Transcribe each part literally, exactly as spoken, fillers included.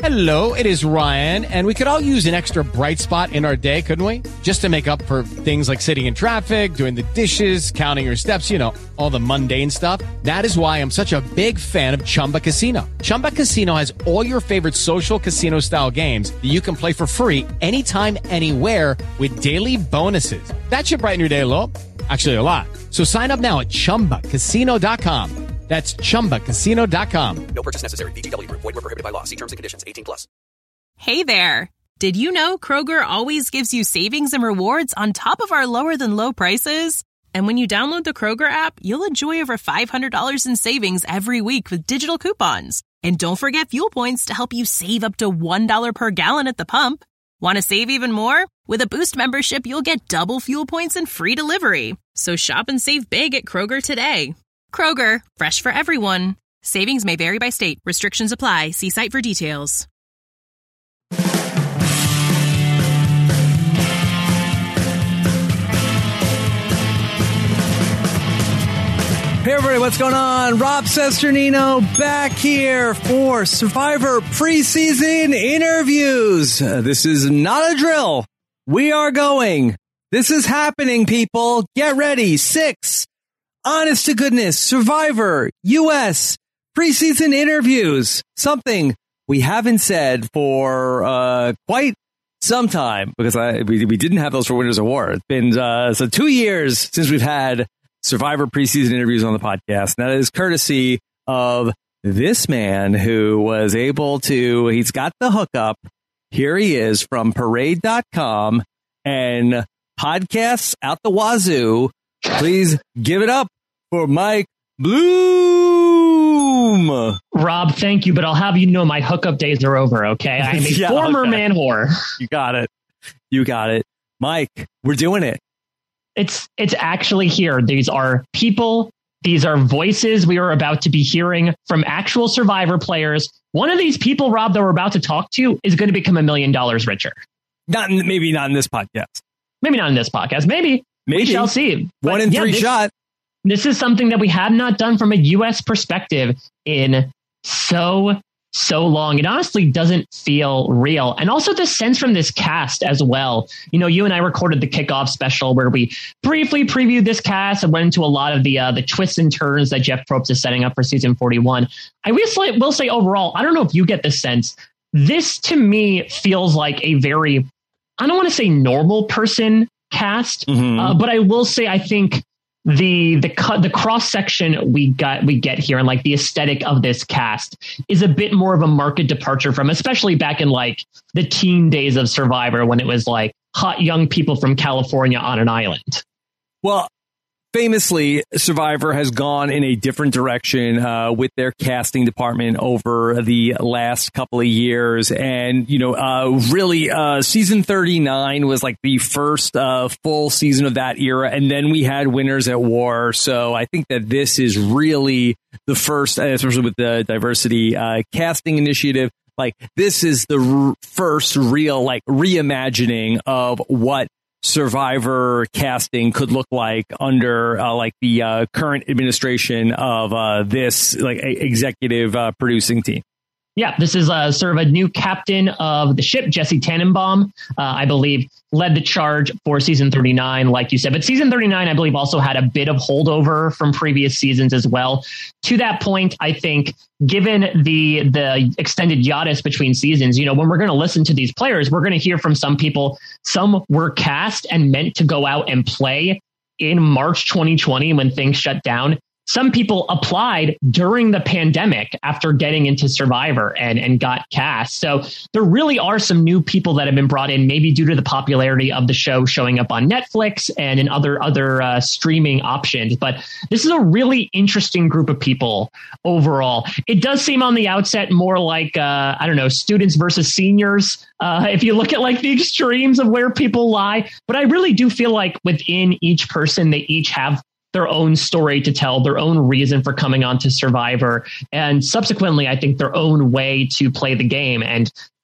Hello, it is Ryan, and we could all use an extra bright spot in our day, couldn't we? Just to make up for things like sitting in traffic, doing the dishes, counting your steps, you know, all the mundane stuff. That is why I'm such a big fan of Chumba Casino. Chumba Casino has all your favorite social casino-style games that you can play for free anytime, anywhere with daily bonuses. That should brighten your day a little. Actually, a lot. So sign up now at chumba casino dot com. That's chumba casino dot com. No purchase necessary. V G W Group. Void where prohibited by law. See terms and conditions. eighteen plus. Hey there. Did you know Kroger always gives you savings and rewards on top of our lower than low prices? And when you download the Kroger app, you'll enjoy over five hundred dollars in savings every week with digital coupons. And don't forget fuel points to help you save up to one dollar per gallon at the pump. Want to save even more? With a Boost membership, you'll get double fuel points and free delivery. So shop and save big at Kroger today. Kroger, fresh for everyone. Savings may vary by state. Restrictions apply. See site for details. Hey everybody, what's going on? Rob Cesternino back here for Survivor preseason interviews. Uh, this is not a drill. We are going. This is happening, people. Get ready. Six, honest to goodness, Survivor U S preseason interviews. Something we haven't said for uh, quite some time because I, we, we didn't have those for Winners of War. It's been uh, so two years since we've had Survivor preseason interviews on the podcast. And that is courtesy of this man who was able to, he's got the hookup. Here he is from parade dot com and podcasts out the wazoo. Please give it up for Mike Bloom. Rob, thank you, but I'll have you know my hookup days are over, okay? I'm a yeah, former okay. man whore. You got it. You got it. Mike, we're doing it. It's it's actually here. These are people. These are voices we are about to be hearing from actual Survivor players. One of these people, Rob, that we're about to talk to is going to become a million dollars richer. Not in, maybe not in this podcast. Maybe not in this podcast. Maybe. Maybe. We shall see. But One in yeah, three this, shot. This is something that we have not done from a U S perspective in so so long. It honestly doesn't feel real. And also the sense from this cast as well. You know, you and I recorded the kickoff special where we briefly previewed this cast and went into a lot of the uh, the twists and turns that Jeff Probst is setting up for season forty-one. I will say, will say overall, I don't know if you get the sense. This to me feels like a very, I don't want to say normal person cast, mm-hmm. uh, but I will say I think the the cut the cross section we got we get here and like the aesthetic of this cast is a bit more of a marked departure from, especially back in like the teen days of Survivor when it was like hot young people from California on an island. Well, famously, Survivor has gone in a different direction uh, with their casting department over the last couple of years. And, you know, uh, really, uh, season thirty-nine was like the first uh, full season of that era. And then we had Winners at War. So I think that this is really the first, especially with the diversity uh, casting initiative. Like, this is the r- first real, like, reimagining of what Survivor casting could look like under uh, like the uh, current administration of uh, this like a- executive uh, producing team. Yeah, this is uh, sort of a new captain of the ship, Jesse Tannenbaum, uh, I believe, led the charge for season thirty-nine, like you said. But season thirty-nine, I believe, also had a bit of holdover from previous seasons as well. To that point, I think, given the the extended hiatus between seasons, you know, when we're going to listen to these players, we're going to hear from some people. Some were cast and meant to go out and play in March twenty twenty when things shut down. Some people applied during the pandemic after getting into Survivor and, and got cast. So there really are some new people that have been brought in, maybe due to the popularity of the show showing up on Netflix and in other other uh, streaming options. But this is a really interesting group of people overall. It does seem on the outset more like, uh, I don't know, students versus seniors. Uh, if you look at like the extremes of where people lie. But I really do feel like within each person, they each have their own story to tell, their own reason for coming on to Survivor, and subsequently, I think their own way to play the game. And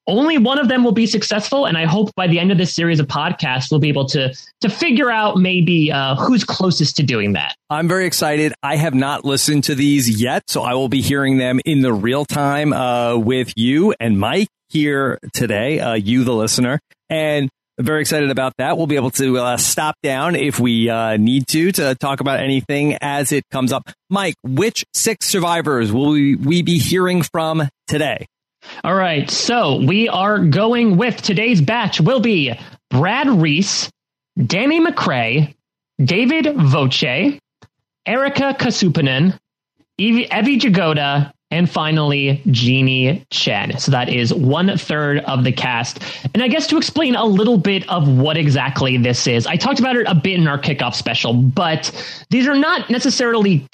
only one of them will be successful. And I hope by the end of this series of podcasts, we'll be able to to figure out maybe uh, who's closest to doing that. I'm very excited. I have not listened to these yet, so I will be hearing them in the real time uh, with you and Mike here today, uh, you, the listener. And I'm very excited about that. We'll be able to uh, stop down if we uh, need to, to talk about anything as it comes up. Mike, which six survivors will we, we be hearing from today? All right, so we are going with today's batch will be Brad Reese, Danny McRae, David Voce, Erica Kasupanen, Evie, Evie Jagoda, and finally, Jeannie Chen. So that is one third of the cast. And I guess to explain a little bit of what exactly this is, I talked about it a bit in our kickoff special, but these are not necessarily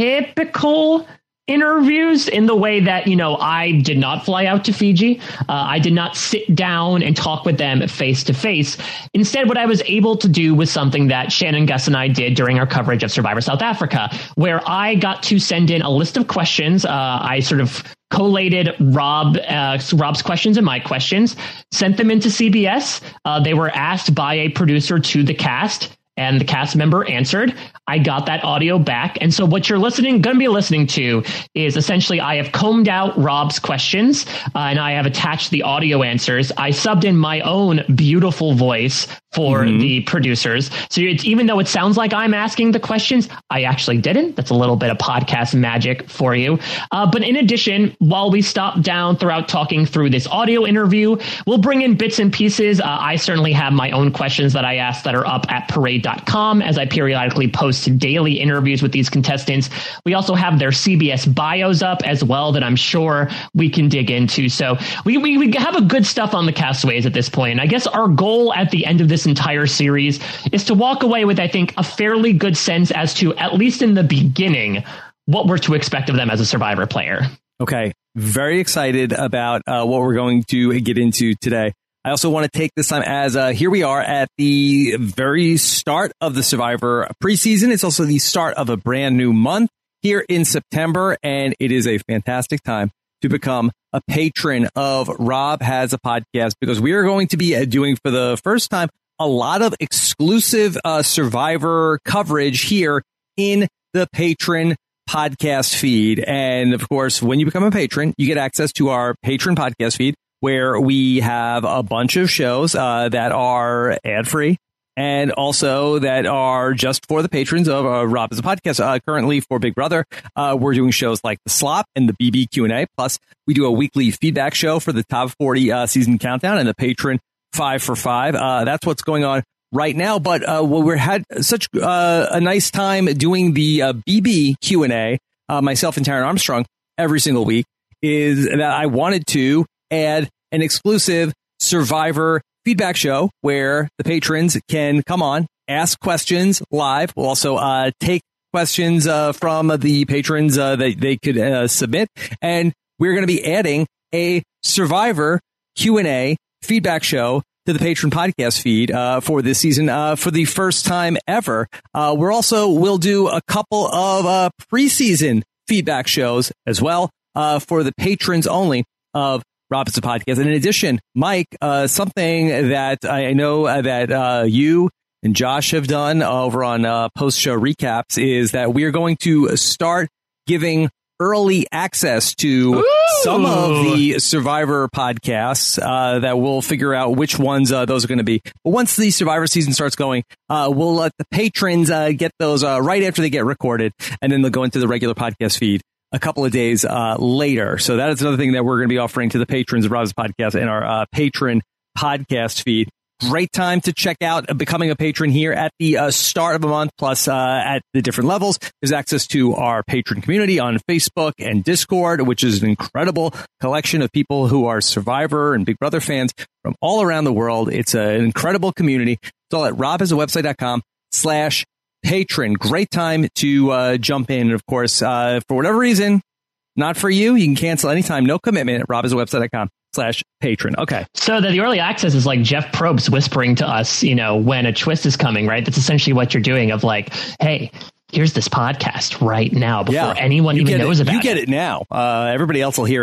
typical interviews in the way that, you know, I did not fly out to Fiji. Uh, I did not sit down and talk with them face to face. Instead, what I was able to do was something that Shannon Gus and I did during our coverage of Survivor South Africa, where I got to send in a list of questions. Uh, I sort of collated Rob, uh, Rob's questions and my questions, sent them into C B S. Uh, they were asked by a producer to the cast, and the cast member answered. I got that audio back. And so what you're listening, going to be listening to is essentially I have combed out Rob's questions uh, and I have attached the audio answers. I subbed in my own beautiful voice for mm-hmm. the producers. So it's, even though it sounds like I'm asking the questions, I actually didn't. That's a little bit of podcast magic for you. Uh, but in addition, while we stop down throughout talking through this audio interview, we'll bring in bits and pieces. Uh, I certainly have my own questions that I asked that are up at parade dot com as I periodically post daily interviews with these contestants. We also have their C B S bios up as well that I'm sure we can dig into. So we, we, we have a good stuff on the Castaways at this point. And I guess our goal at the end of this entire series is to walk away with, I think, a fairly good sense as to, at least in the beginning, what we're to expect of them as a Survivor player. Okay. Very excited about uh, what we're going to get into today. I also want to take this time as uh, here we are at the very start of the Survivor preseason. It's also the start of a brand new month here in September, and it is a fantastic time to become a patron of Rob Has a Podcast, because we are going to be doing for the first time a lot of exclusive uh, Survivor coverage here in the patron podcast feed. And of course, when you become a patron, you get access to our patron podcast feed, where we have a bunch of shows uh, that are ad-free and also that are just for the patrons of uh, Rob Has a Podcast. Uh, currently for Big Brother, uh, we're doing shows like The Slop and the B B Q and A. Plus, we do a weekly feedback show for the Top forty uh, season countdown and the Patron five for five. Uh, that's what's going on right now. But uh, well, we had such uh, a nice time doing the uh, B B Q and A, uh, myself and Taryn Armstrong, every single week, is that I wanted to add an exclusive Survivor feedback show where the patrons can come on, ask questions live. We'll also uh, take questions uh, from the patrons uh, that they could uh, submit. And we're going to be adding a Survivor Q and A feedback show to the patron podcast feed uh, for this season uh, for the first time ever. Uh, we're also, we'll do a couple of uh, preseason feedback shows as well uh, for the patrons only of Rob Has a Podcast. And in addition, Mike, uh, something that I know uh, that uh, you and Josh have done over on uh, post-show recaps is that we are going to start giving early access to Ooh. some of the Survivor podcasts uh, that we'll figure out which ones uh, those are going to be. But once the Survivor season starts going, uh, we'll let the patrons uh, get those uh, right after they get recorded, and then they'll go into the regular podcast feed a couple of days uh, later. So that is another thing that we're going to be offering to the patrons of Rob's Podcast and our uh, patron podcast feed. Great time to check out becoming a patron here at the uh, start of a month, plus uh, at the different levels. There's access to our patron community on Facebook and Discord, which is an incredible collection of people who are Survivor and Big Brother fans from all around the world. It's a, an incredible community. It's all at robhasawebsite.com slash patron. Great time to uh, jump in. And of course, uh, for whatever reason, not for you, you can cancel anytime. No commitment at robhasawebsite.com slash patron. Okay. So the, the early access is like Jeff Probst whispering to us, you know, when a twist is coming, right? That's essentially what you're doing of like, hey, here's this podcast right now before yeah, anyone even it. knows about it. You get it, it now. Uh, everybody else will hear it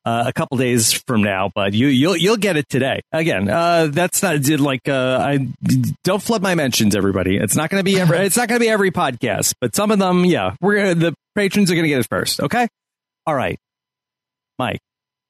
uh, a couple days from now, but you you'll you'll get it today. Again, uh, that's not did like uh, I don't flood my mentions, everybody. It's not going to be every it's not going to be every podcast, but some of them, yeah, we're gonna, the patrons are going to get it first. Okay, all right, Mike.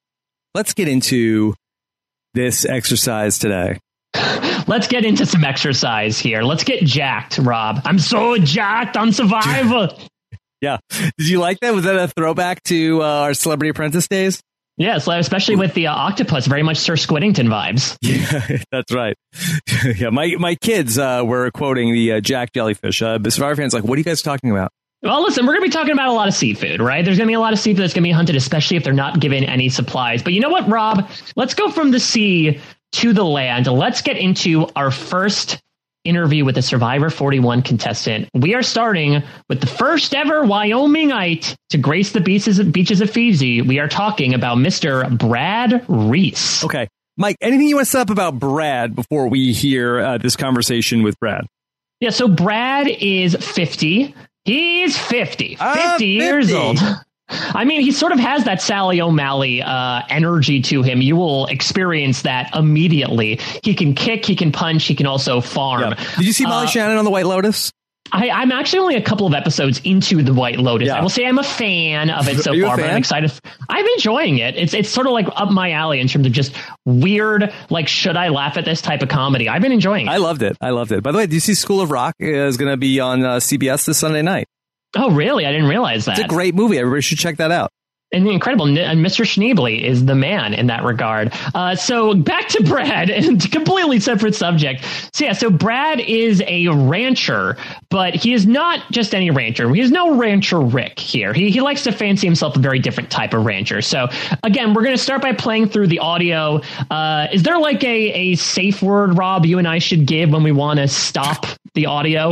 Let's get into this exercise today. Let's get into some exercise here. Let's get jacked, Rob. I'm so jacked on Survivor. Yeah. Did you like that? Was that a throwback to uh, our Celebrity Apprentice days? Yes, especially with the uh, octopus. Very much Sir Squidington vibes. Yeah, that's right. Yeah, my my kids uh, were quoting the uh, Jack Jellyfish. Uh, Survivor fans like, what are you guys talking about? Well, listen, we're going to be talking about a lot of seafood, right? There's going to be a lot of seafood that's going to be hunted, especially if they're not given any supplies. But you know what, Rob? Let's go from the sea to the land. Let's get into our first interview with a Survivor forty-one contestant. We are starting with the first ever Wyomingite to grace the beaches of, beaches of Fiji. We are talking about Mister Brad Reese. Okay. Mike, anything you want to set up about Brad before we hear uh, this conversation with Brad? Yeah, so Brad is fifty. He's fifty. Uh, fifty years old. I mean, he sort of has that Sally O'Malley uh, energy to him. You will experience that immediately. He can kick, he can punch, he can also farm. Yeah. Did you see Molly uh, Shannon on The White Lotus? I, I'm actually only a couple of episodes into The White Lotus. Yeah. I will say I'm a fan of it so far, but I'm excited. I'm enjoying it. It's it's sort of like up my alley in terms of just weird, like, should I laugh at this type of comedy? I've been enjoying it. I loved it. I loved it. By the way, do you see School of Rock is going to be on uh, C B S this Sunday night? Oh, really? I didn't realize that. It's a great movie. Everybody should check that out. And incredible. And Mister Schneebly is the man in that regard. Uh, so back to Brad, and completely separate subject. So yeah, so Brad is a rancher, but he is not just any rancher. He is no Rancher Rick here. He he likes to fancy himself a very different type of rancher. So again, we're going to start by playing through the audio. Uh, is there like a, a safe word, Rob, you and I should give when we want to stop the audio?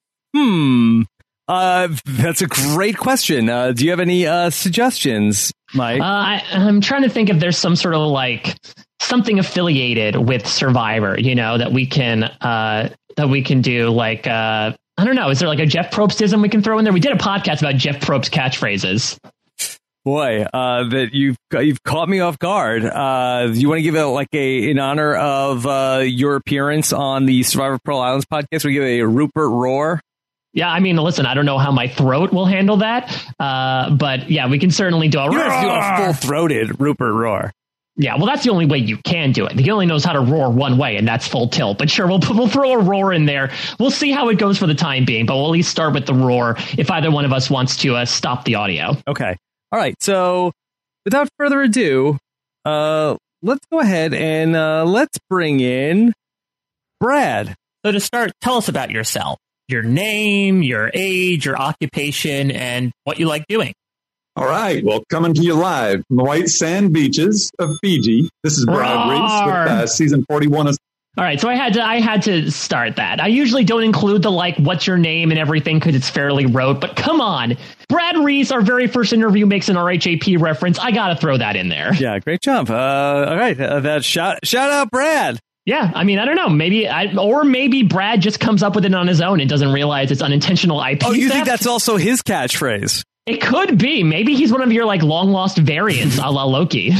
Hmm. Uh, that's a great question. Uh, do you have any uh, suggestions, Mike? Uh, I, I'm trying to think if there's some sort of like something affiliated with Survivor, you know, that we can uh, that we can do. Like, uh, I don't know. Is there like a Jeff Probstism we can throw in there? We did a podcast about Jeff Probst catchphrases. Boy, uh, that you've you've caught me off guard. Uh, you want to give it like a in honor of uh, your appearance on the Survivor Pearl Islands podcast? We give it a Rupert roar. Yeah, I mean, listen, I don't know how my throat will handle that, uh, but yeah, we can certainly do a you roar. have to do a full-throated Rupert roar. Yeah, well, that's the only way you can do it. He only knows how to roar one way, and that's full tilt. But sure, we'll we'll throw a roar in there. We'll see how it goes for the time being, but we'll at least start with the roar if either one of us wants to uh, stop the audio. Okay. All right. So without further ado, uh, let's go ahead and uh, let's bring in Brad. So to start, tell us about yourself. Your name, your age, your occupation, and what you like doing. All right. Well, coming to you live from the white sand beaches of Fiji. This is Brad Reese with uh, season forty-one of. All right, so I had to I had to start that. I usually don't include the like, what's your name and everything because it's fairly rote. But come on, Brad Reese, our very first interview, makes an R H A P reference. I got to throw that in there. Yeah, great job. Uh, all right, uh, that shout shout out, Brad. Yeah, I mean, I don't know. Maybe I, or maybe Brad just comes up with it on his own and doesn't realize it's unintentional I P. Oh, you theft. think that's also his catchphrase? It could be. Maybe he's one of your like long lost variants, a la Loki.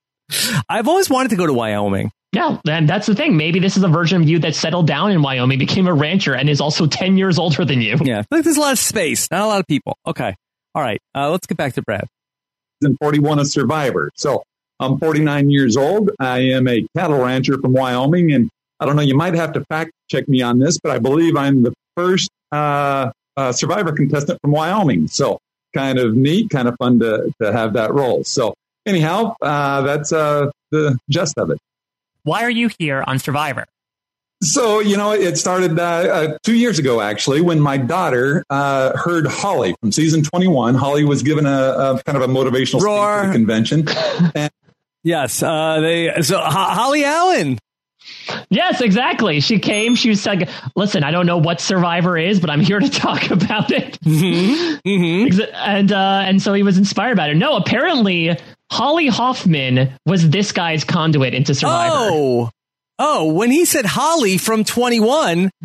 I've always wanted to go to Wyoming. Yeah, and that's the thing. Maybe this is a version of you that settled down in Wyoming, became a rancher, and is also ten years older than you. Yeah, like there's a lot of space, not a lot of people. Okay, all right. Uh, let's get back to Brad. Season forty-one of Survivor. So I'm forty-nine years old. I am a cattle rancher from Wyoming, and I don't know, you might have to fact check me on this, but I believe I'm the first uh, uh, Survivor contestant from Wyoming. So kind of neat, kind of fun to, to have that role. So anyhow, uh, that's uh, the gist of it. Why are you here on Survivor? So, you know, it started uh, uh, two years ago, actually, when my daughter uh, heard Holly from season twenty-one. Holly was given a, a kind of a motivational Roar. speech at the convention. And yes, uh, they so Ho- Holly Allen. Yes, exactly. She came. She was like, listen, I don't know what Survivor is, but I'm here to talk about it. Mm-hmm. Mm-hmm. And uh, and so he was inspired by it. No, apparently Holly Hoffman was this guy's conduit into Survivor. Oh, oh, when he said Holly from twenty-one,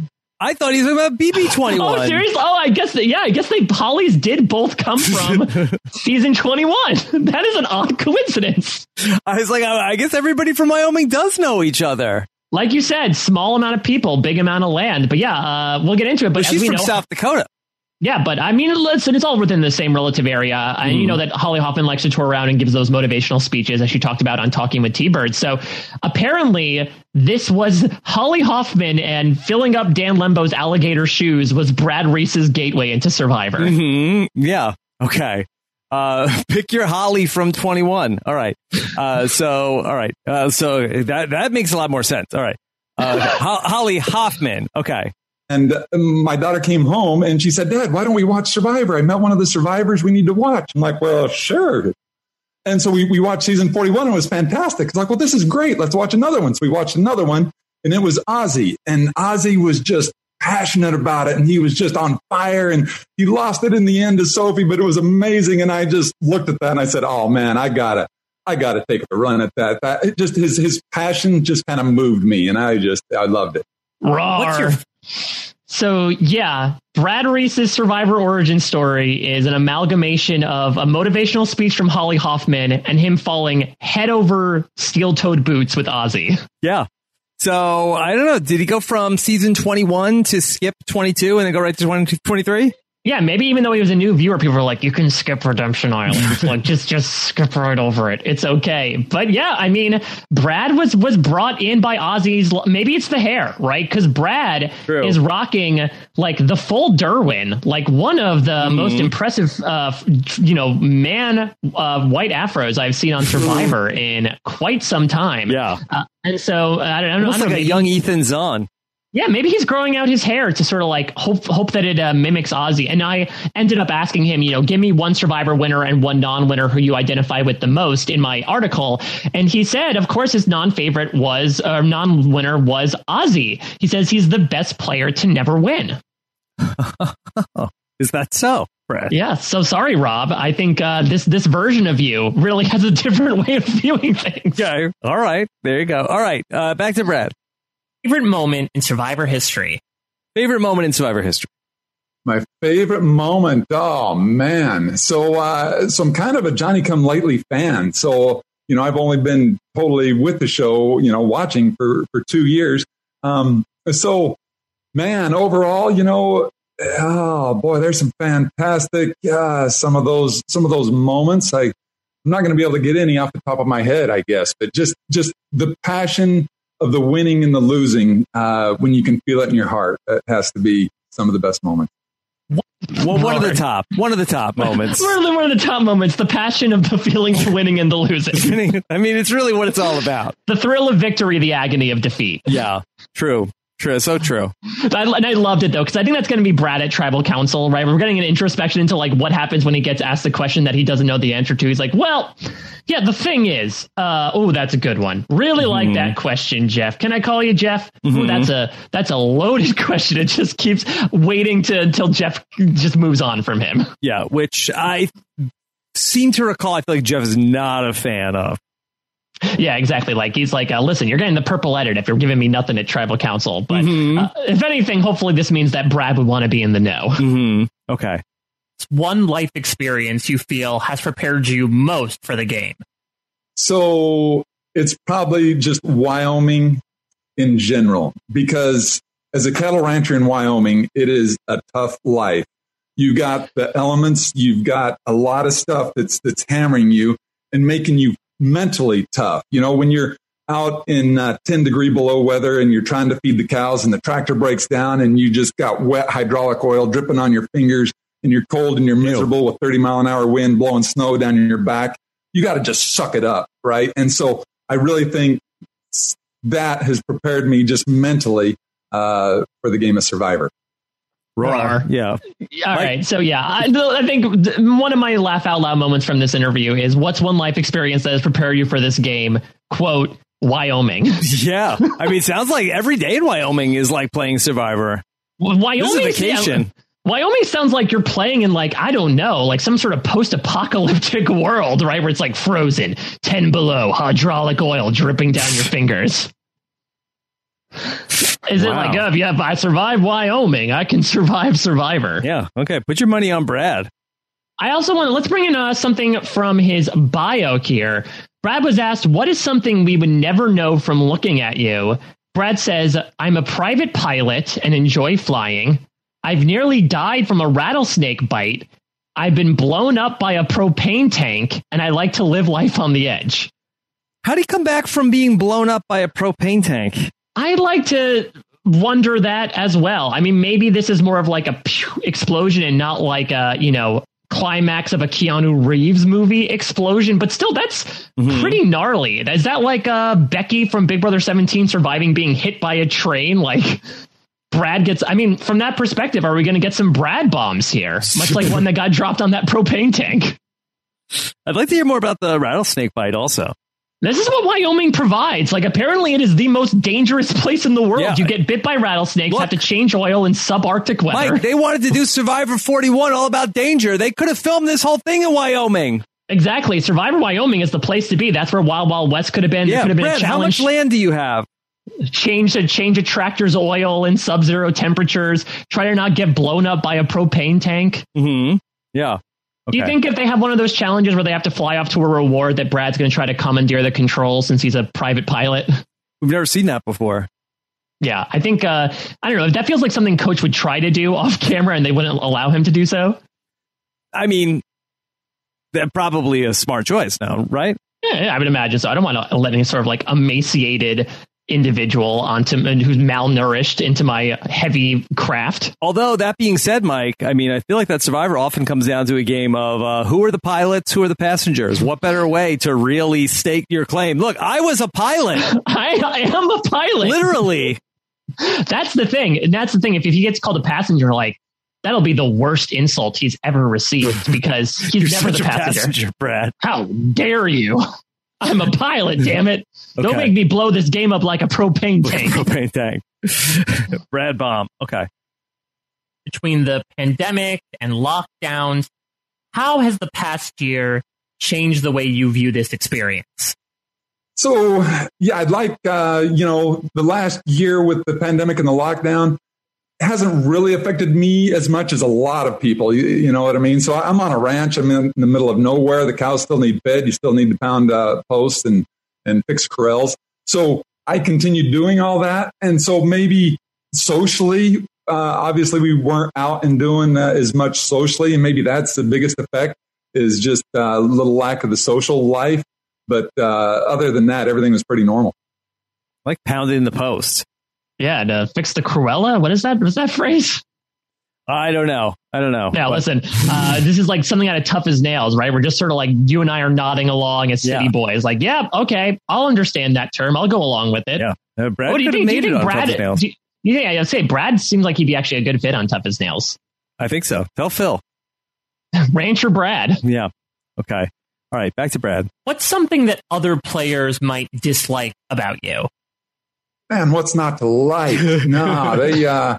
I thought he was about B B twenty-one. Oh, seriously? Oh, I guess, that, yeah, I guess they Hollies did both come from season twenty-one. That is an odd coincidence. I was like, I, I guess everybody from Wyoming does know each other. Like you said, small amount of people, big amount of land. But yeah, uh, we'll get into it. But, but she's as we from know, South Dakota. Yeah, but I mean, listen, it's all within the same relative area. Mm. And you know that Holly Hoffman likes to tour around and gives those motivational speeches, as she talked about on Talking with T-Bird. So apparently this was Holly Hoffman, and filling up Dan Lembo's alligator shoes was Brad Reese's gateway into Survivor. Mm-hmm. Yeah. Okay. Uh, pick your Holly from twenty-one. All right. Uh, so, all right. Uh, so that, that makes a lot more sense. All right. Uh, Ho- Holly Hoffman. Okay. And uh, my daughter came home and she said, Dad, why don't we watch Survivor? I met one of the survivors we need to watch. I'm like, well, sure. And so we, we watched season forty-one and it was fantastic. It's like, well, this is great. Let's watch another one. So we watched another one and it was Ozzy. And Ozzy was just passionate about it. And he was just on fire. And he lost it in the end to Sophie, but it was amazing. And I just looked at that and I said, oh, man, I got to. I got to take a run at that. That it just his his passion just kind of moved me. And I just I loved it. Roar. What's your... So, yeah, Brad Reese's Survivor origin story is an amalgamation of a motivational speech from Holly Hoffman and him falling head over steel-toed boots with Ozzy. Yeah. So, I don't know. Did he go from season twenty-one to skip twenty-two and then go right to twenty-three? Yeah, maybe even though he was a new viewer, people were like, you can skip Redemption Island. Like, just just skip right over it. It's okay. But yeah, I mean, Brad was was brought in by Ozzy's. Maybe it's the hair, right? Because Brad True. is rocking like the full Derwin, like one of the mm-hmm. most impressive, uh, you know, man uh, white afros I've seen on Survivor in quite some time. Yeah. Uh, and so I don't, I don't Almost know. Like maybe, a young Ethan Zahn. Yeah, maybe he's growing out his hair to sort of like hope hope that it uh, mimics Ozzy. And I ended up asking him, you know, give me one Survivor winner and one non-winner who you identify with the most in my article. And he said, of course, his non-favorite was, or uh, non-winner was Ozzy. He says he's the best player to never win. Is that so, Brad? Yeah. So sorry, Rob. I think uh, this this version of you really has a different way of viewing things. Okay. All right. There you go. All right. Uh, back to Brad. Favorite moment in Survivor history? Favorite moment in Survivor history? My favorite moment? Oh, man. So, uh, so I'm kind of a Johnny-come-lately fan. So, you know, I've only been totally with the show, you know, watching for, for two years. Um, so, man, overall, you know, oh, boy, there's some fantastic, uh, some of those, some of those moments. I, I'm not going to be able to get any off the top of my head, I guess, but just, just the passion of the winning and the losing, uh, when you can feel it in your heart, that has to be some of the best moments. Well, one of the top, one of the top moments. Really, one of the top moments. The passion of the feeling of winning and the losing. I mean, it's really what it's all about. The thrill of victory, the agony of defeat. Yeah, true. True, so true. I, and I loved it, though, because I think that's going to be Brad at Tribal Council, right? We're getting an introspection into like what happens when he gets asked the question that he doesn't know the answer to. He's like, well, yeah, the thing is, uh, oh, that's a good one. Really mm-hmm. like that question, Jeff. Can I call you Jeff? Mm-hmm. Ooh, that's a that's a loaded question. It just keeps waiting to until Jeff just moves on from him. Yeah, which I seem to recall. I feel like Jeff is not a fan of. Yeah, exactly. Like he's like, uh, listen, you're getting the purple edit if you're giving me nothing at Tribal Council. But mm-hmm. uh, if anything, hopefully this means that Brad would want to be in the know. Mm-hmm. Okay. It's one life experience you feel has prepared you most for the game. So it's probably just Wyoming in general, because as a cattle rancher in Wyoming, it is a tough life. You got the elements, you've got a lot of stuff that's that's hammering you and making you mentally tough. You know, when you're out in uh, ten degree below weather and you're trying to feed the cows and the tractor breaks down and you just got wet hydraulic oil dripping on your fingers and you're cold and you're miserable with thirty mile an hour wind blowing snow down in your back, you got to just suck it up. Right. And so I really think that has prepared me just mentally uh, for the game of Survivor. Roar. Yeah. All like, right. So, yeah, I, I think one of my laugh out loud moments from this interview is what's one life experience that has prepared you for this game? Quote, Wyoming. Yeah. I mean, it sounds like every day in Wyoming is like playing Survivor. Wyoming. This is vacation. Yeah, Wyoming sounds like you're playing in like, I don't know, like some sort of post-apocalyptic world, right? Where it's like frozen, ten below, hydraulic oil dripping down your fingers. Is Wow. it like, oh, yeah, if I survive Wyoming, I can survive Survivor? Yeah. Okay. Put your money on Brad. I also want to, let's bring in uh, something from his bio here. Brad was asked, what is something we would never know from looking at you? Brad says, I'm a private pilot and enjoy flying. I've nearly died from a rattlesnake bite. I've been blown up by a propane tank, and I like to live life on the edge. How do you come back from being blown up by a propane tank? I'd like to wonder that as well. I mean, maybe this is more of like a pew explosion and not like a, you know, climax of a Keanu Reeves movie explosion, but still, that's mm-hmm. pretty gnarly. Is that like uh, Becky from Big Brother seventeen surviving being hit by a train? Like Brad gets, I mean, from that perspective, are we going to get some Brad bombs here? Much like one that got dropped on that propane tank. I'd like to hear more about the rattlesnake bite also. This is what Wyoming provides. Like, apparently it is the most dangerous place in the world. Yeah. You get bit by rattlesnakes, Look, have to change oil in subarctic weather. Mike, they wanted to do Survivor forty-one, all about danger. They could have filmed this whole thing in Wyoming. Exactly. Survivor Wyoming is the place to be. That's where Wild Wild West could have been. Yeah, there could have been Brad, a challenge. how much land do you have? Change a change a tractor's oil in sub-zero temperatures. Try to not get blown up by a propane tank. Mm-hmm. Yeah. Do you Okay. think if they have one of those challenges where they have to fly off to a reward that Brad's going to try to commandeer the controls since he's a private pilot? We've never seen that before. Yeah, I think, uh, I don't know, that feels like something Coach would try to do off camera and they wouldn't allow him to do so. I mean, that's probably a smart choice now, right? Yeah, I would imagine so. I don't want to let any sort of like emaciated individual onto who's malnourished into my heavy craft. Although that being said, Mike, I mean, I feel like that Survivor often comes down to a game of uh, who are the pilots, who are the passengers. What better way to really stake your claim? Look, I was a pilot. I, I am a pilot. Literally. That's the thing. And that's the thing. If, if he gets called a passenger, like, that'll be the worst insult he's ever received because he's You're never such the a passenger. passenger, Brad. How dare you? I'm a pilot, damn it. Okay. Don't make me blow this game up like a propane tank. Propane tank. Brad bomb. Okay. Between the pandemic and lockdowns, how has the past year changed the way you view this experience? So, yeah, I'd like, uh, you know, the last year with the pandemic and the lockdown hasn't really affected me as much as a lot of people. You, you know what I mean? So I'm on a ranch. I'm in the middle of nowhere. The cows still need fed. You still need to pound uh, posts and, and fix corrals. So I continued doing all that. And so maybe socially, uh, obviously we weren't out and doing uh, as much socially. And maybe that's the biggest effect is just uh, a little lack of the social life. But uh, other than that, everything was pretty normal. Like pounding the post. Yeah, to fix the Cruella. What is that? What's that phrase? I don't know. I don't know. Now, But- listen, uh, this is like something out of Tough as Nails, right? We're just sort of like, you and I are nodding along as city Yeah. boys. Like, yeah, okay, I'll understand that term. I'll go along with it. Yeah. Uh, Brad What do you could have think? Do you made it think on Brad? Tough as Nails. Do you, you think, I'd say Brad seems like he'd be actually a good fit on Tough as Nails. I think so. Tell Phil. Rancher Brad. Yeah. Okay. All right. Back to Brad. What's something that other players might dislike about you? Man, what's not to like? No, they, uh,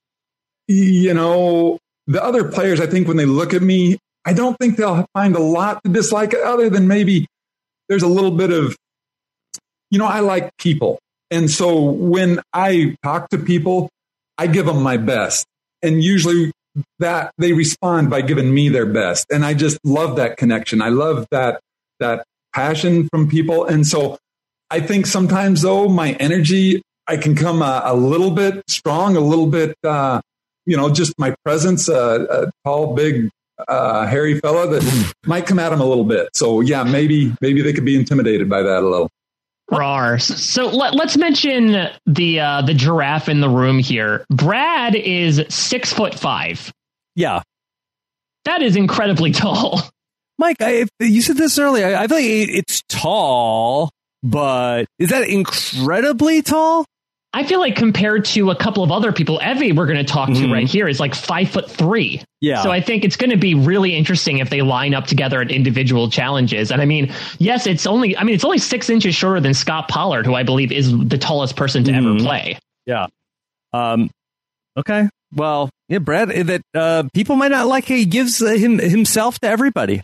you know, the other players, I think when they look at me, I don't think they'll find a lot to dislike other than maybe there's a little bit of, you know, I like people. And so when I talk to people, I give them my best. And usually that they respond by giving me their best. And I just love that connection. I love that, that passion from people. And so I think sometimes though, my energy, I can come a, a little bit strong, a little bit, uh, you know, just my presence, uh, a tall, big, uh, hairy fella that might come at him a little bit. So yeah, maybe, maybe they could be intimidated by that a little. Rawr. So let, let's mention the uh, the giraffe in the room here. Brad is six foot five. Yeah. That is incredibly tall. Mike, I, you said this earlier. I, I feel like it's tall, but is that incredibly tall? I feel like compared to a couple of other people, Evie, we're going to talk Mhm. to right here, is like five foot three. Yeah. So I think it's going to be really interesting if they line up together at individual challenges. And I mean, yes, it's only, I mean, it's only six inches shorter than Scott Pollard, who I believe is the tallest person to Mhm. ever play. Yeah. Um. Okay. Well, yeah, Brad. That uh, people might not like. He gives uh, him himself to everybody.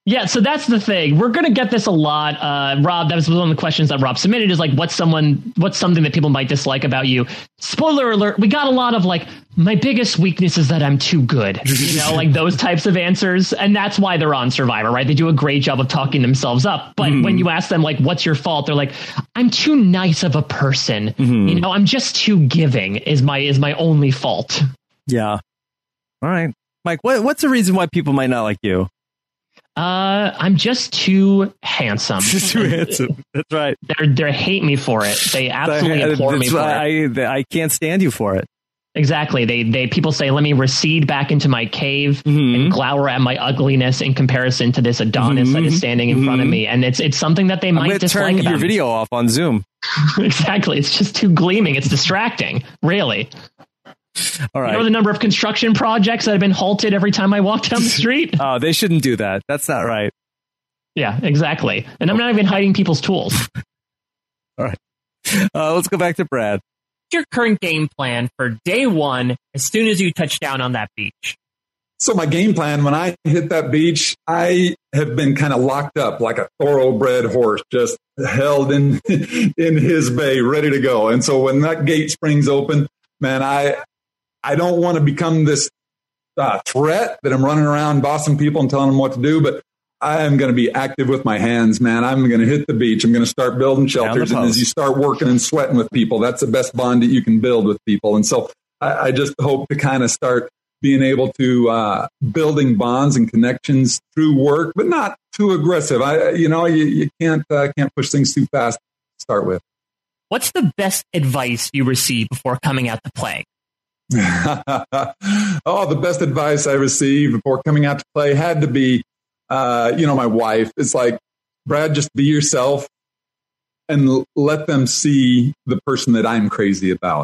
Yeah, so that's the thing. We're going to get this a lot. Uh, Rob, that was one of the questions that Rob submitted is like, what's someone, what's something that people might dislike about you? Spoiler alert, we got a lot of like, my biggest weakness is that I'm too good. You know, like those types of answers. And that's why they're on Survivor, right? They do a great job of talking themselves up. But mm-hmm. when you ask them, like, what's your fault? They're like, I'm too nice of a person. Mm-hmm. You know, I'm just too giving is my, is my only fault. Yeah. All right. Mike, what, what's the reason why people might not like you? Uh, I'm just too handsome. Just too handsome. That's right. They're they hate me for it. They absolutely implore me for I, it. I I can't stand you for it. Exactly. They they people say, let me recede back into my cave mm-hmm. and glower at my ugliness in comparison to this Adonis mm-hmm. that is standing in mm-hmm. front of me. And it's it's something that they I'm might dislike. Turn your me. video off on Zoom. Exactly. It's just too gleaming. It's distracting. Really. All right. You know the number of construction projects that have been halted every time I walk down the street? Oh, they shouldn't do that. That's not right. Yeah, exactly. And I'm not even hiding people's tools. All right. Uh, let's go back to Brad. What's your current game plan for day one as soon as you touch down on that beach? So my game plan, when I hit that beach, I have been kind of locked up like a thoroughbred horse, just held in in his bay, ready to go. And so when that gate springs open, man, I I don't want to become this uh, threat that I'm running around bossing people and telling them what to do, but I am going to be active with my hands, man. I'm going to hit the beach. I'm going to start building shelters. And as you start working and sweating with people, that's the best bond that you can build with people. And so I, I just hope to kind of start being able to uh, building bonds and connections through work, but not too aggressive. I, you know, you, you can't uh, can't push things too fast to start with. What's the best advice you received before coming out to play? Oh, the best advice I received before coming out to play had to be, uh, you know, my wife. It's like, Brad, just be yourself and l- let them see the person that I'm crazy about.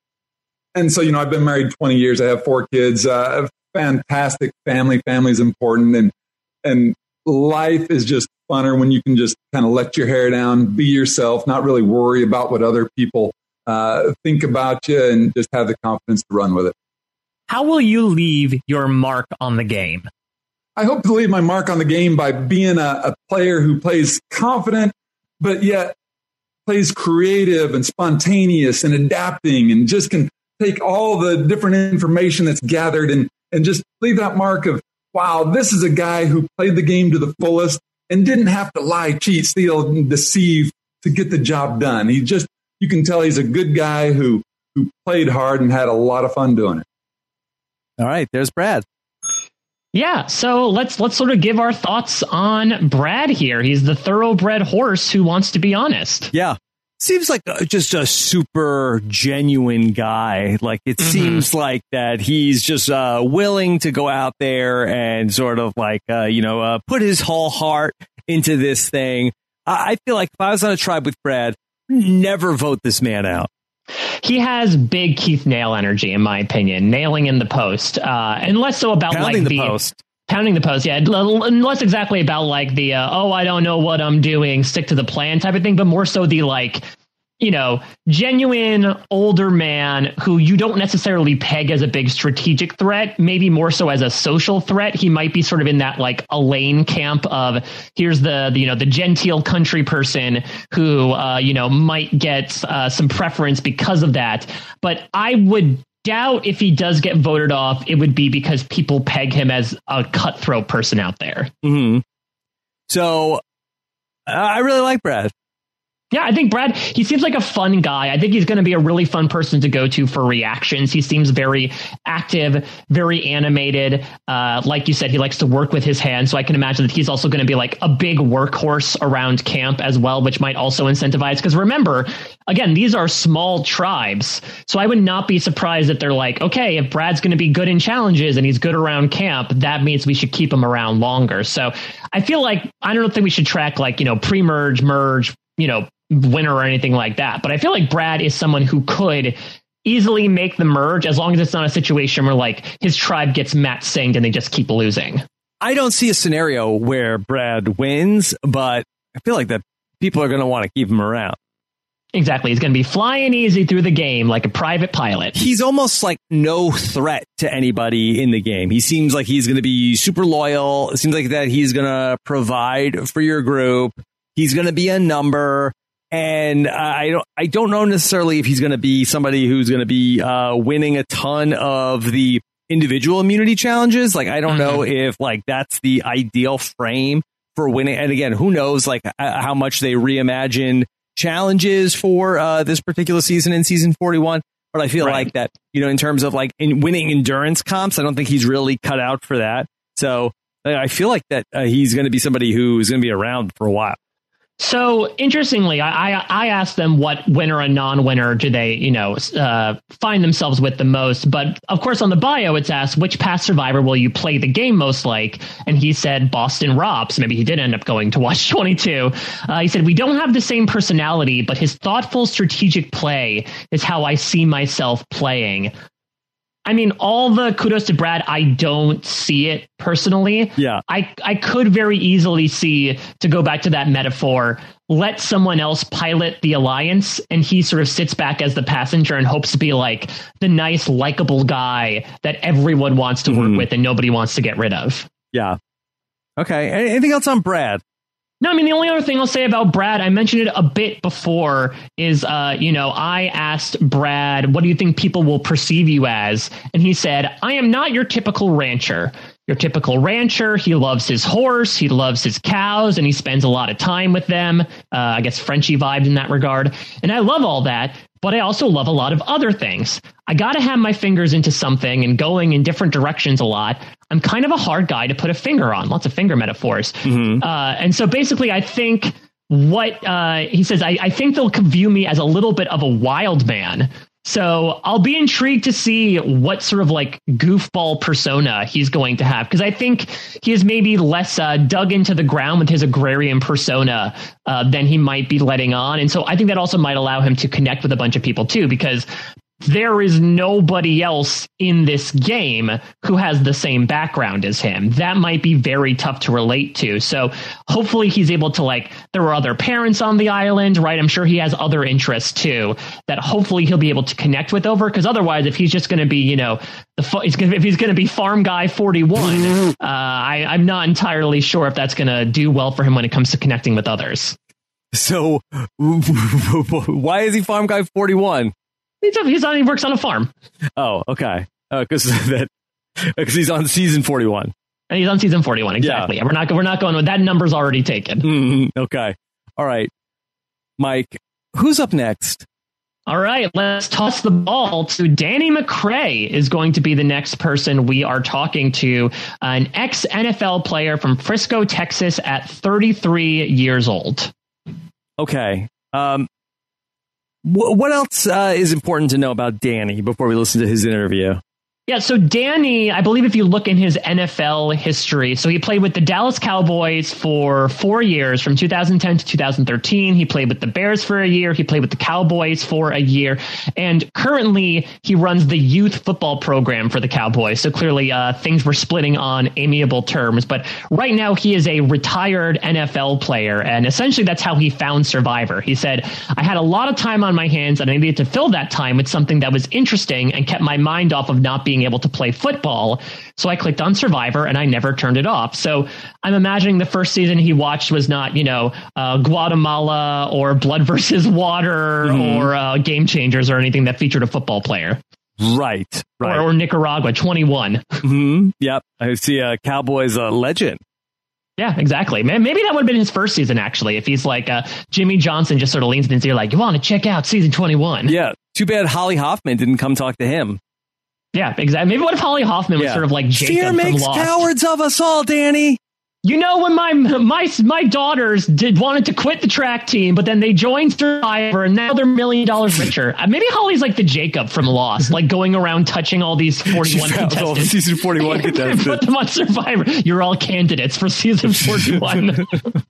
And so, you know, I've been married twenty years. I have four kids, uh, fantastic family. Family is important. And, and life is just funner when you can just kind of let your hair down, be yourself, not really worry about what other people uh, think about you, and just have the confidence to run with it. How will you leave your mark on the game? I hope to leave my mark on the game by being a, a player who plays confident, but yet plays creative and spontaneous and adapting, and just can take all the different information that's gathered and, and just leave that mark of, wow, this is a guy who played the game to the fullest and didn't have to lie, cheat, steal, and deceive to get the job done. He just, you can tell he's a good guy who who played hard and had a lot of fun doing it. All right, there's Brad. Yeah, so let's let's sort of give our thoughts on Brad here. He's the thoroughbred horse who wants to be honest. Yeah. Seems like a, just a super genuine guy. Like it mm-hmm. seems like that he's just uh, willing to go out there and sort of like, uh, you know, uh, put his whole heart into this thing. I, I feel like if I was on a tribe with Brad, never vote this man out. He has big Keith Nail energy, in my opinion, nailing in the post, uh, and less so about pounding like the, the post. Pounding the post, yeah, and less exactly about like the uh, oh, I don't know what I'm doing, stick to the plan type of thing, but more so the like, you know, genuine older man who you don't necessarily peg as a big strategic threat, maybe more so as a social threat. He might be sort of in that like Elaine camp of here's the, the you know, the genteel country person who, uh, you know, might get uh, some preference because of that. But I would doubt if he does get voted off, it would be because people peg him as a cutthroat person out there. Mm-hmm. So uh, I really like Brad. Yeah, I think Brad, he seems like a fun guy. I think he's going to be a really fun person to go to for reactions. He seems very active, very animated. Uh, like you said, he likes to work with his hands. So I can imagine that he's also going to be like a big workhorse around camp as well, which might also incentivize. Because remember, again, these are small tribes. So I would not be surprised if they're like, okay, if Brad's going to be good in challenges and he's good around camp, that means we should keep him around longer. So I feel like, I don't think we should track like, you know, pre-merge, merge, you know, winner or anything like that. But I feel like Brad is someone who could easily make the merge as long as it's not a situation where like his tribe gets Matt Singed and they just keep losing. I don't see a scenario where Brad wins, but I feel like that people are going to want to keep him around. Exactly. He's going to be flying easy through the game like a private pilot. He's almost like no threat to anybody in the game. He seems like he's going to be super loyal. It seems like that he's going to provide for your group. He's going to be a number. And I don't, I don't know necessarily if he's going to be somebody who's going to be uh, winning a ton of the individual immunity challenges. Like, I don't mm-hmm. know if like that's the ideal frame for winning. And again, who knows like how much they reimagine challenges for uh, this particular season in season forty-one. But I feel right. like that, you know, in terms of like in winning endurance comps, I don't think he's really cut out for that. So I feel like that uh, he's going to be somebody who is going to be around for a while. So interestingly, I, I, I asked them what winner and non-winner do they, you know, uh, find themselves with the most. But of course, on the bio, it's asked which past survivor will you play the game most like? And he said Boston Rob. So maybe he did end up going to watch twenty-two. Uh, he said, we don't have the same personality, but his thoughtful, strategic play is how I see myself playing. I mean, all the kudos to Brad. I don't see it personally. Yeah, I, I could very easily see, to go back to that metaphor, let someone else pilot the alliance and he sort of sits back as the passenger and hopes to be like the nice, likable guy that everyone wants to mm-hmm. work with and nobody wants to get rid of. Yeah. Okay. Anything else on Brad? No, I mean, the only other thing I'll say about Brad, I mentioned it a bit before, is, uh, you know, I asked Brad, what do you think people will perceive you as? And he said, I am not your typical rancher. Your typical rancher, he loves his horse, he loves his cows, and he spends a lot of time with them. Uh, I guess Frenchie vibes in that regard. And I love all that, but I also love a lot of other things. I got to have my fingers into something and going in different directions a lot. I'm kind of a hard guy to put a finger on. Lots of finger metaphors. Mm-hmm. Uh, and so basically, I think what uh, he says, I, I think they'll view me as a little bit of a wild man. So I'll be intrigued to see what sort of like goofball persona he's going to have, because I think he is maybe less uh, dug into the ground with his agrarian persona uh, than he might be letting on. And so I think that also might allow him to connect with a bunch of people, too, because there is nobody else in this game who has the same background as him. That might be very tough to relate to. So hopefully he's able to, like, there are other parents on the island, right? I'm sure he has other interests too that hopefully he'll be able to connect with over. Because otherwise, if he's just going to be, you know, the he's gonna, if he's going to be farm guy forty-one, uh, I, I'm not entirely sure if that's going to do well for him when it comes to connecting with others. So why is he farm guy forty-one? He's, he's on. He works on a farm. Oh, okay. Because uh, that because he's on season forty-one. And he's on season forty-one. Exactly. Yeah. We're not. We're not going with that. Number's already taken. Mm-hmm. Okay. All right, Mike. Who's up next? All right. Let's toss the ball to Danny McCray. Is going to be the next person we are talking to. Uh, an ex-N F L player from Frisco, Texas, at thirty-three years old. Okay. Um. What else uh, is important to know about Danny before we listen to his interview? Yeah, so Danny, I believe if you look in his N F L history, so he played with the Dallas Cowboys for four years, from two thousand ten to two thousand thirteen. He played with the Bears for a year. He played with the Cowboys for a year. And currently, he runs the youth football program for the Cowboys. So clearly, uh, things were splitting on amiable terms. But right now, he is a retired N F L player. And essentially, that's how he found Survivor. He said, I had a lot of time on my hands, and I needed to fill that time with something that was interesting and kept my mind off of not being able to play football. So I clicked on Survivor and I never turned it off. So I'm imagining the first season he watched was not, you know, uh, Guatemala or Blood versus Water mm-hmm. or uh, Game Changers or anything that featured a football player. Right. Right. Or, or Nicaragua, twenty-one. Mm-hmm. Yep. I see a Cowboys uh, legend. Yeah, exactly. Maybe that would have been his first season, actually, if he's like uh, Jimmy Johnson just sort of leans in his ear like, you want to check out season twenty-one. Yeah. Too bad Holly Hoffman didn't come talk to him. Yeah, exactly. Maybe what if Holly Hoffman was yeah. sort of like Jacob Fear makes from Lost? Cowards of us all, Danny. You know, when my my my daughters did wanted to quit the track team, but then they joined Survivor, and now they're million dollars richer. Uh, maybe Holly's like the Jacob from Lost, like going around touching all these forty-one contestants. Season forty-one contestants. Put them on Survivor. You're all candidates for season forty-one.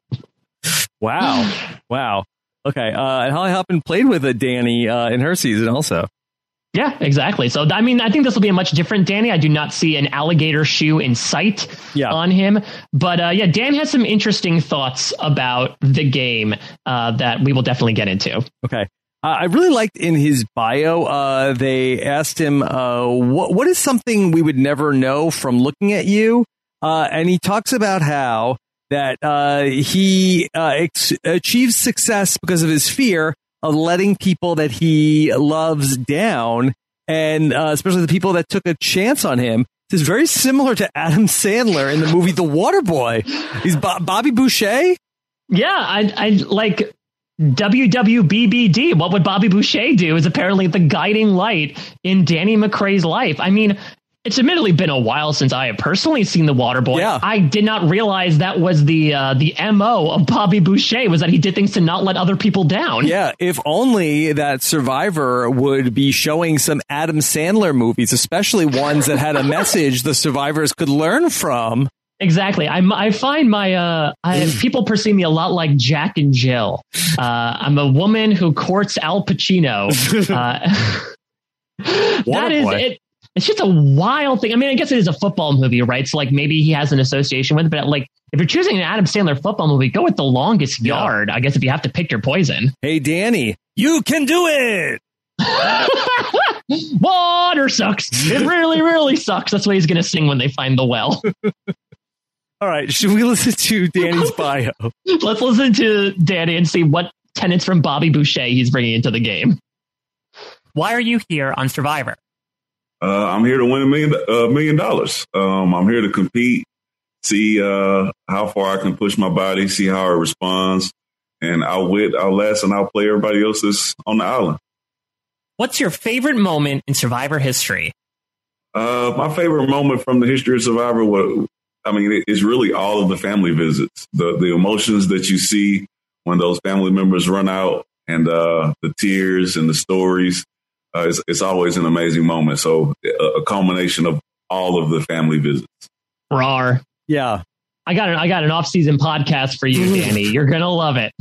Wow, wow. Okay, uh, and Holly Hoffman played with a Danny uh, in her season also. Yeah, exactly. So, I mean, I think this will be a much different Danny. I do not see an alligator shoe in sight yeah. on him. But uh, yeah, Dan has some interesting thoughts about the game uh, that we will definitely get into. Okay. I really liked in his bio, uh, they asked him, uh, what, what is something we would never know from looking at you? Uh, and he talks about how that uh, he uh, ex- achieves success because of his fear of letting people that he loves down, and uh, especially the people that took a chance on him. This is very similar to Adam Sandler in the movie The Waterboy. He's Bo- Bobby Boucher? Yeah, I, I like... W W B B D, what would Bobby Boucher do, is apparently the guiding light in Danny McRae's life. I mean, it's admittedly been a while since I have personally seen The Waterboy. Yeah. I did not realize that was the uh, the M O of Bobby Boucher, was that he did things to not let other people down. Yeah, if only that Survivor would be showing some Adam Sandler movies, especially ones that had a message the survivors could learn from. Exactly. I, I find my uh, I, people perceive me a lot like Jack and Jill. Uh, I'm a woman who courts Al Pacino. Uh, that is it. It's just a wild thing. I mean, I guess it is a football movie, right? So like maybe he has an association with it. But like if you're choosing an Adam Sandler football movie, go with The Longest Yeah. Yard. I guess if you have to pick your poison. Hey, Danny, you can do it. Water sucks. It really, really sucks. That's what he's going to sing when they find the well. All right, should we listen to Danny's bio? Let's listen to Danny and see what tenets from Bobby Boucher he's bringing into the game. Why are you here on Survivor? Uh, I'm here to win a million, uh, million dollars. Um, I'm here to compete, see uh, how far I can push my body, see how it responds, and outwit, outlast, and outplay everybody else that's on the island. What's your favorite moment in Survivor history? Uh, my favorite moment from the history of Survivor was, I mean, it's really all of the family visits, the the emotions that you see when those family members run out, and uh, the tears and the stories. Uh, it's, it's always an amazing moment. So a, a culmination of all of the family visits. Rawr. Yeah. I got an I got an off-season podcast for you, Danny. You're gonna love it.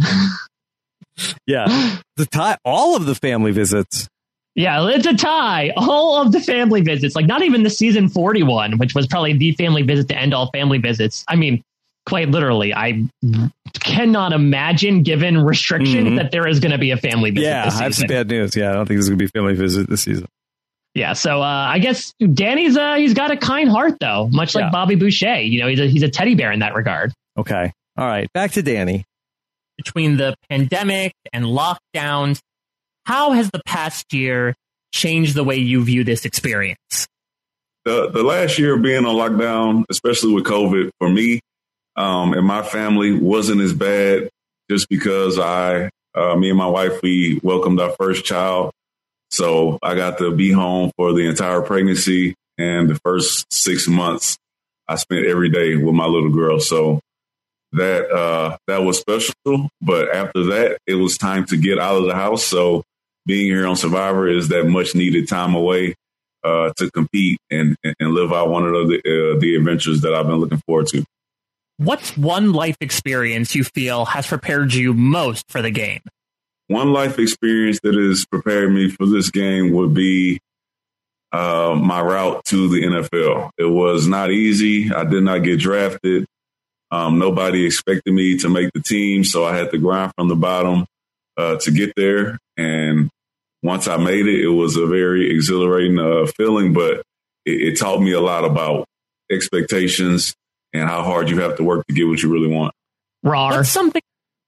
Yeah. The tie, all of the family visits. Yeah, it's a tie. All of the family visits, like not even the season forty-one, which was probably the family visit to end all family visits. I mean, quite literally, I cannot imagine, given restriction, Mhm. that there is going to be a family visit. Yeah, this I have some season. bad news. Yeah, I don't think there's going to be a family visit this season. Yeah, so uh, I guess Danny's uh, he's got a kind heart, though, much like Yeah. Bobby Boucher. You know, he's a, he's a teddy bear in that regard. Okay. All right. Back to Danny. Between the pandemic and lockdowns, how has the past year changed the way you view this experience? The, the last year of being on lockdown, especially with COVID, for me um, and my family, wasn't as bad just because I, uh, me and my wife, we welcomed our first child. So I got to be home for the entire pregnancy, and the first six months I spent every day with my little girl. So that uh, that was special. But after that, it was time to get out of the house. So being here on Survivor is that much needed time away uh, to compete and, and live out one of the uh, the adventures that I've been looking forward to. What's one life experience you feel has prepared you most for the game? One life experience that has prepared me for this game would be uh, my route to the N F L. It was not easy. I did not get drafted. Um, nobody expected me to make the team, so I had to grind from the bottom uh, to get there. And once I made it, it was a very exhilarating uh, feeling, but it, it taught me a lot about expectations and how hard you have to work to get what you really want. Rawr. What's something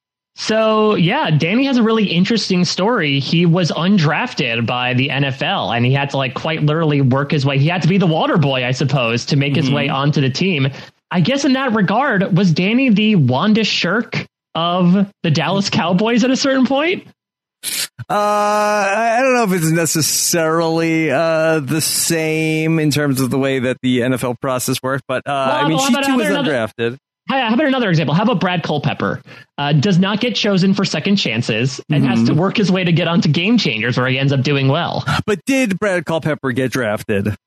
So, yeah, Danny has a really interesting story. He was undrafted by the N F L, and he had to, like, quite literally work his way. He had to be the water boy, I suppose, to make mm-hmm. his way onto the team. I guess in that regard, was Danny the Wanda Shirk of the Dallas Cowboys at a certain point? Uh, I don't know if it's necessarily uh, the same in terms of the way that the N F L process works, but uh, well, I mean, she too was undrafted. How about another example? How about Brad Culpepper? Uh, does not get chosen for second chances and mm-hmm. has to work his way to get onto Game Changers, where he ends up doing well. But did Brad Culpepper get drafted? Uh,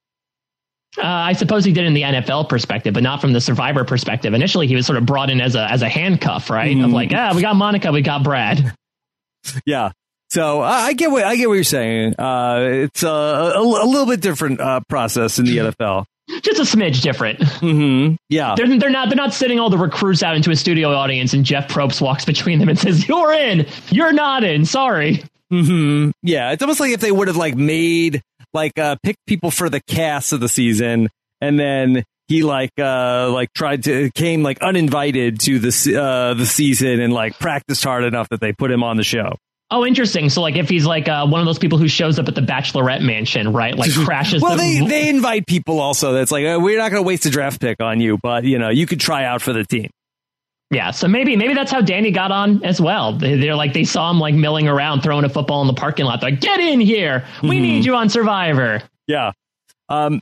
I suppose he did in the N F L perspective, but not from the Survivor perspective. Initially, he was sort of brought in as a as a handcuff, right? Mm-hmm. Of like, ah, we got Monica, we got Brad. Yeah. So uh, I get what I get what you're saying. Uh, it's a, a, a little bit different uh, process in the N F L. Just a smidge different. Mm-hmm. Yeah, they're, they're not. They're not sitting all the recruits out into a studio audience, and Jeff Probst walks between them and says, "You're in. You're not in. Sorry." Mm-hmm. Yeah, it's almost like if they would have like made like uh, picked people for the cast of the season, and then he like uh, like tried to came like uninvited to the uh, the season and like practiced hard enough that they put him on the show. Oh, interesting. So, like, if he's like uh, one of those people who shows up at the Bachelorette mansion, right? Like, crashes. Well, the- they they invite people also. That's like uh, we're not going to waste a draft pick on you, but you know you could try out for the team. Yeah, so maybe maybe that's how Danny got on as well. They, they're like they saw him like milling around, throwing a football in the parking lot. They're like, get in here. We mm-hmm. need you on Survivor. Yeah. Um.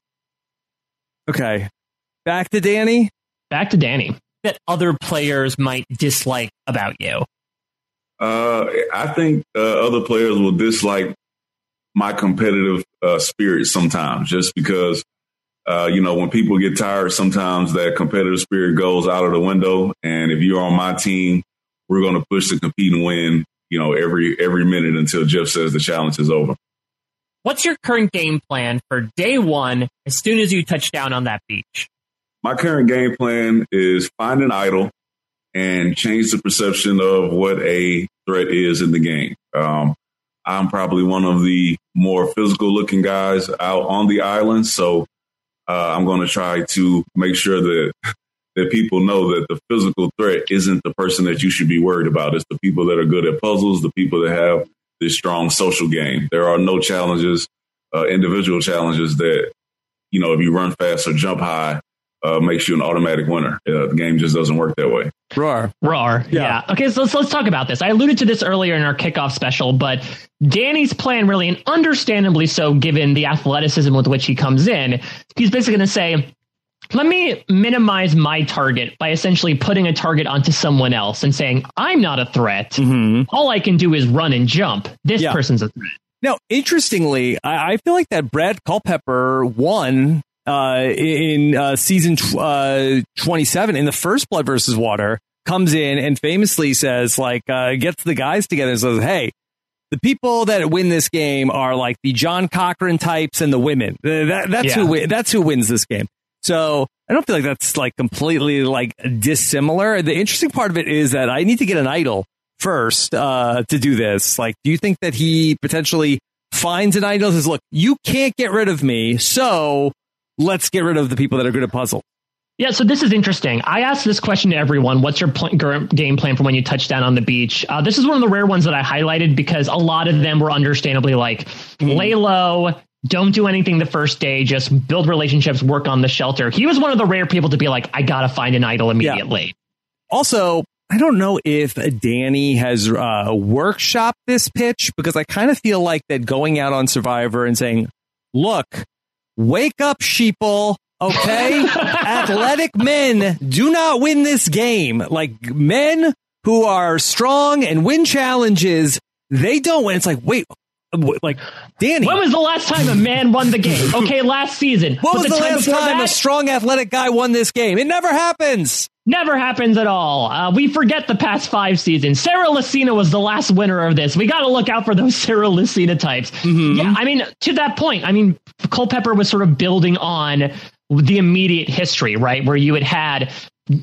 Okay. Back to Danny. Back to Danny. That other players might dislike about you. Uh, I think uh, other players will dislike my competitive uh, spirit sometimes, just because. Uh, you know, when people get tired, sometimes that competitive spirit goes out of the window. And if you're on my team, we're going to push to compete and win, you know, every every minute until Jeff says the challenge is over. What's your current game plan for day one as soon as you touch down on that beach? My current game plan is find an idol and change the perception of what a threat is in the game. Um, I'm probably one of the more physical looking guys out on the island. So Uh, I'm going to try to make sure that that people know that the physical threat isn't the person that you should be worried about. It's the people that are good at puzzles, the people that have this strong social game. There are no challenges, uh, individual challenges that, you know, if you run fast or jump high, uh, makes you an automatic winner. Uh, the game just doesn't work that way. Roar. Roar. Yeah. yeah. Okay, so let's, let's talk about this. I alluded to this earlier in our kickoff special, but Danny's plan really, and understandably so, given the athleticism with which he comes in, he's basically going to say, let me minimize my target by essentially putting a target onto someone else and saying, I'm not a threat. Mm-hmm. All I can do is run and jump. This yeah. person's a threat. Now, interestingly, I, I feel like that Brad Culpepper won uh, in uh, season tw- uh, twenty-seven in the first Blood versus Water, comes in and famously says, like, uh, gets the guys together and says, hey, the people that win this game are like the John Cochran types and the women. That, that's yeah. who that's who wins this game. So I don't feel like that's like completely like dissimilar. The interesting part of it is that I need to get an idol first uh, to do this. Like, do you think that he potentially finds an idol and says, look, you can't get rid of me, so let's get rid of the people that are good at puzzle? Yeah, so this is interesting. I asked this question to everyone. What's your pl- game plan for when you touch down on the beach? Uh, this is one of the rare ones that I highlighted because a lot of them were understandably like, mm. lay low, don't do anything the first day, just build relationships, work on the shelter. He was one of the rare people to be like, I got to find an idol immediately. Yeah. Also, I don't know if Danny has uh, workshopped this pitch, because I kind of feel like that going out on Survivor and saying, look, wake up, sheeple. Okay, athletic men do not win this game. Like, men who are strong and win challenges, they don't win. It's like, wait, like, Danny. When was the last time a man won the game? Okay, last season. What was the, the time last time that? a strong athletic guy won this game? It never happens. Never happens at all. Uh, we forget the past five seasons. Sarah Lucina was the last winner of this. We got to look out for those Sarah Lucina types. Mm-hmm. Yeah, I mean, to that point, I mean, Culpepper was sort of building on the immediate history, right? Where you had had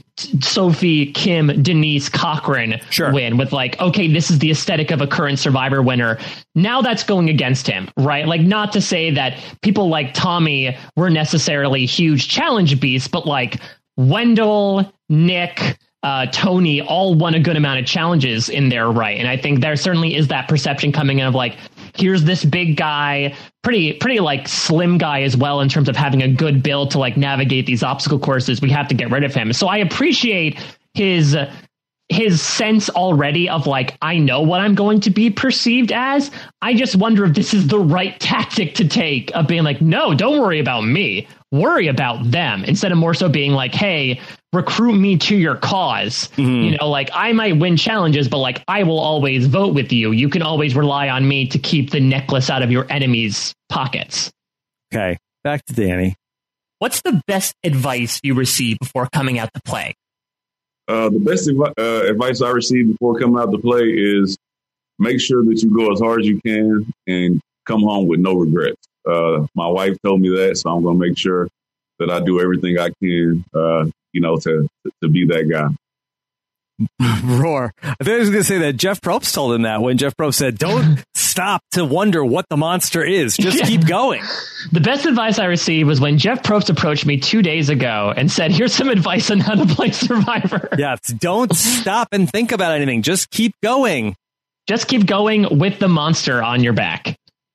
Sophie, Kim, Denise, Cochran sure. win with like, okay, this is the aesthetic of a current Survivor winner. Now that's going against him, right? Like, not to say that people like Tommy were necessarily huge challenge beasts, but like Wendell, Nick, uh, Tony all won a good amount of challenges in their right. And I think there certainly is that perception coming in of like, here's this big guy, pretty, pretty like slim guy as well in terms of having a good build to like navigate these obstacle courses. We have to get rid of him. So I appreciate his, his sense already of like, I know what I'm going to be perceived as. I just wonder if this is the right tactic to take of being like, no, don't worry about me. Worry about them, instead of more so being like, hey, recruit me to your cause. Mm-hmm. You know, like, I might win challenges, but like, I will always vote with you. You can always rely on me to keep the necklace out of your enemy's pockets. Okay, back to Danny. What's the best advice you received before coming out to play? Uh, the best advi- uh, advice I received before coming out to play is make sure that you go as hard as you can and come home with no regrets. Uh, my wife told me that, so I'm going to make sure that I do everything I can, uh, you know, to to be that guy. Roar. I think I was going to say that Jeff Probst told him that when Jeff Probst said, don't stop to wonder what the monster is. Just Yeah. keep going. The best advice I received was when Jeff Probst approached me two days ago and said, here's some advice on how to play Survivor. Yeah, don't stop and think about anything. Just keep going. Just keep going with the monster on your back.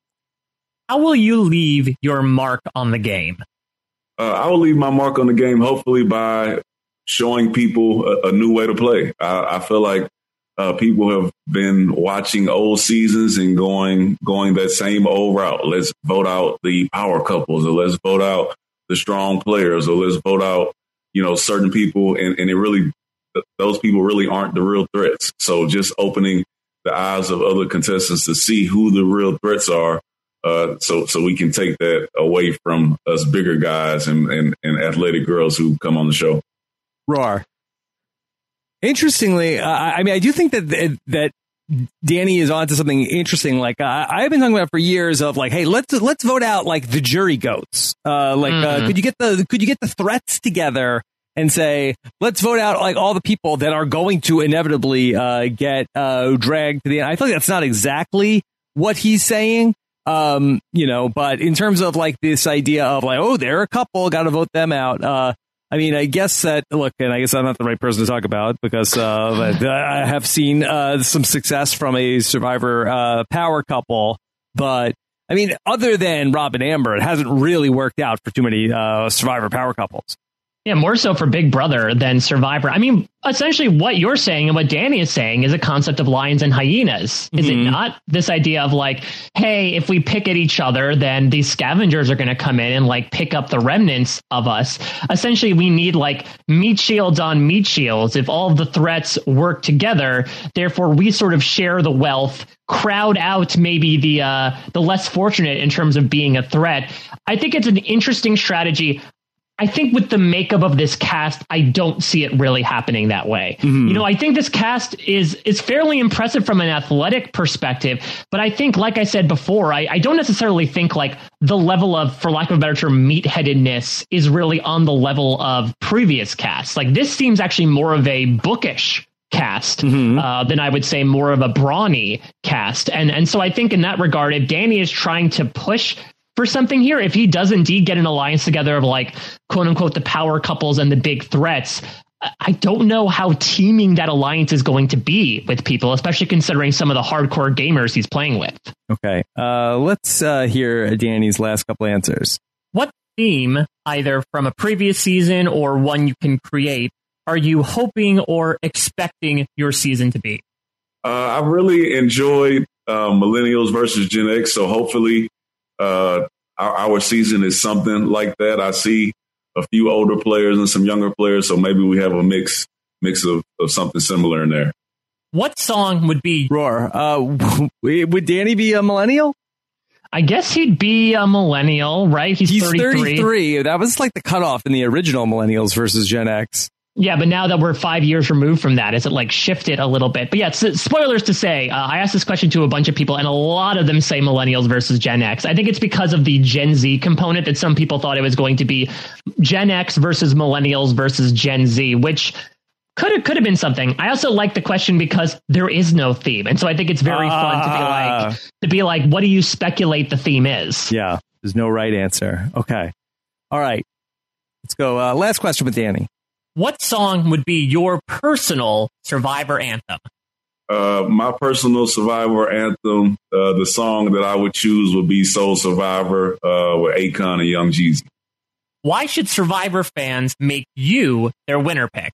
How will you leave your mark on the game? Uh, I will leave my mark on the game, hopefully by showing people a, a new way to play. I, I feel like uh, people have been watching old seasons and going going that same old route. Let's vote out the power couples, or let's vote out the strong players, or let's vote out, you know, certain people. And, and it really, those people really aren't the real threats. So just opening the eyes of other contestants to see who the real threats are. Uh, so so we can take that away from us bigger guys and, and, and athletic girls who come on the show. Roar. Interestingly, uh, I mean, I do think that that Danny is onto something interesting. Like uh, I've been talking about for years of like, hey, let's let's vote out like the jury goats. Uh, like, mm-hmm. uh, could you get the could you get the threats together and say, let's vote out like all the people that are going to inevitably uh, get uh, dragged to the end. I feel like that's not exactly what he's saying. Um, you know, but in terms of like this idea of like, oh, they're a couple, got to vote them out. Uh, I mean, I guess that, look, and I guess I'm not the right person to talk about because uh, I have seen uh, some success from a Survivor uh, power couple. But I mean, other than Rob and Amber, it hasn't really worked out for too many uh, Survivor power couples. Yeah, more so for Big Brother than Survivor. I mean, essentially what you're saying and what Danny is saying is a concept of lions and hyenas. Is mm-hmm. it not? This idea of like, hey, if we pick at each other, then these scavengers are going to come in and like pick up the remnants of us. Essentially, we need like meat shields on meat shields. If all of the threats work together, therefore we sort of share the wealth, crowd out maybe the uh, the less fortunate in terms of being a threat. I think it's an interesting strategy. I think with the makeup of this cast, I don't see it really happening that way. Mm-hmm. You know, I think this cast is is fairly impressive from an athletic perspective. But I think, like I said before, I, I don't necessarily think like the level of, for lack of a better term, meatheadedness is really on the level of previous casts. Like this seems actually more of a bookish cast mm-hmm. uh, than I would say more of a brawny cast. And, and so I think in that regard, if Danny is trying to push for something here, if he does indeed get an alliance together of like, quote unquote, the power couples and the big threats, I don't know how teaming that alliance is going to be with people, especially considering some of the hardcore gamers he's playing with. Okay, uh, let's uh, hear Danny's last couple answers. What theme, either from a previous season or one you can create, are you hoping or expecting your season to be? Uh, I really enjoyed uh, Millennials versus Gen X, so hopefully Uh, our, our season is something like that. I see a few older players and some younger players, so maybe we have a mix mix of, of something similar in there. What song would be Roar? Uh, would Danny be a millennial? I guess he'd be a millennial, right? He's, He's thirty-three. thirty-three. That was like the cutoff in the original Millennials versus Gen X. Yeah, but now that we're five years removed from that, is it like shifted a little bit? But yeah, it's, spoilers to say, uh, I asked this question to a bunch of people, and a lot of them say Millennials versus Gen X. I think it's because of the Gen Z component that some people thought it was going to be Gen X versus Millennials versus Gen Z, which could have could have been something. I also like the question because there is no theme, and so I think it's very uh, fun to be like to be like, what do you speculate the theme is? Yeah, there's no right answer. Okay, all right, let's go. Uh, last question with Danny. What song would be your personal Survivor anthem? Uh, my personal Survivor anthem, uh, the song that I would choose would be Soul Survivor uh, with Akon and Young Jeezy. Why should Survivor fans make you their winner pick?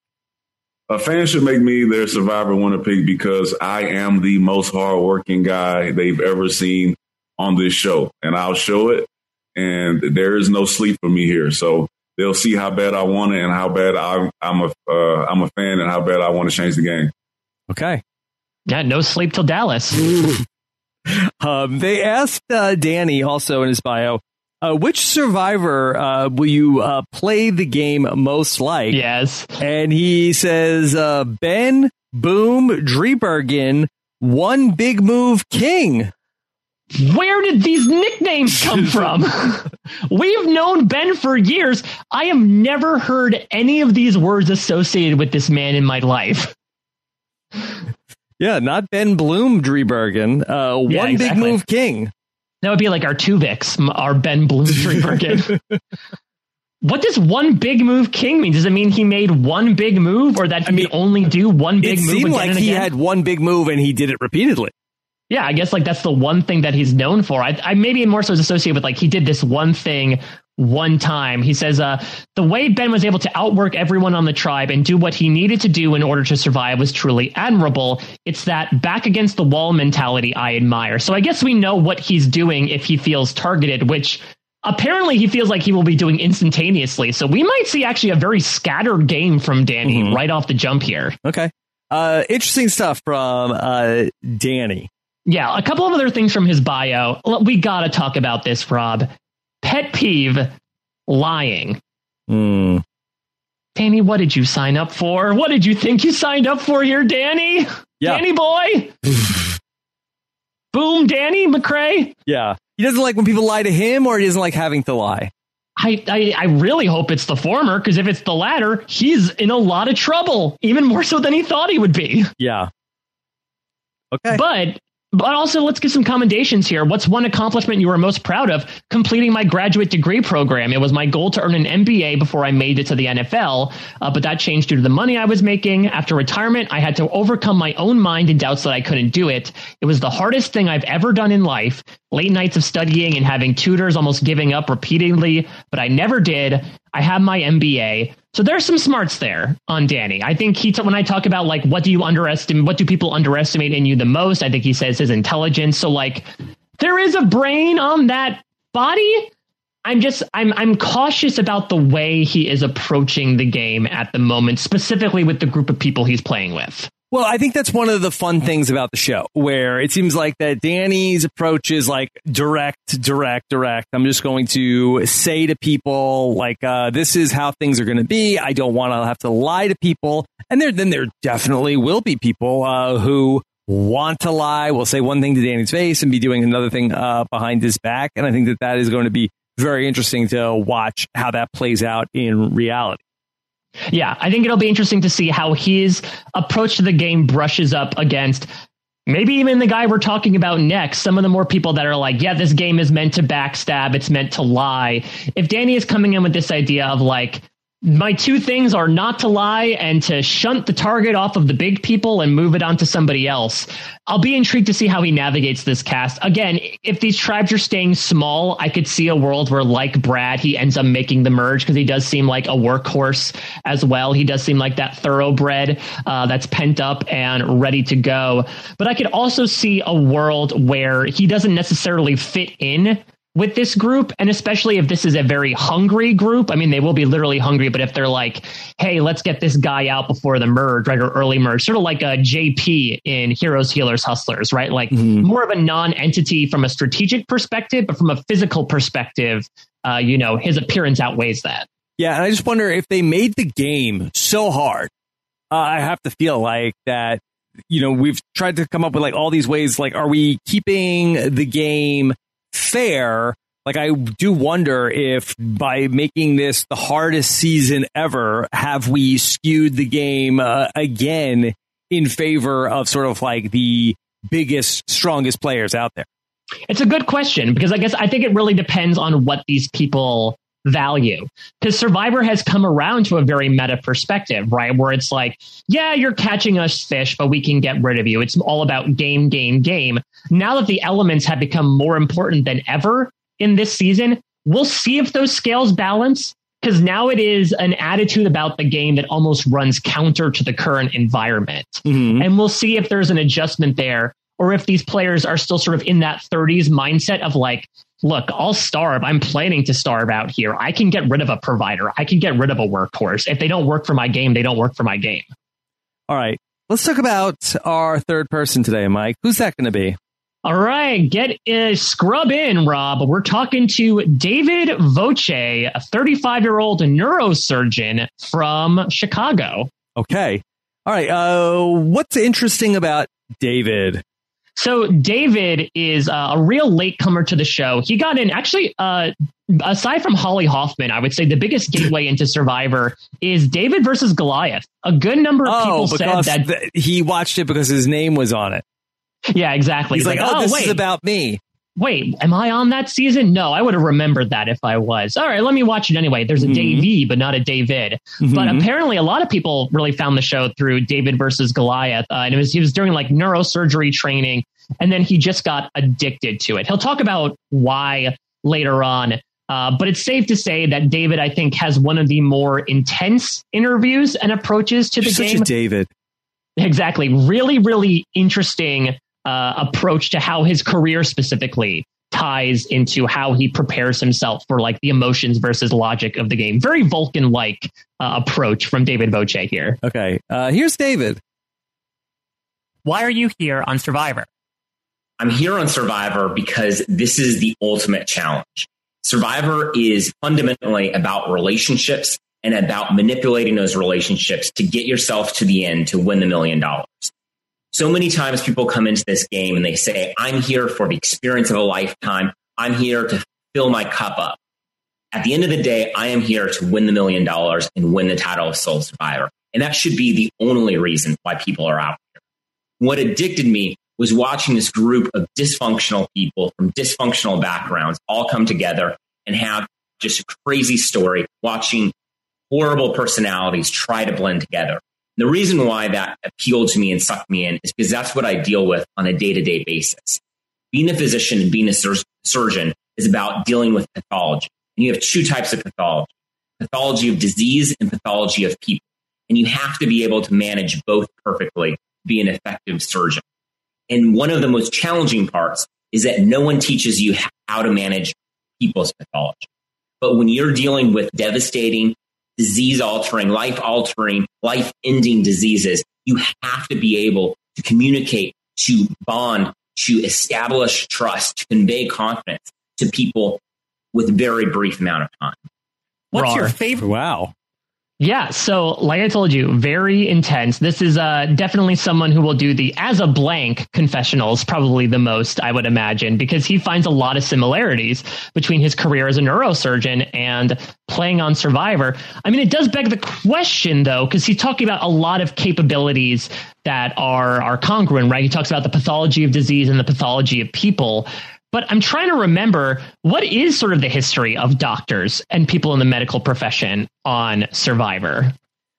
A fan should make me their Survivor winner pick because I am the most hardworking guy they've ever seen on this show, and I'll show it. And there is no sleep for me here, so they'll see how bad I want it and how bad I'm, I'm a uh, I'm a fan and how bad I want to change the game. Okay. Yeah, no sleep till Dallas. um, they asked uh, Danny also in his bio, uh, which Survivor uh, will you uh, play the game most like? Yes. And he says, uh, Ben, Boom, Driebergen, One Big Move King. Where did these nicknames come from? We've known Ben for years. I have never heard any of these words associated with this man in my life. Yeah, not Ben Bloom, Driebergen. Uh, one Yeah, big exactly. move king. That would be like our Tuvix, our Ben Bloom Driebergen. What does one big move king mean? Does it mean he made one big move, or that he I mean, could only do one big It move seemed again like and he again? had one big move and he did it repeatedly. Yeah, I guess like that's the one thing that he's known for. I, I maybe more so is associated with like he did this one thing one time. He says uh, the way Ben was able to outwork everyone on the tribe and do what he needed to do in order to survive was truly admirable. It's that back against the wall mentality I admire. So I guess we know what he's doing if he feels targeted, which apparently he feels like he will be doing instantaneously. So we might see actually a very scattered game from Danny Mhm. right off the jump here. Okay. Uh, interesting stuff from uh, Danny. Yeah, a couple of other things from his bio. L- We got to talk about this, Rob. Pet peeve, lying. Mm. Danny, what did you sign up for? What did you think you signed up for here, Danny? Yeah. Danny boy? Boom, Danny McRae? Yeah. He doesn't like when people lie to him, or he doesn't like having to lie. I, I, I really hope it's the former, because if it's the latter, he's in a lot of trouble, even more so than he thought he would be. Yeah. Okay. But but also, let's get some commendations here. What's one accomplishment you were most proud of? Completing my graduate degree program. It was my goal to earn an M B A before I made it to the N F L, uh, but that changed due to the money I was making. After retirement, I had to overcome my own mind and doubts that I couldn't do it. It was the hardest thing I've ever done in life. Late nights of studying and having tutors, almost giving up repeatedly, but I never did. I have my M B A. So there's some smarts there on Danny. I think he, t- when I talk about like, what do you underestimate, what do people underestimate in you the most? I think he says his intelligence. So like, there is a brain on that body. I'm just, I'm, I'm cautious about the way he is approaching the game at the moment, specifically with the group of people he's playing with. Well, I think that's one of the fun things about the show, where it seems like that Danny's approach is like direct, direct, direct. I'm just going to say to people like, uh, this is how things are going to be. I don't want to have to lie to people. And there, then there definitely will be people uh, who want to lie, will say one thing to Danny's face and be doing another thing uh, behind his back. And I think that that is going to be very interesting to watch how that plays out in reality. Yeah, I think it'll be interesting to see how his approach to the game brushes up against maybe even the guy we're talking about next. Some of the more people that are like, yeah, this game is meant to backstab. It's meant to lie. If Danny is coming in with this idea of like, my two things are not to lie and to shunt the target off of the big people and move it onto somebody else. I'll be intrigued to see how he navigates this cast. Again, if these tribes are staying small, I could see a world where, like Brad, he ends up making the merge because he does seem like a workhorse as well. He does seem like that thoroughbred uh, that's pent up and ready to go. But I could also see a world where he doesn't necessarily fit in with this group, and especially if this is a very hungry group. I mean, they will be literally hungry, but if they're like, hey, let's get this guy out before the merge, right, or early merge, sort of like a J P in Heroes, Healers, Hustlers, right? Like mm-hmm. more of a non-entity from a strategic perspective, but from a physical perspective, uh, you know, his appearance outweighs that. Yeah, and I just wonder if they made the game so hard. Uh, I have to feel like that, you know, we've tried to come up with like all these ways, like, are we keeping the game fair? Like, I do wonder if by making this the hardest season ever, have we skewed the game uh, again in favor of sort of like the biggest, strongest players out there? It's a good question, because I guess I think it really depends on what these people value, because Survivor has come around to a very meta perspective, right? Where it's like, yeah, you're catching us fish, but we can get rid of you. It's all about game, game, game. Now that the elements have become more important than ever in this season, we'll see if those scales balance, because now it is an attitude about the game that almost runs counter to the current environment. Mm-hmm. And we'll see if there's an adjustment there, or if these players are still sort of in that thirties mindset of like, look, I'll starve. I'm planning to starve out here. I can get rid of a provider. I can get rid of a workhorse. If they don't work for my game, they don't work for my game. All right. Let's talk about our third person today, Mike. Who's that going to be? All right. Get uh, scrub in, Rob. We're talking to David Voce, a thirty-five-year-old neurosurgeon from Chicago. Okay. All right. Uh, what's interesting about David? So David is uh, a real latecomer to the show. He got in actually, uh, aside from Holly Hoffman, I would say the biggest gateway into Survivor is David versus Goliath. A good number of oh, people said that th- he watched it because his name was on it. Yeah, exactly. He's, He's like, like, oh, oh this wait. is about me. Wait, am I on that season? No, I would have remembered that if I was. All right, let me watch it anyway. There's a mm-hmm. Davey, but not a David. Mm-hmm. But apparently a lot of people really found the show through David versus Goliath. Uh, and it was he was during like neurosurgery training, and then he just got addicted to it. He'll talk about why later on. Uh, but it's safe to say that David, I think, has one of the more intense interviews and approaches to the You're game. Such a David. Exactly. Really, really interesting Uh, approach to how his career specifically ties into how he prepares himself for like the emotions versus logic of the game. Very Vulcan-like uh, approach from David Voce here. Okay, uh, here's David. Why are you here on Survivor? I'm here on Survivor because this is the ultimate challenge. Survivor is fundamentally about relationships and about manipulating those relationships to get yourself to the end to win the million dollars. So many times people come into this game and they say, I'm here for the experience of a lifetime. I'm here to fill my cup up. At the end of the day, I am here to win the million dollars and win the title of Sole Survivor. And that should be the only reason why people are out here. What addicted me was watching this group of dysfunctional people from dysfunctional backgrounds all come together and have just a crazy story, watching horrible personalities try to blend together. The reason why that appealed to me and sucked me in is because that's what I deal with on a day-to-day basis. Being a physician and being a sur- surgeon is about dealing with pathology. And you have two types of pathology, pathology of disease and pathology of people. And you have to be able to manage both perfectly to be an effective surgeon. And one of the most challenging parts is that no one teaches you how to manage people's pathology. But when you're dealing with devastating, disease-altering, life-altering, life-ending diseases, you have to be able to communicate, to bond, to establish trust, to convey confidence to people with a very brief amount of time. What's Rawr. your favorite? Wow. Yeah, so like I told you, very intense. This is uh, definitely someone who will do the as a blank confessionals, probably the most, I would imagine, because he finds a lot of similarities between his career as a neurosurgeon and playing on Survivor. I mean, it does beg the question, though, because he's talking about a lot of capabilities that are, are congruent, right? He talks about the pathology of disease and the pathology of people. But I'm trying to remember, what is sort of the history of doctors and people in the medical profession on Survivor?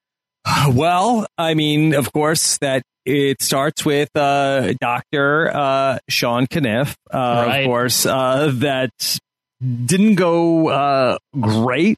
Well, I mean, of course, that it starts with uh, Doctor Uh, Sean Caniff, uh, right. Of course, uh, that didn't go uh, great.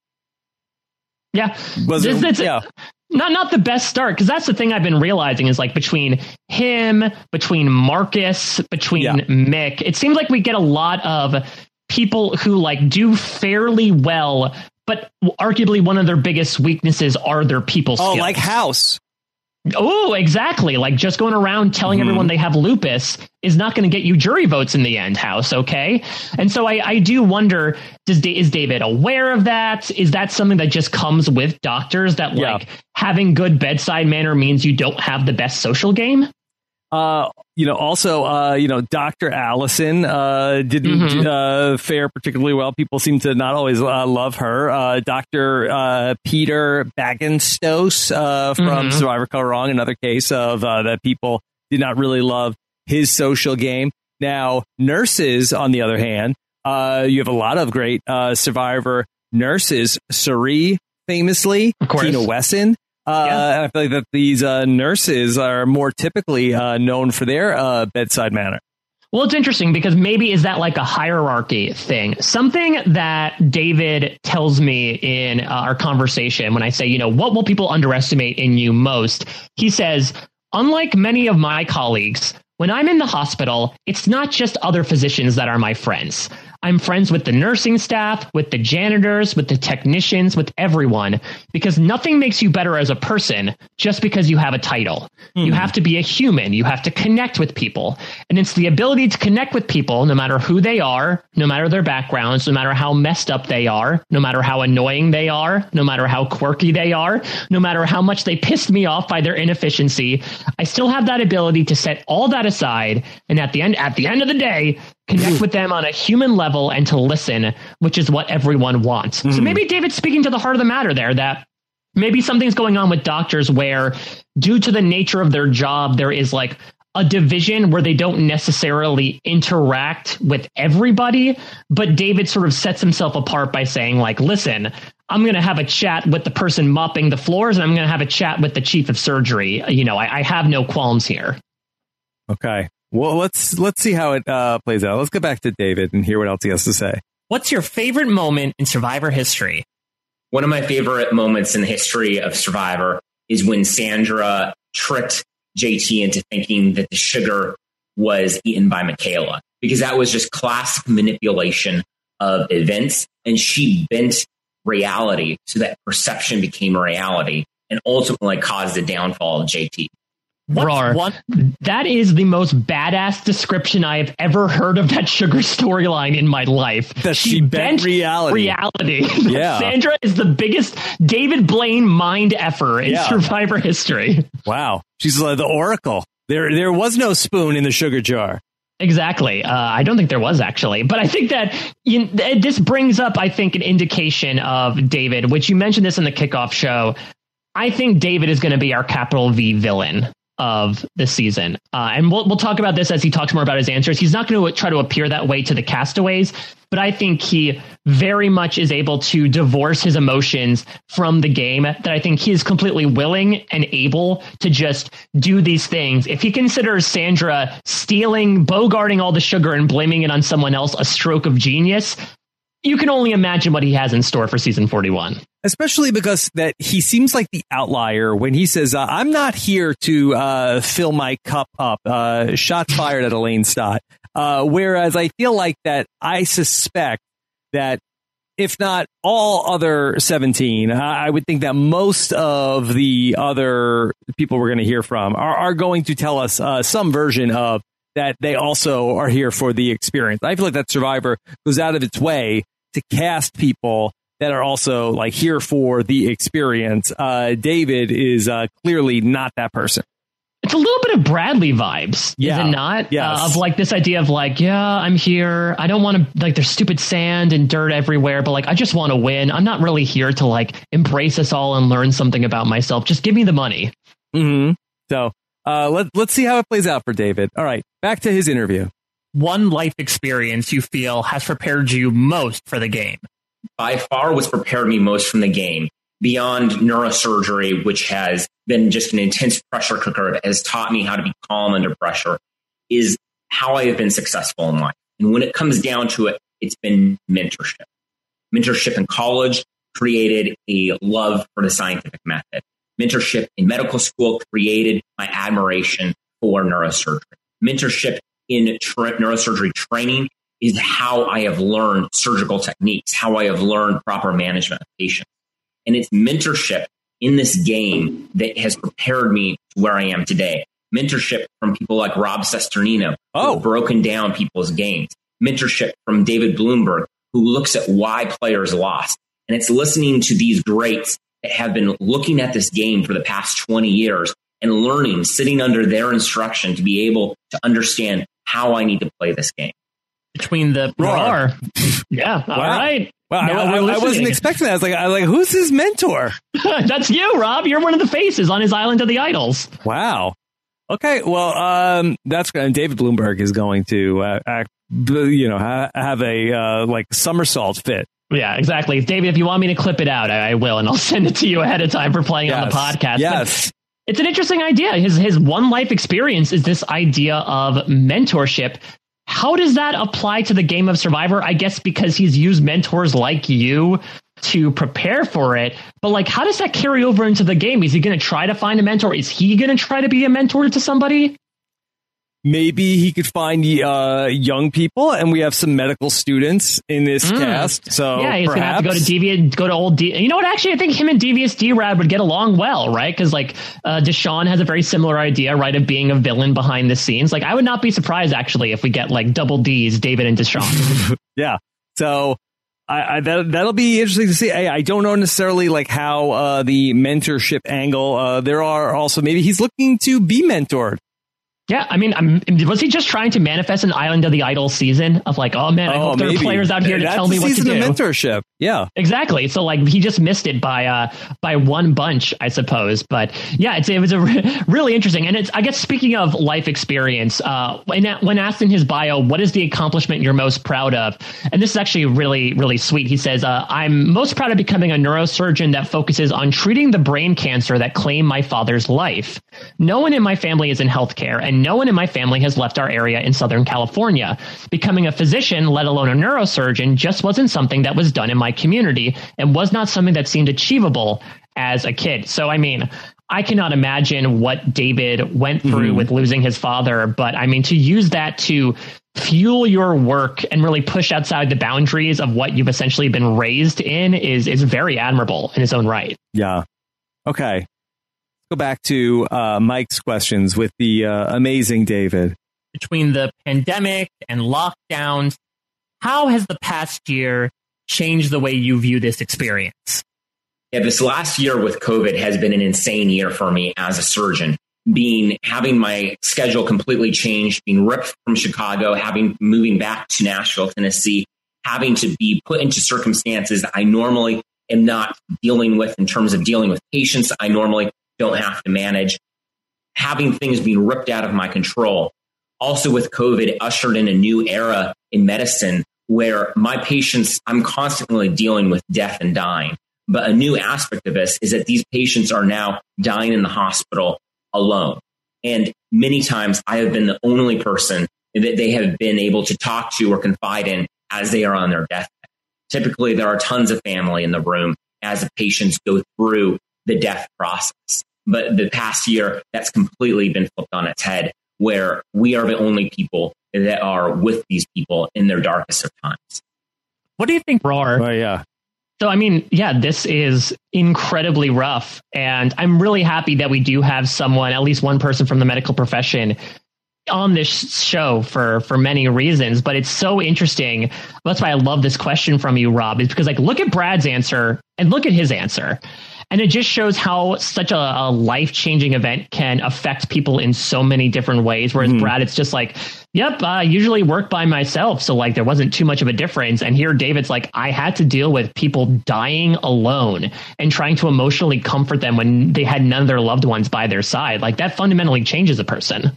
Yeah. Was this, it? It's, yeah. Not not the best start, because that's the thing I've been realizing is like between him, between Marcus, between yeah. Mick, it seems like we get a lot of people who like do fairly well, but arguably one of their biggest weaknesses are their people skills. Oh, like House. Oh, exactly. Like just going around telling mm-hmm. everyone they have lupus is not going to get you jury votes in the end, House. OK, and so I, I do wonder, does is David aware of that? Is that something that just comes with doctors, that like yeah. having good bedside manner means you don't have the best social game? Uh, you know, also, uh, you know, Doctor Allison uh, didn't mm-hmm. uh, fare particularly well. People seem to not always uh, love her. Uh, Doctor Uh, Peter Bagenstos uh, from mm-hmm. Survivor Color Wrong, another case of uh, that people did not really love his social game. Now, nurses, on the other hand, uh, you have a lot of great uh, Survivor nurses. Suri, famously, Tina Wesson. Uh, yeah. I feel like that these uh, nurses are more typically uh, known for their uh, bedside manner. Well, it's interesting because maybe is that like a hierarchy thing? Something that David tells me in uh, our conversation when I say, you know, what will people underestimate in you most? He says, unlike many of my colleagues, when I'm in the hospital, it's not just other physicians that are my friends. I'm friends with the nursing staff, with the janitors, with the technicians, with everyone, because nothing makes you better as a person just because you have a title. Mm. You have to be a human. You have to connect with people. And it's the ability to connect with people, no matter who they are, no matter their backgrounds, no matter how messed up they are, no matter how annoying they are, no matter how quirky they are, no matter how much they pissed me off by their inefficiency. I still have that ability to set all that aside. And at the end, at the end of the day, connect with them on a human level and to listen, which is what everyone wants. Mm. So maybe David's speaking to the heart of the matter there, that maybe something's going on with doctors where, due to the nature of their job, there is like a division where they don't necessarily interact with everybody. But David sort of sets himself apart by saying, like, listen, I'm going to have a chat with the person mopping the floors, and I'm going to have a chat with the chief of surgery. You know, I, I have no qualms here. Okay. Well, let's let's see how it uh, plays out. Let's go back to David and hear what else he has to say. What's your favorite moment in Survivor history? One of my favorite moments in the history of Survivor is when Sandra tricked J T into thinking that the sugar was eaten by Michaela, because that was just classic manipulation of events. And she bent reality so that perception became reality and ultimately caused the downfall of J T. Roar. What? That is the most badass description I have ever heard of that sugar storyline in my life. That she, she bent, bent reality. Reality. Yeah. Sandra is the biggest David Blaine mind effer in yeah. Survivor history. Wow. She's like the Oracle. There, there was no spoon in the sugar jar. Exactly. Uh, I don't think there was, actually. But I think that you, this brings up, I think, an indication of David, which you mentioned this in the kickoff show. I think David is going to be our capital V villain of the season. Uh, and we'll, we'll talk about this as he talks more about his answers. He's not going to try to appear that way to the castaways, but I think he very much is able to divorce his emotions from the game, that I think he is completely willing and able to just do these things. If he considers Sandra stealing, bogarting all the sugar and blaming it on someone else a stroke of genius, you can only imagine what he has in store for season forty-one. Especially because that he seems like the outlier when he says, uh, I'm not here to uh, fill my cup up. Uh, shots fired at Elaine Stott. Uh, whereas I feel like that I suspect that if not all other seventeen, I would think that most of the other people we're going to hear from are, are going to tell us uh, some version of that they also are here for the experience. I feel like that Survivor goes out of its way to cast people that are also like here for the experience. Uh, David is uh, clearly not that person. It's a little bit of Bradley vibes, yeah. is it not? Yes. Uh, of like this idea of like, yeah, I'm here. I don't want to, like, there's stupid sand and dirt everywhere, but like, I just want to win. I'm not really here to like embrace us all and learn something about myself. Just give me the money. Mm-hmm. So uh, let, let's see how it plays out for David. All right, back to his interview. One life experience you feel has prepared you most for the game? By far what's prepared me most from the game, beyond neurosurgery, which has been just an intense pressure cooker that has taught me how to be calm under pressure, is how I have been successful in life. And when it comes down to it, it's been mentorship. Mentorship in college created a love for the scientific method. Mentorship in medical school created my admiration for neurosurgery. Mentorship in tra- neurosurgery training is how I have learned surgical techniques, how I have learned proper management of patients. And it's mentorship in this game that has prepared me to where I am today. Mentorship from people like Rob Cesternino, oh. who have broken down people's games. Mentorship from David Bloomberg, who looks at why players lost. And it's listening to these greats that have been looking at this game for the past twenty years and learning, sitting under their instruction to be able to understand how I need to play this game. Between the roar. Yeah. All wow. right. Well, I, I, I wasn't expecting that. I was like, I was like, who's his mentor? That's you, Rob. You're one of the faces on his Island of the Idols. Wow. Okay. Well, um, that's and David Bloomberg is going to uh, act, you know, ha- have a uh, like somersault fit. Yeah, exactly. David, if you want me to clip it out, I, I will, and I'll send it to you ahead of time for playing yes. on the podcast. Yes. But it's an interesting idea. His his one life experience is this idea of mentorship. How does that apply to the game of Survivor? I guess because he's used mentors like you to prepare for it. But like, how does that carry over into the game? Is he going to try to find a mentor? Is he going to try to be a mentor to somebody? maybe he could find uh, young people, and we have some medical students in this mm. cast. So yeah, he's perhaps... gonna have to go to Deviant, go to old. D- you know what? Actually, I think him and Devious D-Rad would get along well, right? Because like uh, Deshaun has a very similar idea, right, of being a villain behind the scenes. Like, I would not be surprised actually if we get like double D's, David and Deshaun. yeah. So. I, I that that'll be interesting to see. I, I don't know necessarily like how uh, the mentorship angle. Uh, there are also maybe he's looking to be mentored. Yeah, I mean, I'm, was he just trying to manifest an Island of the Idols season of like, oh man, I oh, hope there maybe. are players out here to That's tell me what to do. Of mentorship, yeah, exactly. So like, he just missed it by uh by one bunch, I suppose. But yeah, it's, it was a re- really interesting. And it's, I guess, speaking of life experience, uh, when when asked in his bio, what is the accomplishment you're most proud of? And this is actually really really sweet. He says, uh, I'm most proud of becoming a neurosurgeon that focuses on treating the brain cancer that claimed my father's life. No one in my family is in healthcare, and no one in my family has left our area in Southern California. Becoming a physician, let alone a neurosurgeon, just wasn't something that was done in my community and was not something that seemed achievable as a kid. So, I mean, I cannot imagine what David went through mm-hmm. with losing his father. But I mean, to use that to fuel your work and really push outside the boundaries of what you've essentially been raised in is, is very admirable in its own right. Yeah. Okay. Go back to uh, Mike's questions with the uh, amazing David. Between the pandemic and lockdowns, how has the past year changed the way you view this experience? Yeah, this last year with COVID has been an insane year for me as a surgeon. Being having my schedule completely changed, being ripped from Chicago, having moving back to Nashville, Tennessee, having to be put into circumstances that I normally am not dealing with in terms of dealing with patients I normally don't have to manage, having things being ripped out of my control. Also with COVID, ushered in a new era in medicine where my patients, I'm constantly dealing with death and dying. But a new aspect of this is that these patients are now dying in the hospital alone. And many times I have been the only person that they have been able to talk to or confide in as they are on their deathbed. Typically, there are tons of family in the room as the patients go through the death process. But the past year, that's completely been flipped on its head, where we are the only people that are with these people in their darkest of times. What do you think, Roar? Oh, yeah. So, I mean, yeah, this is incredibly rough. And I'm really happy that we do have someone, at least one person from the medical profession, on this show for for many reasons. But it's so interesting. That's why I love this question from you, Rob, is because, like, look at Brad's answer and look at his answer. And it just shows how such a, a life-changing event can affect people in so many different ways. Whereas mm. Brad, it's just like, yep, I usually work by myself. So like there wasn't too much of a difference. And here David's like, I had to deal with people dying alone and trying to emotionally comfort them when they had none of their loved ones by their side. Like that fundamentally changes a person.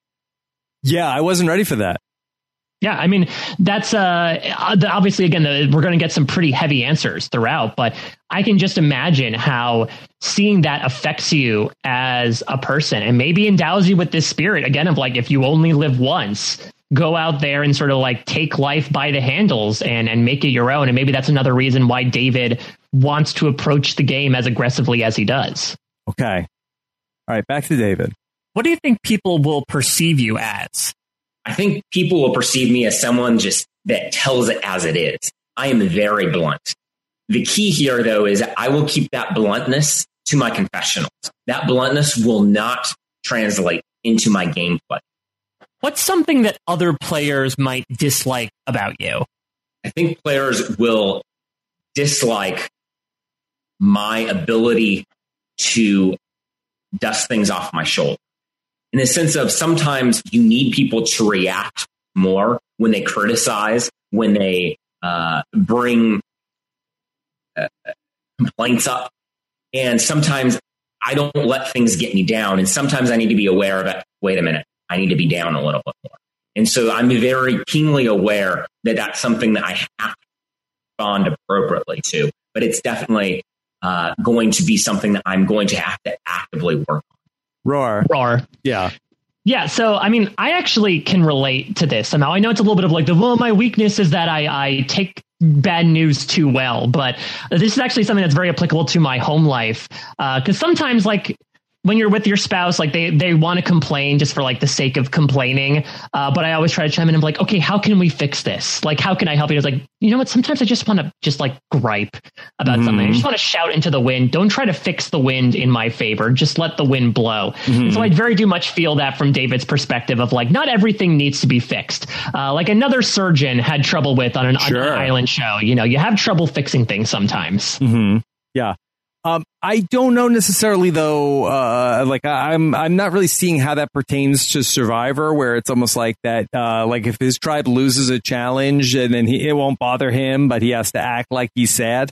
Yeah, I wasn't ready for that. Yeah, I mean, that's uh, obviously, again, the, we're going to get some pretty heavy answers throughout, but I can just imagine how seeing that affects you as a person and maybe endows you with this spirit, again, of like, if you only live once, go out there and sort of like take life by the handles and, and make it your own. And maybe that's another reason why David wants to approach the game as aggressively as he does. Okay. All right, back to David. What do you think people will perceive you as? I think people will perceive me as someone just that tells it as it is. I am very blunt. The key here, though, is I will keep that bluntness to my confessionals. That bluntness will not translate into my gameplay. What's something that other players might dislike about you? I think players will dislike my ability to dust things off my shoulder. In the sense of sometimes you need people to react more when they criticize, when they uh, bring uh, complaints up. And sometimes I don't let things get me down. And sometimes I need to be aware of it. Wait a minute, I need to be down a little bit more. And so I'm very keenly aware that that's something that I have to respond appropriately to. But it's definitely uh, going to be something that I'm going to have to actively work on. Roar. Roar. Yeah. Yeah. So, I mean, I actually can relate to this somehow. I know it's a little bit of like the, well, my weakness is that I, I take bad news too well. But this is actually something that's very applicable to my home life. Uh, cause sometimes like when you're with your spouse, like they, they want to complain just for like the sake of complaining. Uh, but I always try to chime in and be like, okay, how can we fix this? Like, how can I help you? It's like, you know what? Sometimes I just want to just like gripe about mm-hmm. something. I just want to shout into the wind. Don't try to fix the wind in my favor. Just let the wind blow. Mm-hmm. And so I very do much feel that from David's perspective of like, not everything needs to be fixed. Uh, like another surgeon had trouble with on an, sure. on an island show. You know, you have trouble fixing things sometimes. Mm-hmm. Yeah. Um, I don't know necessarily, though, uh, like I'm I'm not really seeing how that pertains to Survivor, where it's almost like that, uh, like if his tribe loses a challenge and then he, it won't bother him, but he has to act like he's sad.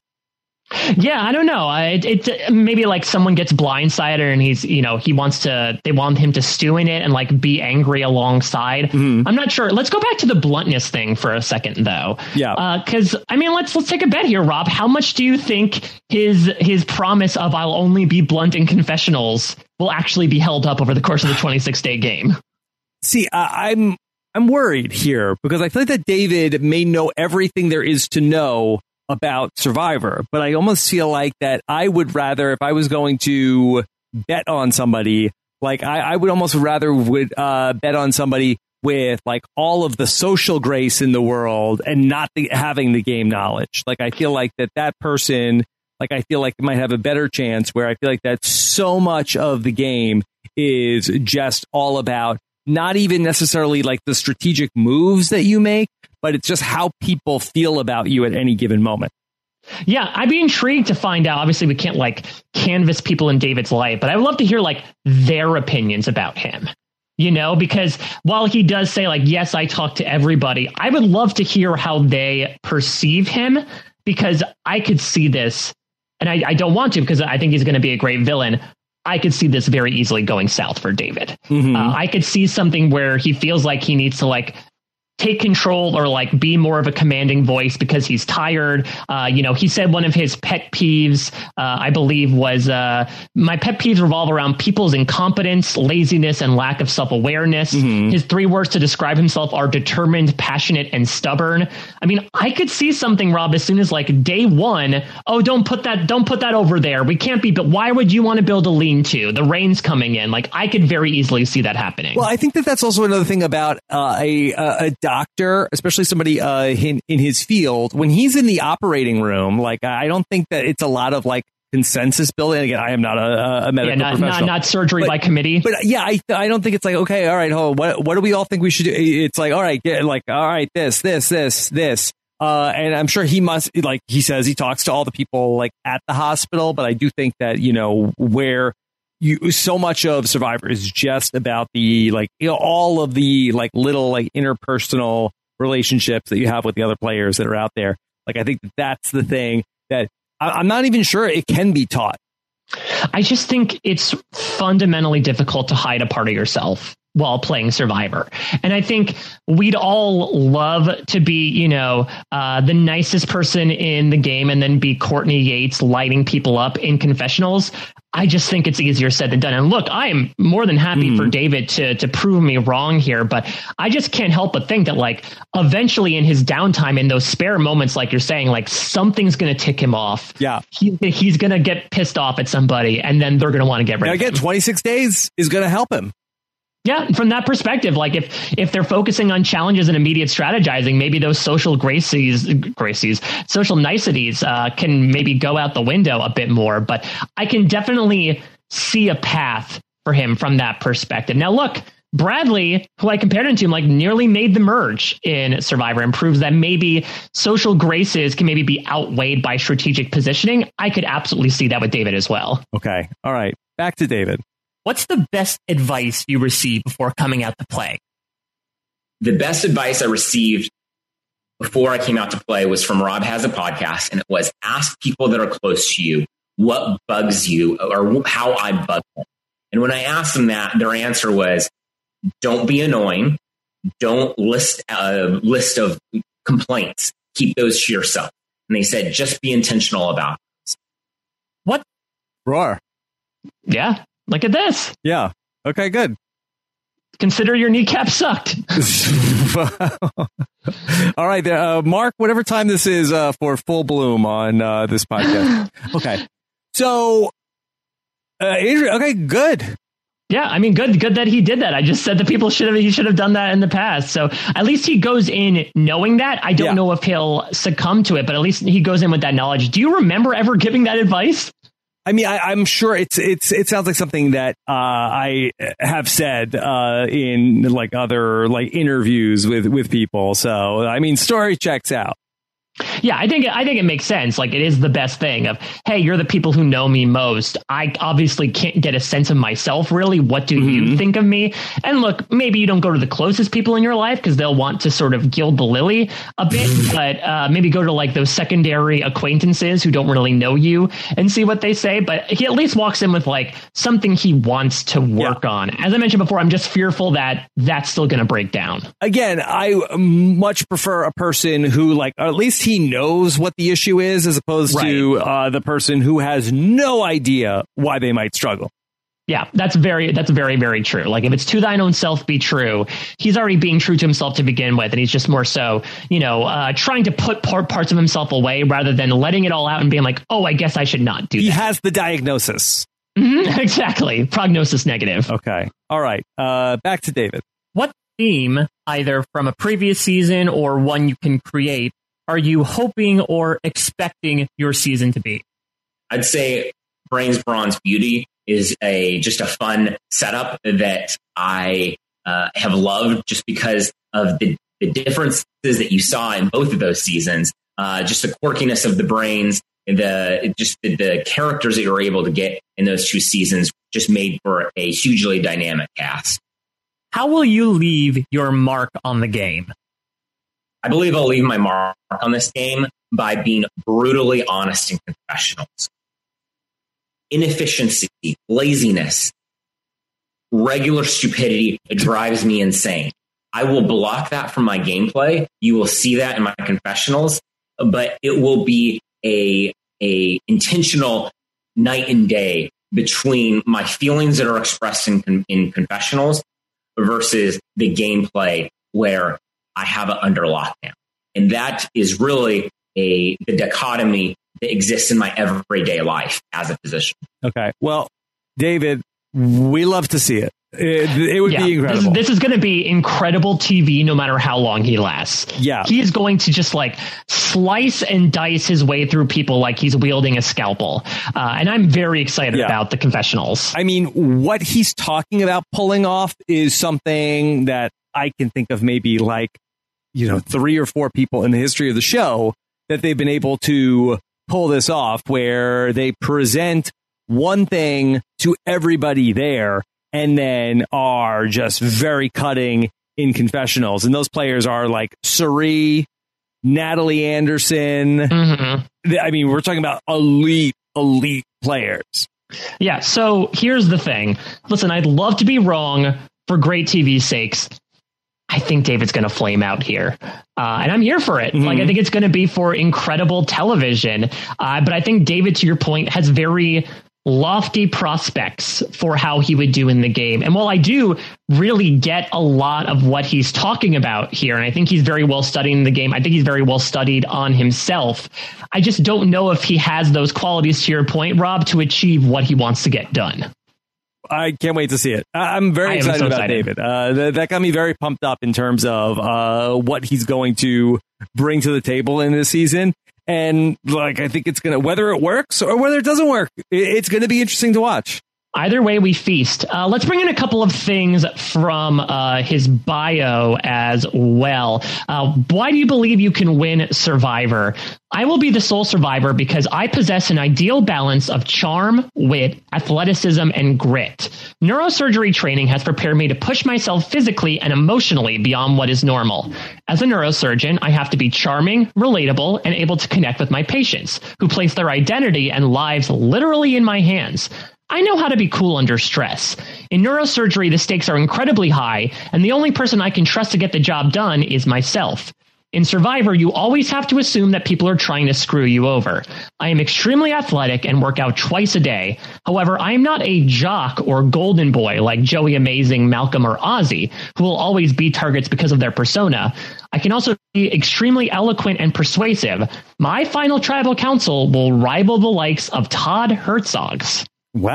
Yeah, I don't know. I, it, it maybe like someone gets blindsided and he's, you know, he wants to, they want him to stew in it and like be angry alongside. Mm-hmm. I'm not sure. Let's go back to the bluntness thing for a second, though. Yeah. Uh, cause I mean, let's, let's take a bet here, Rob. How much do you think his, his promise of I'll only be blunt in confessionals will actually be held up over the course of the twenty-six day game? See, uh, I'm, I'm worried here because I feel like that David may know everything there is to know about Survivor, but I almost feel like that I would rather, if I was going to bet on somebody, like I, I would almost rather would uh, bet on somebody with like all of the social grace in the world and not the, having the game knowledge. Like I feel like that that person, like I feel like might have a better chance, where I feel like that so much of the game is just all about not even necessarily like the strategic moves that you make, but it's just how people feel about you at any given moment. Yeah, I'd be intrigued to find out. Obviously, we can't like canvas people in David's life, but I would love to hear like their opinions about him, you know, because while he does say like, yes, I talk to everybody, I would love to hear how they perceive him, because I could see this, and I, I don't want to because I think he's going to be a great villain. I could see this very easily going south for David. Mm-hmm. Uh, I could see something where he feels like he needs to like take control or like be more of a commanding voice because he's tired. Uh, you know, he said one of his pet peeves, uh, I believe, was uh, my pet peeves revolve around people's incompetence, laziness, and lack of self-awareness. Mm-hmm. His three words to describe himself are determined, passionate, and stubborn. I mean, I could see something, Rob, as soon as like day one. Oh, don't put that, don't put that over there. We can't be, but why would you want to build a lean-to? The rain's coming in. Like, I could very easily see that happening. Well, I think that that's also another thing about uh, a, a doctor, especially somebody uh, in, in his field, when he's in the operating room. Like, I don't think that it's a lot of like consensus building. Again, I am not a, a medical yeah, not, professional. Not, not surgery but, by committee. But yeah, I I don't think it's like, okay, all right, hold on, what what do we all think we should do? It's like, all right, get, like, all right, this, this, this, this. Uh, and I'm sure he must, like he says, he talks to all the people like at the hospital. But I do think that, you know, where you so much of Survivor is just about the like, you know, all of the like little like interpersonal relationships that you have with the other players that are out there. Like, I think that that's the thing that I, I'm not even sure it can be taught. I just think it's fundamentally difficult to hide a part of yourself while playing Survivor. And I think we'd all love to be, you know, uh, the nicest person in the game and then be Courtney Yates lighting people up in confessionals. I just think it's easier said than done. And look, I am more than happy mm. for David to to prove me wrong here, but I just can't help but think that like eventually in his downtime, in those spare moments, like you're saying, like something's going to tick him off. Yeah. He, he's going to get pissed off at somebody and then they're going to want to get rid now, of him. Again, twenty-six days is going to help him. Yeah, from that perspective, like if if they're focusing on challenges and immediate strategizing, maybe those social gracies, gracies, social niceties uh, can maybe go out the window a bit more. But I can definitely see a path for him from that perspective. Now, look, Bradley, who I compared him to, like nearly made the merge in Survivor and proves that maybe social graces can maybe be outweighed by strategic positioning. I could absolutely see that with David as well. Okay. All right. Back to David. What's the best advice you received before coming out to play? The best advice I received before I came out to play was from Rob Has a Podcast, and it was ask people that are close to you what bugs you or how I bug them. And when I asked them that, their answer was, don't be annoying. Don't list a list of complaints. Keep those to yourself. And they said, just be intentional about it. What? Roar. Yeah. Look at this. Yeah. Okay, good. Consider your kneecap sucked. All right. Uh, Mark, whatever time this is uh, for full bloom on uh, this podcast. Okay. So Uh, Adrian, okay, good. Yeah, I mean, good, good that he did that. I just said that people should have, he should have done that in the past. So at least he goes in knowing that. I don't yeah. know if he'll succumb to it, but at least he goes in with that knowledge. Do you remember ever giving that advice? I mean, I, I'm sure it's it's it sounds like something that uh, I have said uh, in like other like interviews with with people. So, I mean, story checks out. Yeah, I think I think it makes sense. Like, it is the best thing of, hey, you're the people who know me most. I obviously can't get a sense of myself, really. What do mm-hmm. you think of me? And look, maybe you don't go to the closest people in your life because they'll want to sort of gild the lily a bit, but uh, maybe go to like those secondary acquaintances who don't really know you and see what they say. But he at least walks in with like something he wants to work yeah. on. As I mentioned before, I'm just fearful that that's still going to break down. Again, I much prefer a person who like, or at least he knows what the issue is, as opposed right. to uh, the person who has no idea why they might struggle. Yeah, that's very, that's very, very true. Like, if it's to thine own self be true, he's already being true to himself to begin with. And he's just more so, you know, uh, trying to put part, parts of himself away rather than letting it all out and being like, oh, I guess I should not do he that. He has the diagnosis. Mm-hmm, exactly. Prognosis negative. Okay. All right. Uh, back to David. What theme, either from a previous season or one you can create, are you hoping or expecting your season to be? I'd say Brains, Bronze, Beauty is a just a fun setup that I uh, have loved just because of the, the differences that you saw in both of those seasons. Uh, just the quirkiness of the Brains, the just the, the characters that you were able to get in those two seasons just made for a hugely dynamic cast. How will you leave your mark on the game? I believe I'll leave my mark on this game by being brutally honest in confessionals. Inefficiency, laziness, regular stupidity, it drives me insane. I will block that from my gameplay. You will see that in my confessionals, but it will be a, a intentional night and day between my feelings that are expressed in, in confessionals versus the gameplay where I have it under lockdown. And that is really a the dichotomy that exists in my everyday life as a physician. Okay. Well, David, we love to see it. It, it would yeah, be incredible. This, this is going to be incredible T V no matter how long he lasts. Yeah. He is going to just like slice and dice his way through people like he's wielding a scalpel. Uh, and I'm very excited yeah. about the confessionals. I mean, what he's talking about pulling off is something that I can think of maybe like, you know, three or four people in the history of the show that they've been able to pull this off, where they present one thing to everybody there and then are just very cutting in confessionals. And those players are like Suri, Natalie Anderson. Mm-hmm. I mean, we're talking about elite, elite players. Yeah. So here's the thing. Listen, I'd love to be wrong for great T V's sakes. I think David's going to flame out here. Uh, and I'm here for it. Mm-hmm. Like, I think it's going to be for incredible television. Uh, but I think David, to your point, has very lofty prospects for how he would do in the game. And while I do really get a lot of what he's talking about here, and I think he's very well studied in the game, I think he's very well studied on himself. I just don't know if he has those qualities, to your point, Rob, to achieve what he wants to get done. I can't wait to see it. I'm very excited so about excited. David. Uh, th- that got me very pumped up in terms of uh, what he's going to bring to the table in this season. And like, I think it's going to, whether it works or whether it doesn't work, it's going to be interesting to watch. Either way, we feast. Uh, let's bring in a couple of things from uh, his bio as well. Uh, why do you believe you can win Survivor? I will be the sole survivor because I possess an ideal balance of charm, wit, athleticism, and grit. Neurosurgery training has prepared me to push myself physically and emotionally beyond what is normal. As a neurosurgeon, I have to be charming, relatable, and able to connect with my patients, who place their identity and lives literally in my hands. I know how to be cool under stress. In neurosurgery, the stakes are incredibly high, and the only person I can trust to get the job done is myself. In Survivor, you always have to assume that people are trying to screw you over. I am extremely athletic and work out twice a day. However, I am not a jock or golden boy like Joey Amazing, Malcolm, or Ozzy, who will always be targets because of their persona. I can also be extremely eloquent and persuasive. My final tribal council will rival the likes of Todd Herzog's. Wow.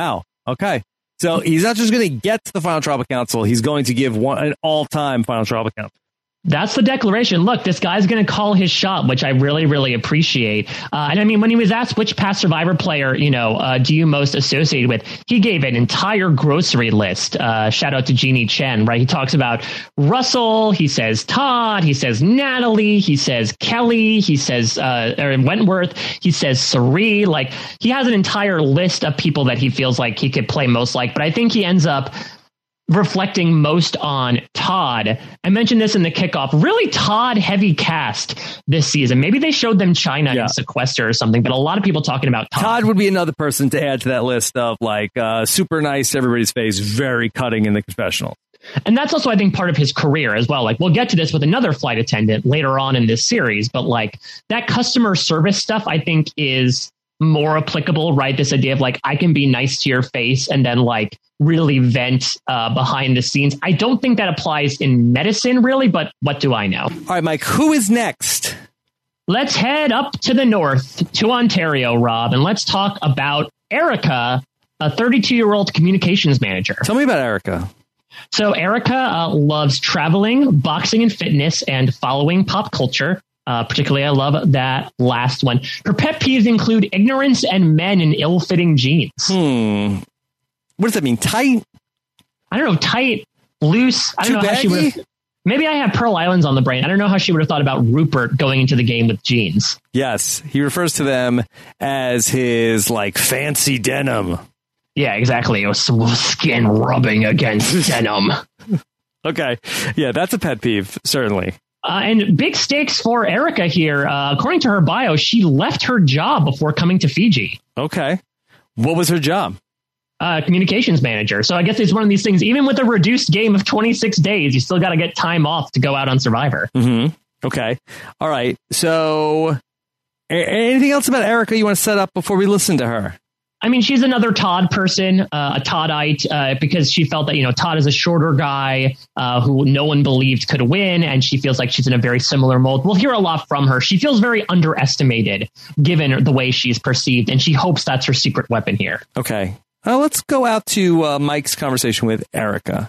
Okay. So he's not just going to get to the Final Tribal Council. He's going to give one an all-time Final Tribal Council. That's the declaration. Look, this guy's going to call his shot, which I really, really appreciate. Uh, and I mean, when he was asked which past Survivor player, you know, uh, do you most associate with, he gave an entire grocery list. Uh, shout out to Jeannie Chen, right? He talks about Russell. He says Todd. He says Natalie. He says Kelly. He says uh, or Wentworth. He says Cirie. Like, he has an entire list of people that he feels like he could play most like. But I think he ends up reflecting most on Todd. I mentioned this in the kickoff. Really Todd heavy cast this season. Maybe they showed them China yeah. and Sequester or something, but a lot of people talking about Todd. Todd would be another person to add to that list of like uh, super nice to everybody's face, very cutting in the confessional. And that's also, I think, part of his career as well. Like, we'll get to this with another flight attendant later on in this series, but like that customer service stuff, I think, is more applicable, right? This idea of like, I can be nice to your face and then like really vent uh, behind the scenes. I don't think that applies in medicine, really, but what do I know? All right, Mike, who is next? Let's head up to the north to Ontario, Rob, and let's talk about Erica, a thirty-two-year-old communications manager. Tell me about Erica. So Erica uh, loves traveling, boxing and fitness, and following pop culture. Uh, particularly, I love that last one. Her pet peeves include ignorance and men in ill-fitting jeans. Hmm. What does that mean? Tight? I don't know. Tight, loose. I don't Too know how baggy? she would have. Maybe I have Pearl Islands on the brain. I don't know how she would have thought about Rupert going into the game with jeans. Yes, he refers to them as his like fancy denim. Yeah, exactly. It was skin rubbing against denim. Okay. Yeah, that's a pet peeve, certainly. Uh, and big stakes for Erica here. Uh, according to her bio, she left her job before coming to Fiji. Okay. What was her job? Uh, communications manager. So I guess it's one of these things, even with a reduced game of twenty-six days, you still got to get time off to go out on Survivor. Mm-hmm. Okay. All right. So a- anything else about Erica you want to set up before we listen to her? I mean, she's another Todd person, uh, a Toddite, uh, because she felt that, you know, Todd is a shorter guy uh, who no one believed could win. And she feels like she's in a very similar mold. We'll hear a lot from her. She feels very underestimated given the way she's perceived. And she hopes that's her secret weapon here. Okay. Uh, let's go out to uh, Mike's conversation with Erica.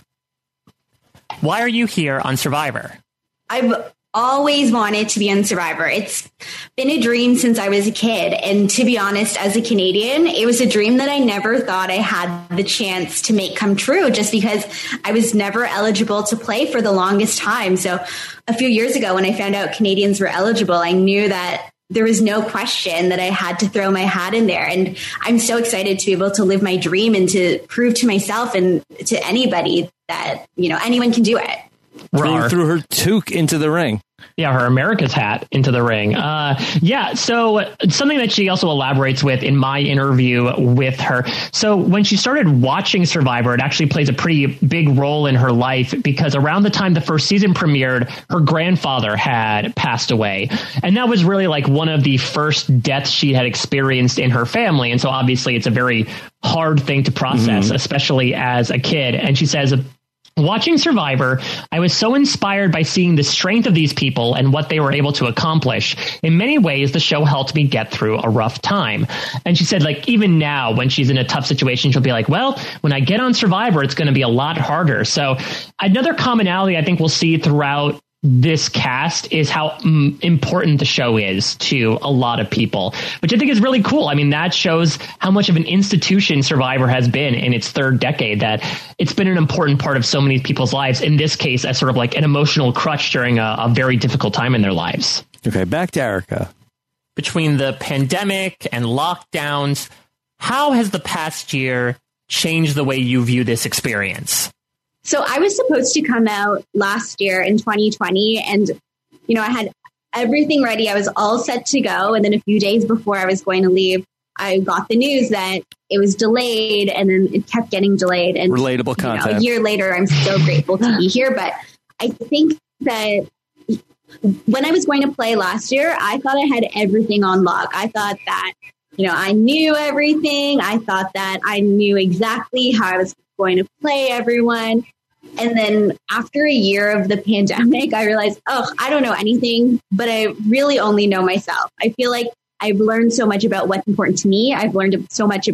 Why are you here on Survivor? I've always wanted to be on Survivor. It's been a dream since I was a kid. And to be honest, as a Canadian, it was a dream that I never thought I had the chance to make come true, just because I was never eligible to play for the longest time. So a few years ago, when I found out Canadians were eligible, I knew that there was no question that I had to throw my hat in there. And I'm so excited to be able to live my dream and to prove to myself and to anybody that, you know, anyone can do it. Threw, threw her toque into the ring. Yeah, her America's hat into the ring. Uh, yeah, so something that she also elaborates with in my interview with her. So when she started watching Survivor, it actually plays a pretty big role in her life, because around the time the first season premiered, her grandfather had passed away. And that was really like one of the first deaths she had experienced in her family. And so obviously it's a very hard thing to process, mm-hmm. especially as a kid. And she says, watching Survivor, I was so inspired by seeing the strength of these people and what they were able to accomplish. In many ways, the show helped me get through a rough time. And she said, like, even now, when she's in a tough situation, she'll be like, well, when I get on Survivor, it's going to be a lot harder. So another commonality I think we'll see throughout this cast is how mm, important the show is to a lot of people, which I think is really cool. I mean, that shows how much of an institution Survivor has been in its third decade, that it's been an important part of so many people's lives, in this case, as sort of like an emotional crutch during a, a very difficult time in their lives. Okay, back to Erica. Between the pandemic and lockdowns, how has the past year changed the way you view this experience? So I was supposed to come out last year in twenty twenty, and, you know, I had everything ready. I was all set to go. And then a few days before I was going to leave, I got the news that it was delayed, and then it kept getting delayed. And relatable content. You know, a year later, I'm still grateful to be here. But I think that when I was going to play last year, I thought I had everything on lock. I thought that, you know, I knew everything. I thought that I knew exactly how I was going to play everyone. And then after a year of the pandemic, I realized, oh, I don't know anything, but I really only know myself. I feel like I've learned so much about what's important to me. I've learned so much about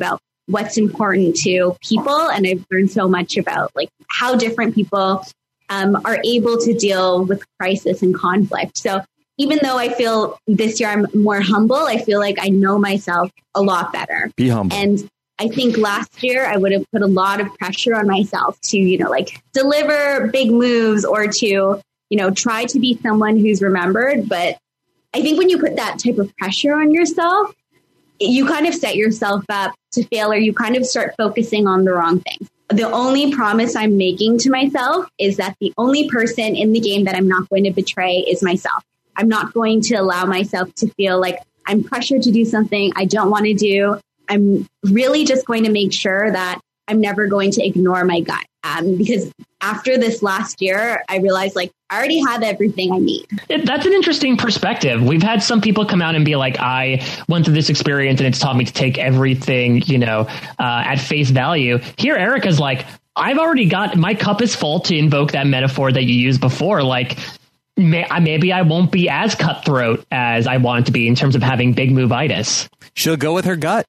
what's important to people. And I've learned so much about like how different people um, are able to deal with crisis and conflict. So even though I feel this year I'm more humble, I feel like I know myself a lot better. Be humble. And I think last year I would have put a lot of pressure on myself to, you know, like deliver big moves or to, you know, try to be someone who's remembered. But I think when you put that type of pressure on yourself, you kind of set yourself up to fail, or you kind of start focusing on the wrong things. The only promise I'm making to myself is that the only person in the game that I'm not going to betray is myself. I'm not going to allow myself to feel like I'm pressured to do something I don't want to do. I'm really just going to make sure that I'm never going to ignore my gut. Um, because after this last year, I realized like I already have everything I need. It, that's an interesting perspective. We've had some people come out and be like, I went through this experience and it's taught me to take everything, you know, uh, at face value. Here, Erica's like, I've already got my cup is full, to invoke that metaphor that you used before. Like, may, maybe I won't be as cutthroat as I want to be in terms of having big move-itis. She'll go with her gut.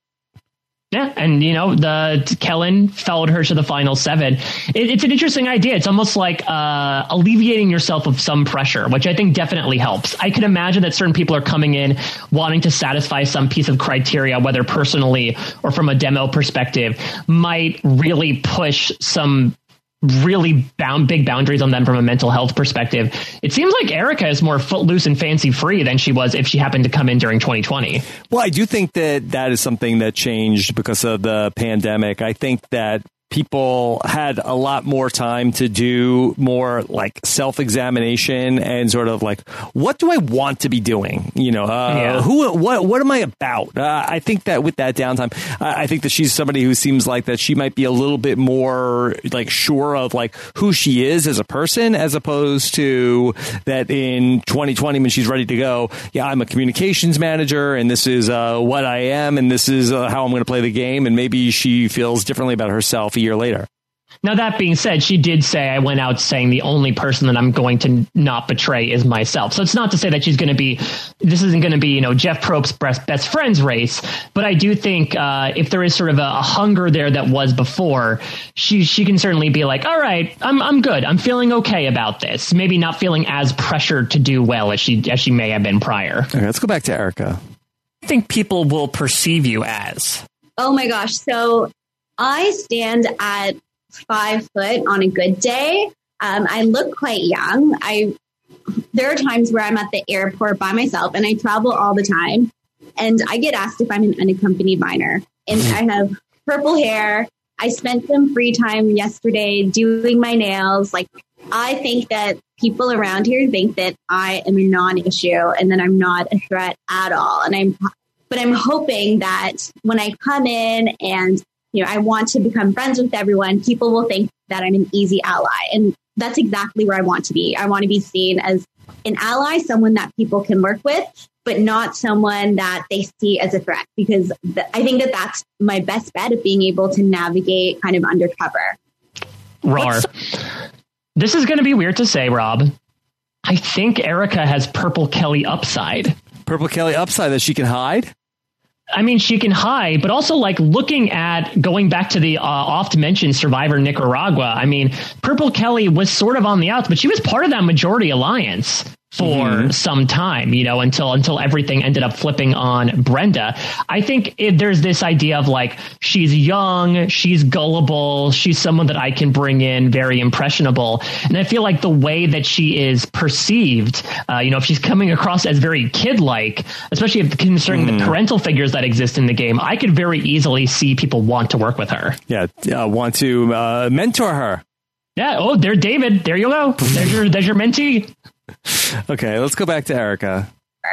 Yeah, and, you know, the Kellen followed her to the final seven. It, it's an interesting idea. It's almost like uh, alleviating yourself of some pressure, which I think definitely helps. I can imagine that certain people are coming in wanting to satisfy some piece of criteria, whether personally or from a demo perspective, might really push some really bound big boundaries on them from a mental health perspective. It seems like Erica is more footloose and fancy free than she was if she happened to come in during twenty twenty. Well, I do think that that is something that changed because of the pandemic. I think that people had a lot more time to do more like self-examination and sort of like, what do I want to be doing? You know, uh, yeah. who, what, what am I about? Uh, I think that with that downtime, I, I think that she's somebody who seems like that she might be a little bit more like sure of like who she is as a person, as opposed to that in twenty twenty when she's ready to go. Yeah, I'm a communications manager and this is uh, what I am. And this is uh, how I'm going to play the game. And maybe she feels differently about herself year later. Now, that being said, she did say, I went out saying the only person that I'm going to not betray is myself. So it's not to say that she's going to be, this isn't going to be, you know, Jeff Probst's best, best friends race. But I do think uh, if there is sort of a, a hunger there that was before, she she can certainly be like, all right, I'm I'm good. I'm feeling okay about this. Maybe not feeling as pressured to do well as she as she may have been prior. Okay, let's go back to Erica. I think people will perceive you as. Oh, my gosh. So I stand at five foot on a good day. Um, I look quite young. I there are times where I'm at the airport by myself and I travel all the time. And I get asked if I'm an unaccompanied minor. And I have purple hair. I spent some free time yesterday doing my nails. Like, I think that people around here think that I am a non-issue and that I'm not a threat at all. And I'm, but I'm hoping that when I come in and you know, I want to become friends with everyone, people will think that I'm an easy ally. And that's exactly where I want to be. I want to be seen as an ally, someone that people can work with, but not someone that they see as a threat, because th- I think that that's my best bet of being able to navigate kind of undercover. Rar. This is going to be weird to say, Rob. I think Erica has Purple Kelly upside. Purple Kelly upside that she can hide? I mean, she can hide, but also like looking at going back to the uh, oft mentioned Survivor Nicaragua. I mean, Purple Kelly was sort of on the outs, but she was part of that majority alliance for mm-hmm. some time, you know, until until everything ended up flipping on Brenda. I think it, there's this idea of like, she's young, she's gullible, she's someone that I can bring in, very impressionable. And I feel like the way that she is perceived, uh, you know, if she's coming across as very kid-like, especially if considering mm. the parental figures that exist in the game, I could very easily see people want to work with her. Yeah, uh, want to uh, mentor her. Yeah. Oh, there's David. There you go. There's your there's your mentee. Okay, let's go back to Erica.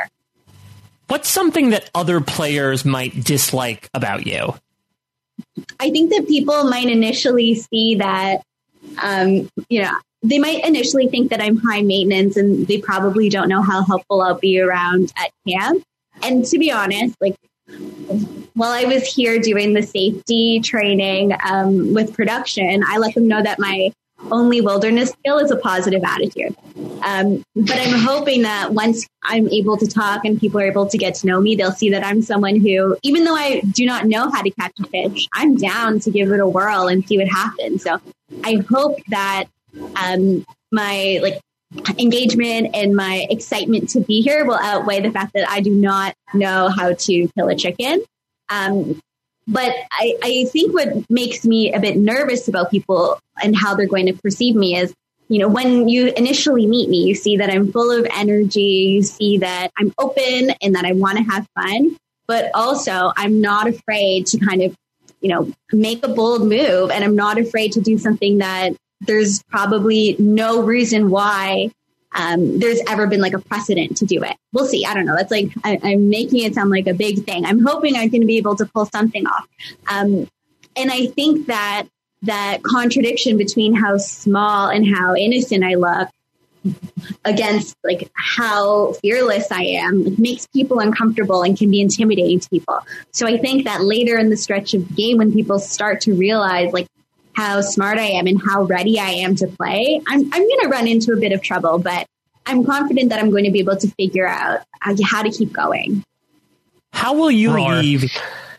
What's something that other players might dislike about you? I think that people might initially see that, um, you know, they might initially think that I'm high maintenance and they probably don't know how helpful I'll be around at camp. And to be honest, like, while I was here doing the safety training um, with production, I let them know that my only wilderness skill is a positive attitude. Um, but I'm hoping that once I'm able to talk and people are able to get to know me, they'll see that I'm someone who, even though I do not know how to catch a fish, I'm down to give it a whirl and see what happens. So I hope that um, my like engagement and my excitement to be here will outweigh the fact that I do not know how to kill a chicken. Um, but I, I think what makes me a bit nervous about people and how they're going to perceive me is, you know, when you initially meet me, you see that I'm full of energy, you see that I'm open and that I want to have fun, but also I'm not afraid to kind of, you know, make a bold move, and I'm not afraid to do something that there's probably no reason why um, there's ever been like a precedent to do it. We'll see. I don't know. That's like, I, I'm making it sound like a big thing. I'm hoping I'm going to be able to pull something off. Um, and I think that that contradiction between how small and how innocent I look against like how fearless I am, like, makes people uncomfortable and can be intimidating to people. So I think that later in the stretch of the game, when people start to realize like how smart I am and how ready I am to play, I'm I'm going to run into a bit of trouble, but I'm confident that I'm going to be able to figure out how to keep going. How will you Roar. leave?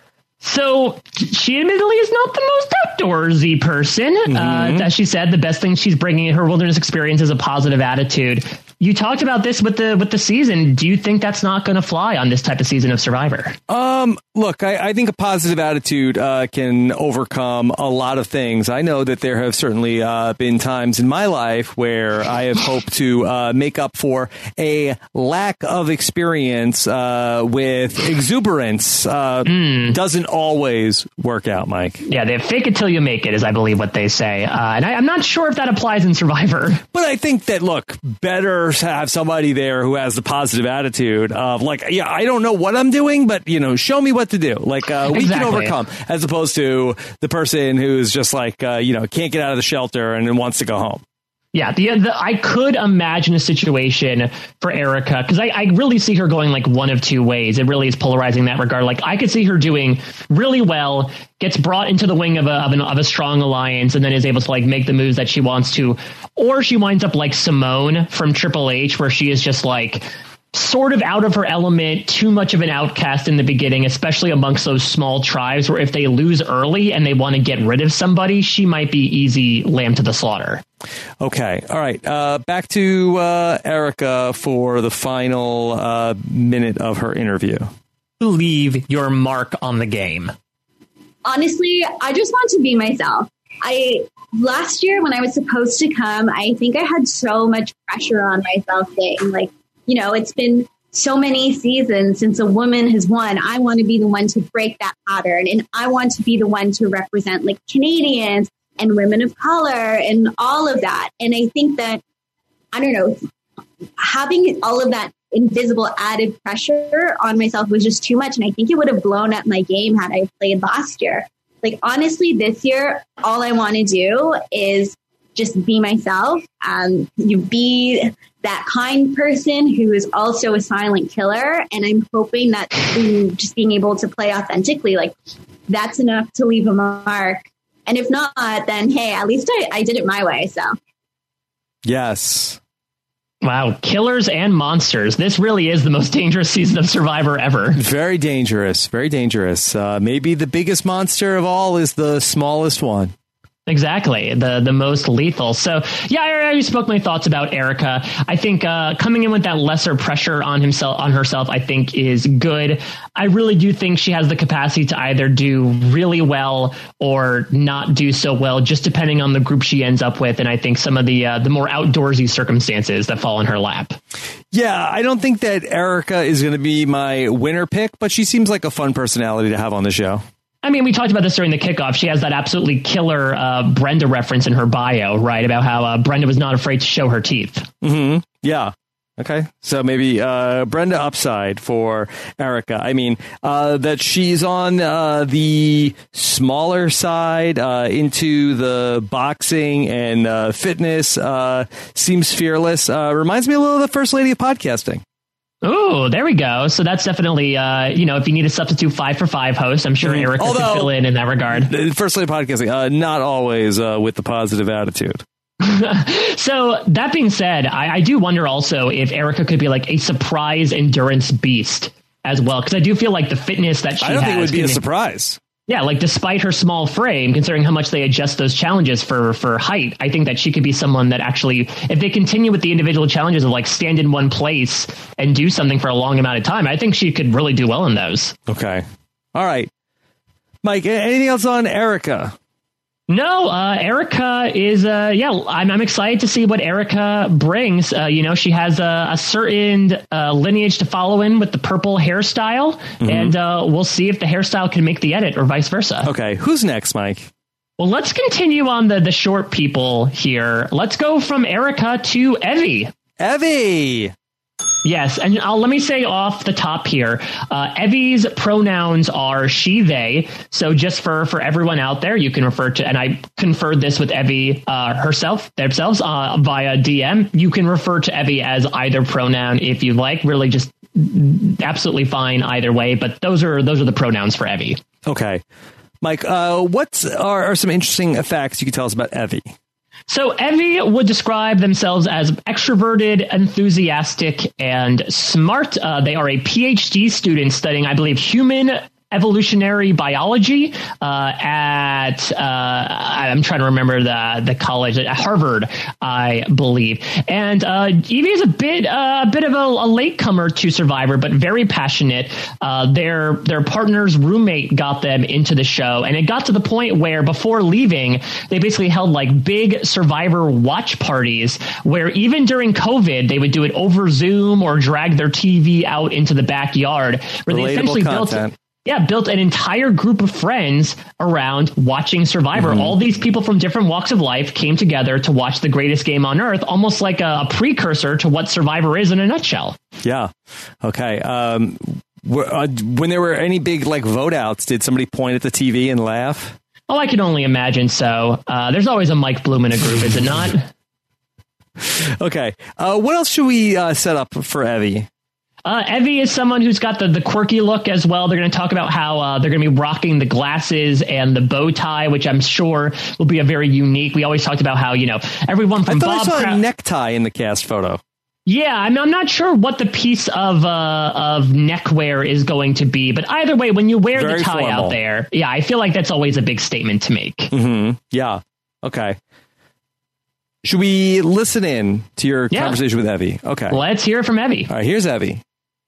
So she admittedly is not the most outdoorsy person. Mm-hmm. Uh, as she said, the best thing she's bringing in her wilderness experience is a positive attitude. You talked about this with the with the season. Do you think that's not going to fly on this type of season of Survivor? Um, look, I, I think a positive attitude uh, can overcome a lot of things. I know that there have certainly uh, been times in my life where I have hoped to uh, make up for a lack of experience uh, with exuberance. Uh, mm. Doesn't always work out, Mike. Yeah, they fake it till you make it, is I believe what they say. Uh, and I, I'm not sure if that applies in Survivor. But I think that, look, better have somebody there who has the positive attitude of like, yeah, I don't know what I'm doing, but, you know, show me what to do. Like, uh, we exactly. can overcome, as opposed to the person who's just like, uh, you know, can't get out of the shelter and then wants to go home. Yeah, the, the I could imagine a situation for Erica, because I, I really see her going like one of two ways. It really is polarizing in that regard. Like, I could see her doing really well, gets brought into the wing of a of, an, of a strong alliance, and then is able to like make the moves that she wants to. Or she winds up like Simone from Triple H, where she is just like sort of out of her element, too much of an outcast in the beginning, especially amongst those small tribes where if they lose early and they want to get rid of somebody, she might be easy lamb to the slaughter. Okay. All right. Uh, back to uh, Erica for the final uh, minute of her interview. Leave your mark on the game. Honestly, I just want to be myself. I last year when I was supposed to come, I think I had so much pressure on myself saying like, you know, it's been so many seasons since a woman has won. I want to be the one to break that pattern. And I want to be the one to represent like Canadians and women of color and all of that. And I think that, I don't know, having all of that invisible added pressure on myself was just too much. And I think it would have blown up my game had I played last year. Like, honestly, this year, all I want to do is just be myself. Um, you be that kind person who is also a silent killer. And I'm hoping that through just being able to play authentically, like that's enough to leave a mark. And if not, then, hey, at least I, I did it my way. So. Yes. Wow. Killers and monsters. This really is the most dangerous season of Survivor ever. Very dangerous. Very dangerous. Uh, maybe the biggest monster of all is the smallest one. Exactly. The the most lethal. So, yeah, I already spoke my thoughts about Erica. I think uh, coming in with that lesser pressure on himself, on herself, I think is good. I really do think she has the capacity to either do really well or not do so well, just depending on the group she ends up with. And I think some of the uh, the more outdoorsy circumstances that fall in her lap. Yeah, I don't think that Erica is going to be my winner pick, but she seems like a fun personality to have on the show. I mean, we talked about this during the kickoff. She has that absolutely killer uh, Brenda reference in her bio, right? About how uh, Brenda was not afraid to show her teeth. Mm-hmm. Yeah. Okay. So maybe uh, Brenda upside for Erica. I mean, uh, that she's on uh, the smaller side uh, into the boxing and uh, fitness, uh, seems fearless. Uh, reminds me a little of the First Lady of podcasting. Oh, there we go. So that's definitely, uh, you know, if you need a substitute five for five host, I'm sure Erica Although, could fill in in that regard. First Lady Podcasting, uh, not always uh, with the positive attitude. So that being said, I, I do wonder also if Erica could be like a surprise endurance beast as well, because I do feel like the fitness that she has. I don't think it would be a can- surprise. Yeah, like despite her small frame, considering how much they adjust those challenges for for height, I think that she could be someone that actually, if they continue with the individual challenges of like stand in one place and do something for a long amount of time, I think she could really do well in those. Okay. All right. Mike, anything else on Erica? No, uh, Erica is, uh, yeah, I'm, I'm excited to see what Erica brings. Uh, you know, she has a, a certain uh, lineage to follow in with the purple hairstyle, mm-hmm. and uh, we'll see if the hairstyle can make the edit or vice versa. Okay, who's next, Mike? Well, let's continue on the, the short people here. Let's go from Erica to Evie. Evie! Yes, and I'll, let me say off the top here, uh, Evie's pronouns are she, they. So just for, for everyone out there, you can refer to, and I conferred this with Evie uh, herself, themselves uh, via D M. You can refer to Evie as either pronoun if you like. Really, just absolutely fine either way. But those are those are the pronouns for Evie. Okay, Mike, uh, what are, are some interesting facts you can tell us about Evie? So Evie would describe themselves as extroverted, enthusiastic, and smart. Uh, they are a P H D student studying, I believe, human evolutionary biology uh, at, uh, I'm trying to remember the the college, at Harvard, I believe. And uh, Evie is a bit uh, a bit of a, a latecomer to Survivor, but very passionate. Uh, their their partner's roommate got them into the show, and it got to the point where before leaving, they basically held like big Survivor watch parties where even during COVID, they would do it over Zoom or drag their T V out into the backyard where Relatable they essentially content. built Yeah, built an entire group of friends around watching Survivor. Mm-hmm. All these people from different walks of life came together to watch the greatest game on earth, almost like a, a precursor to what Survivor is in a nutshell. Yeah. Okay. Um, were, uh, when there were any big like vote outs, did somebody point at the T V and laugh? Oh, I can only imagine so. Uh, there's always a Mike Bloom in a group, is it not? Okay. Uh, what else should we uh, set up for Evie? Uh, Evie is someone who's got the, the quirky look as well. They're going to talk about how uh, they're going to be rocking the glasses and the bow tie, which I'm sure will be a very unique. We always talked about how, you know, everyone from I thought Bob I saw Cra- a necktie in the cast photo. Yeah, I'm, I'm not sure what the piece of uh, of neckwear is going to be, but either way, when you wear Very the tie formal. out there, yeah, I feel like that's always a big statement to make. Mm-hmm. Yeah. Okay. Should we listen in to your Yeah. conversation with Evie? Okay. Let's hear from Evie. All right, here's Evie.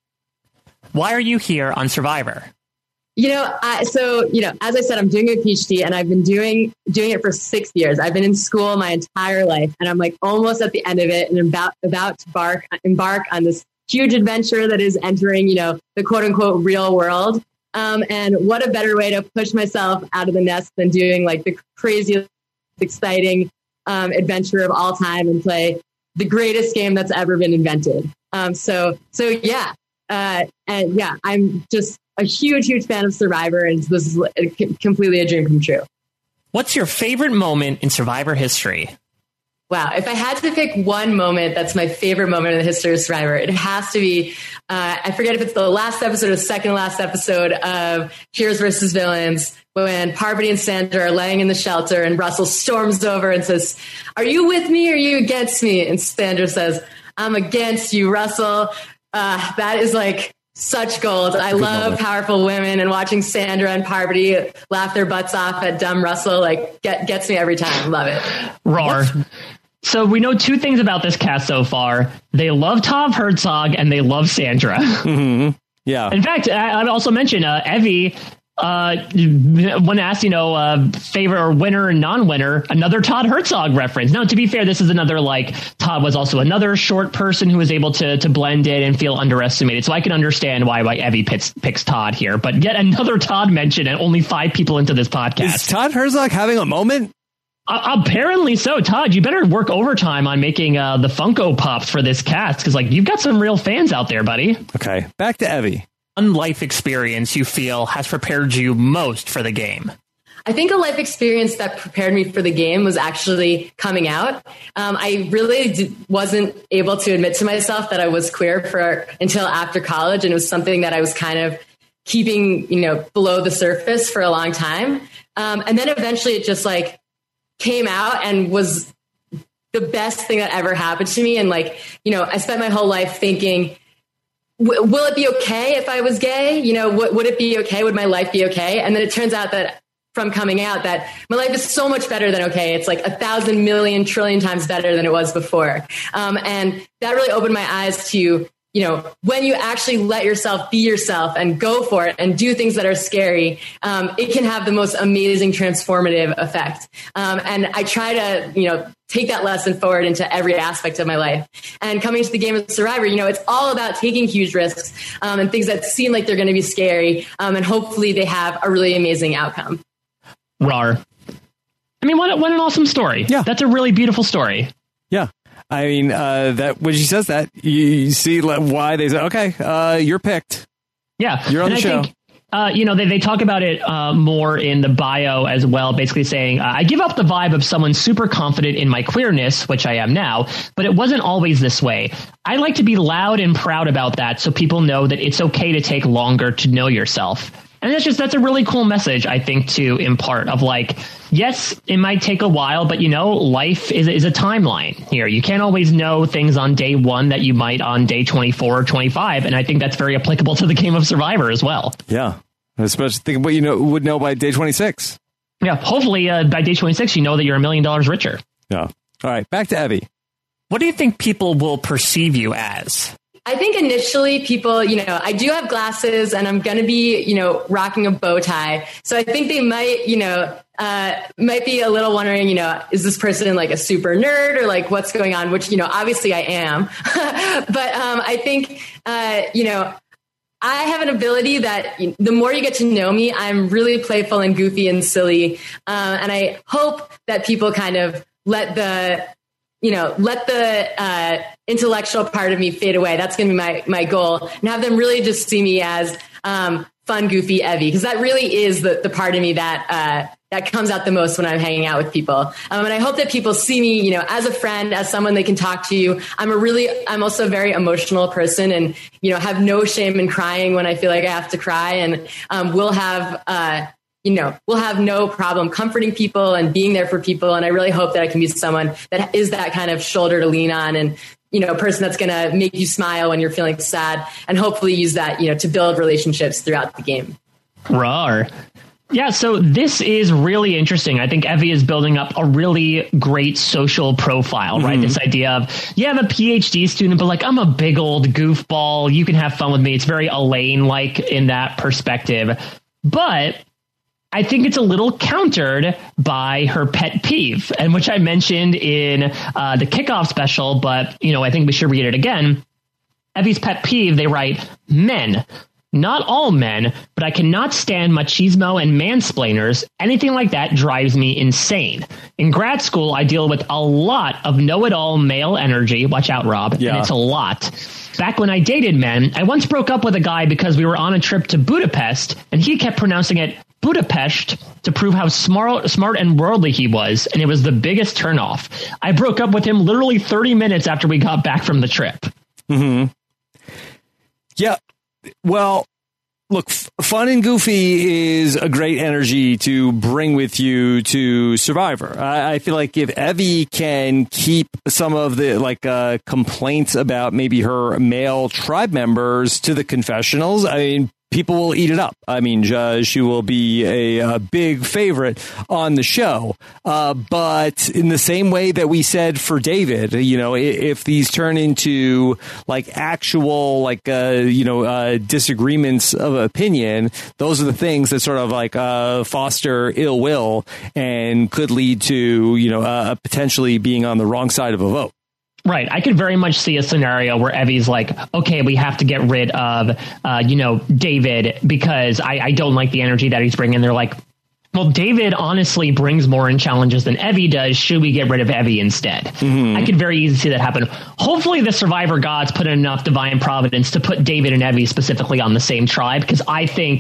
Why are you here on Survivor? You know, I, so, you know, as I said, I'm doing a PhD and I've been doing doing it for six years. I've been in school my entire life and I'm like almost at the end of it and about, about to embark, embark on this huge adventure that is entering, you know, the quote unquote real world. Um, and what a better way to push myself out of the nest than doing like the craziest, exciting um, adventure of all time and play the greatest game that's ever been invented. Um, so, so yeah. Uh, and yeah, I'm just a huge, huge fan of Survivor, and this is a, completely a dream come true. What's your favorite moment in Survivor history? Wow. If I had to pick one moment that's my favorite moment in the history of Survivor, it has to be, uh, I forget if it's the last episode or second last episode of Heroes versus Villains, when Parvati and Sandra are laying in the shelter and Russell storms over and says, "Are you with me or are you against me?" And Sandra says, "I'm against you, Russell." Uh, that is like such gold. I love moment. Powerful women, and watching Sandra and Parvati laugh their butts off at dumb Russell like get, gets me every time. Love it. Roar. So we know two things about this cast so far. They love Tom Herzog and they love Sandra. Mm-hmm. Yeah. In fact, I, I'd also mention uh, Evie. Uh, when asked, you know, uh, favorite or winner and non-winner, another Todd Herzog reference. Now, to be fair, this is another, like, Todd was also another short person who was able to to blend in and feel underestimated. So I can understand why, why Evie picks, picks Todd here. But yet another Todd mention and only five people into this podcast. Is Todd Herzog having a moment? Uh, apparently so. Todd, you better work overtime on making uh, the Funko Pops for this cast, because, like, you've got some real fans out there, buddy. Okay, back to Evie. One life experience you feel has prepared you most for the game? I think a life experience that prepared me for the game was actually coming out. Um, I really d- wasn't able to admit to myself that I was queer for until after college, and it was something that I was kind of keeping, you know, below the surface for a long time. Um, and then eventually it just like came out and was the best thing that ever happened to me. And like, you know, I spent my whole life thinking, w- will it be okay if I was gay? You know, w- would it be okay? Would my life be okay? And then it turns out that from coming out that my life is so much better than okay. It's like a thousand million trillion times better than it was before. Um, and that really opened my eyes to, you know, when you actually let yourself be yourself and go for it and do things that are scary, um, it can have the most amazing transformative effect. Um, and I try to, you know, take that lesson forward into every aspect of my life. And coming to the game of Survivor, you know, it's all about taking huge risks um, and things that seem like they're going to be scary. Um, and hopefully they have a really amazing outcome. Rar. I mean, what, what an awesome story. Yeah. That's a really beautiful story. Yeah. I mean, uh, that when she says that, you, you see why they say, okay, uh, you're picked. Yeah. You're on and the I show. Think, uh, you know, they, they talk about it uh, more in the bio as well, basically saying, uh, I give up the vibe of someone super confident in my queerness, which I am now, but it wasn't always this way. I like to be loud and proud about that so people know that it's okay to take longer to know yourself. And that's just, that's a really cool message, I think, to impart of like, yes, it might take a while, but, you know, life is, is a timeline here. You can't always know things on day one that you might on day twenty-four or twenty-five. And I think that's very applicable to the game of Survivor as well. Yeah. Especially think of what you know would know by day twenty-six. Yeah. Hopefully uh, by day twenty-six, you know that you're a million dollars richer. Yeah. All right. Back to Evie. What do you think people will perceive you as? I think initially people, you know, I do have glasses and I'm going to be, you know, rocking a bow tie. So I think they might, you know, uh, might be a little wondering, you know, is this person like a super nerd or like what's going on? Which, you know, obviously I am. But um, I think, uh, you know, I have an ability that the more you get to know me, I'm really playful and goofy and silly. Uh, and I hope that people kind of let the you know, let the uh, intellectual part of me fade away. That's going to be my my goal, and have them really just see me as um, fun, goofy Evie, because that really is the, the part of me that uh, that comes out the most when I'm hanging out with people. Um, and I hope that people see me, you know, as a friend, as someone they can talk to. I'm a really, I'm also a very emotional person, and you know, have no shame in crying when I feel like I have to cry, and um, will have. Uh, you know, we'll have no problem comforting people and being there for people. And I really hope that I can be someone that is that kind of shoulder to lean on and, you know, a person that's going to make you smile when you're feeling sad, and hopefully use that, you know, to build relationships throughout the game. Rawr. Yeah, so this is really interesting. I think Evie is building up a really great social profile, right? Mm-hmm. This idea of, yeah, I'm a PhD student, but like, I'm a big old goofball. You can have fun with me. It's very Elaine-like in that perspective. But I think it's a little countered by her pet peeve, and which I mentioned in uh, the kickoff special, but, you know, I think we should read it again. Evie's pet peeve, they write, men. Not all men, but I cannot stand machismo and mansplainers. Anything like that drives me insane. In grad school, I deal with a lot of know-it-all male energy. Watch out, Rob. Yeah. And it's a lot. Back when I dated men, I once broke up with a guy because we were on a trip to Budapest, and he kept pronouncing it Budapest to prove how smart, smart and worldly he was, and it was the biggest turnoff. I broke up with him literally thirty minutes after we got back from the trip. Mm-hmm. Yeah. Well, look, f- fun and goofy is a great energy to bring with you to Survivor. I, I feel like if Evie can keep some of the like uh, complaints about maybe her male tribe members to the confessionals, I mean, people will eat it up. I mean, uh, she will be a, a big favorite on the show. Uh, but in the same way that we said for David, you know, if, if these turn into like actual, like, uh, you know, uh, disagreements of opinion, those are the things that sort of like uh, foster ill will and could lead to, you know, uh, potentially being on the wrong side of a vote. Right. I could very much see a scenario where Evie's like, okay, we have to get rid of, uh, you know, David because I, I don't like the energy that he's bringing. They're like, well, David honestly brings more in challenges than Evie does. Should we get rid of Evie instead? Mm-hmm. I could very easily see that happen. Hopefully the Survivor gods put in enough divine providence to put David and Evie specifically on the same tribe, because I think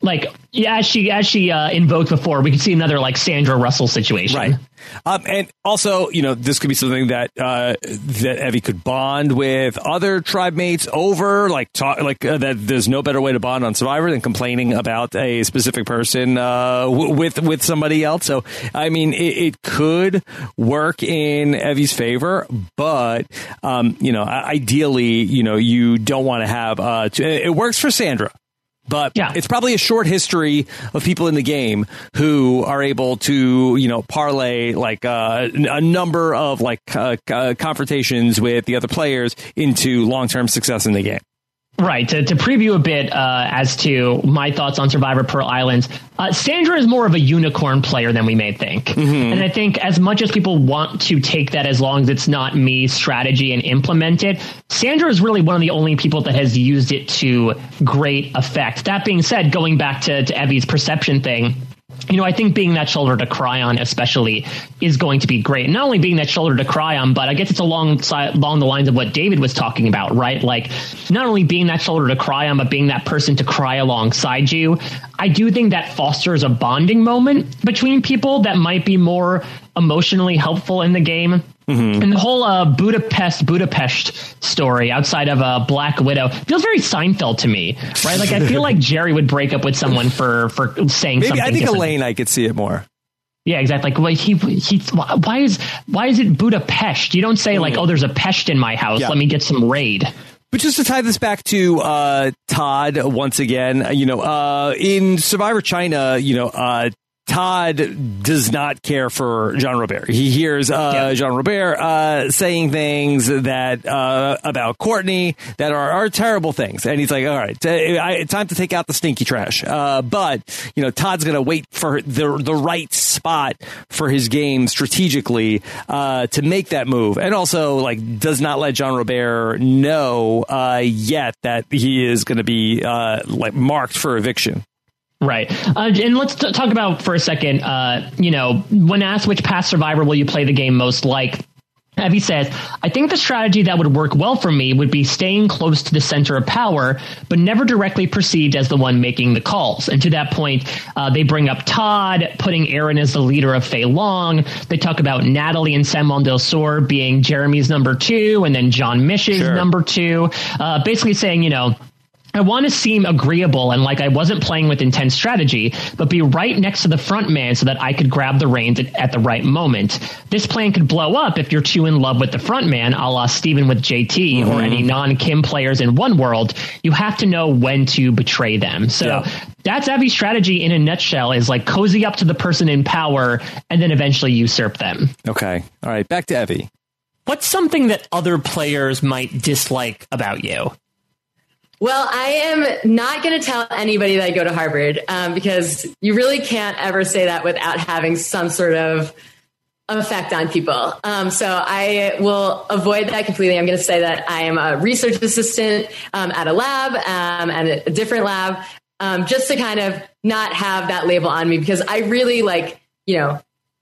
like yeah, as she as she uh, invoked before, we could see another like Sandra Russell situation. Right. Um, and also, you know, this could be something that uh, that Evie could bond with other tribe mates over, like talk, like uh, that. There's no better way to bond on Survivor than complaining about a specific person uh, w- with with somebody else. So, I mean, it, it could work in Evie's favor, but um, you know, ideally, you know, you don't want to have. Uh, t- it works for Sandra. But yeah. It's probably a short history of people in the game who are able to, you know, parlay like uh, a number of like uh, uh, confrontations with the other players into long-term success in the game. Right. To, to preview a bit uh, as to my thoughts on Survivor Pearl Islands, uh, Sandra is more of a unicorn player than we may think. Mm-hmm. And I think as much as people want to take that as long as it's not me strategy and implement it, Sandra is really one of the only people that has used it to great effect. That being said, going back to, to Evie's perception thing, you know, I think being that shoulder to cry on especially is going to be great. Not only being that shoulder to cry on, but I guess it's along, along the lines of what David was talking about, right? Like not only being that shoulder to cry on, but being that person to cry alongside you. I do think that fosters a bonding moment between people that might be more emotionally helpful in the game. Mm-hmm. And the whole uh, Budapest Budapest story outside of uh, Black Widow feels very Seinfeld to me, right? Like I feel like Jerry would break up with someone for for saying Maybe, something. I think different. Elaine, I could see it more. Yeah, exactly. Like, well, he he. Why is why is it Budapest? You don't say like, oh, there's a pest in my house. Yeah. Let me get some raid. But just to tie this back to uh, Todd once again, you know, uh, in Survivor China, you know. Uh, Todd does not care for Jean Robert. He hears uh, yeah. Jean Robert uh, saying things that uh, about Courtney that are, are terrible things, and he's like, "All right, t- I, time to take out the stinky trash." Uh, but you know, Todd's going to wait for the the right spot for his game strategically uh, to make that move, and also like does not let Jean Robert know uh, yet that he is going to be uh, like marked for eviction. Right. Uh, and let's t- talk about for a second, uh, you know, when asked which past Survivor will you play the game most like, Evie says, I think the strategy that would work well for me would be staying close to the center of power, but never directly perceived as the one making the calls. And to that point, uh, they bring up Todd, putting Aaron as the leader of Fei Long. They talk about Natalie and Samuel Del Sur being Jeremy's number two, and then John Mish's sure. number two, uh, basically saying, you know, I want to seem agreeable and like I wasn't playing with intense strategy, but be right next to the front man so that I could grab the reins at, at the right moment. This plan could blow up if you're too in love with the front man, a la Steven with J T mm-hmm. or any non-Kim players in One World. You have to know when to betray them. So yeah. that's Evie's strategy in a nutshell, is like cozy up to the person in power and then eventually usurp them. Okay. All right. Back to Evie. What's something that other players might dislike about you? Well, I am not going to tell anybody that I go to Harvard um, because you really can't ever say that without having some sort of effect on people. Um, so I will avoid that completely. I'm going to say that I am a research assistant um, at a lab um, and a different lab um, just to kind of not have that label on me, because I really like, you know,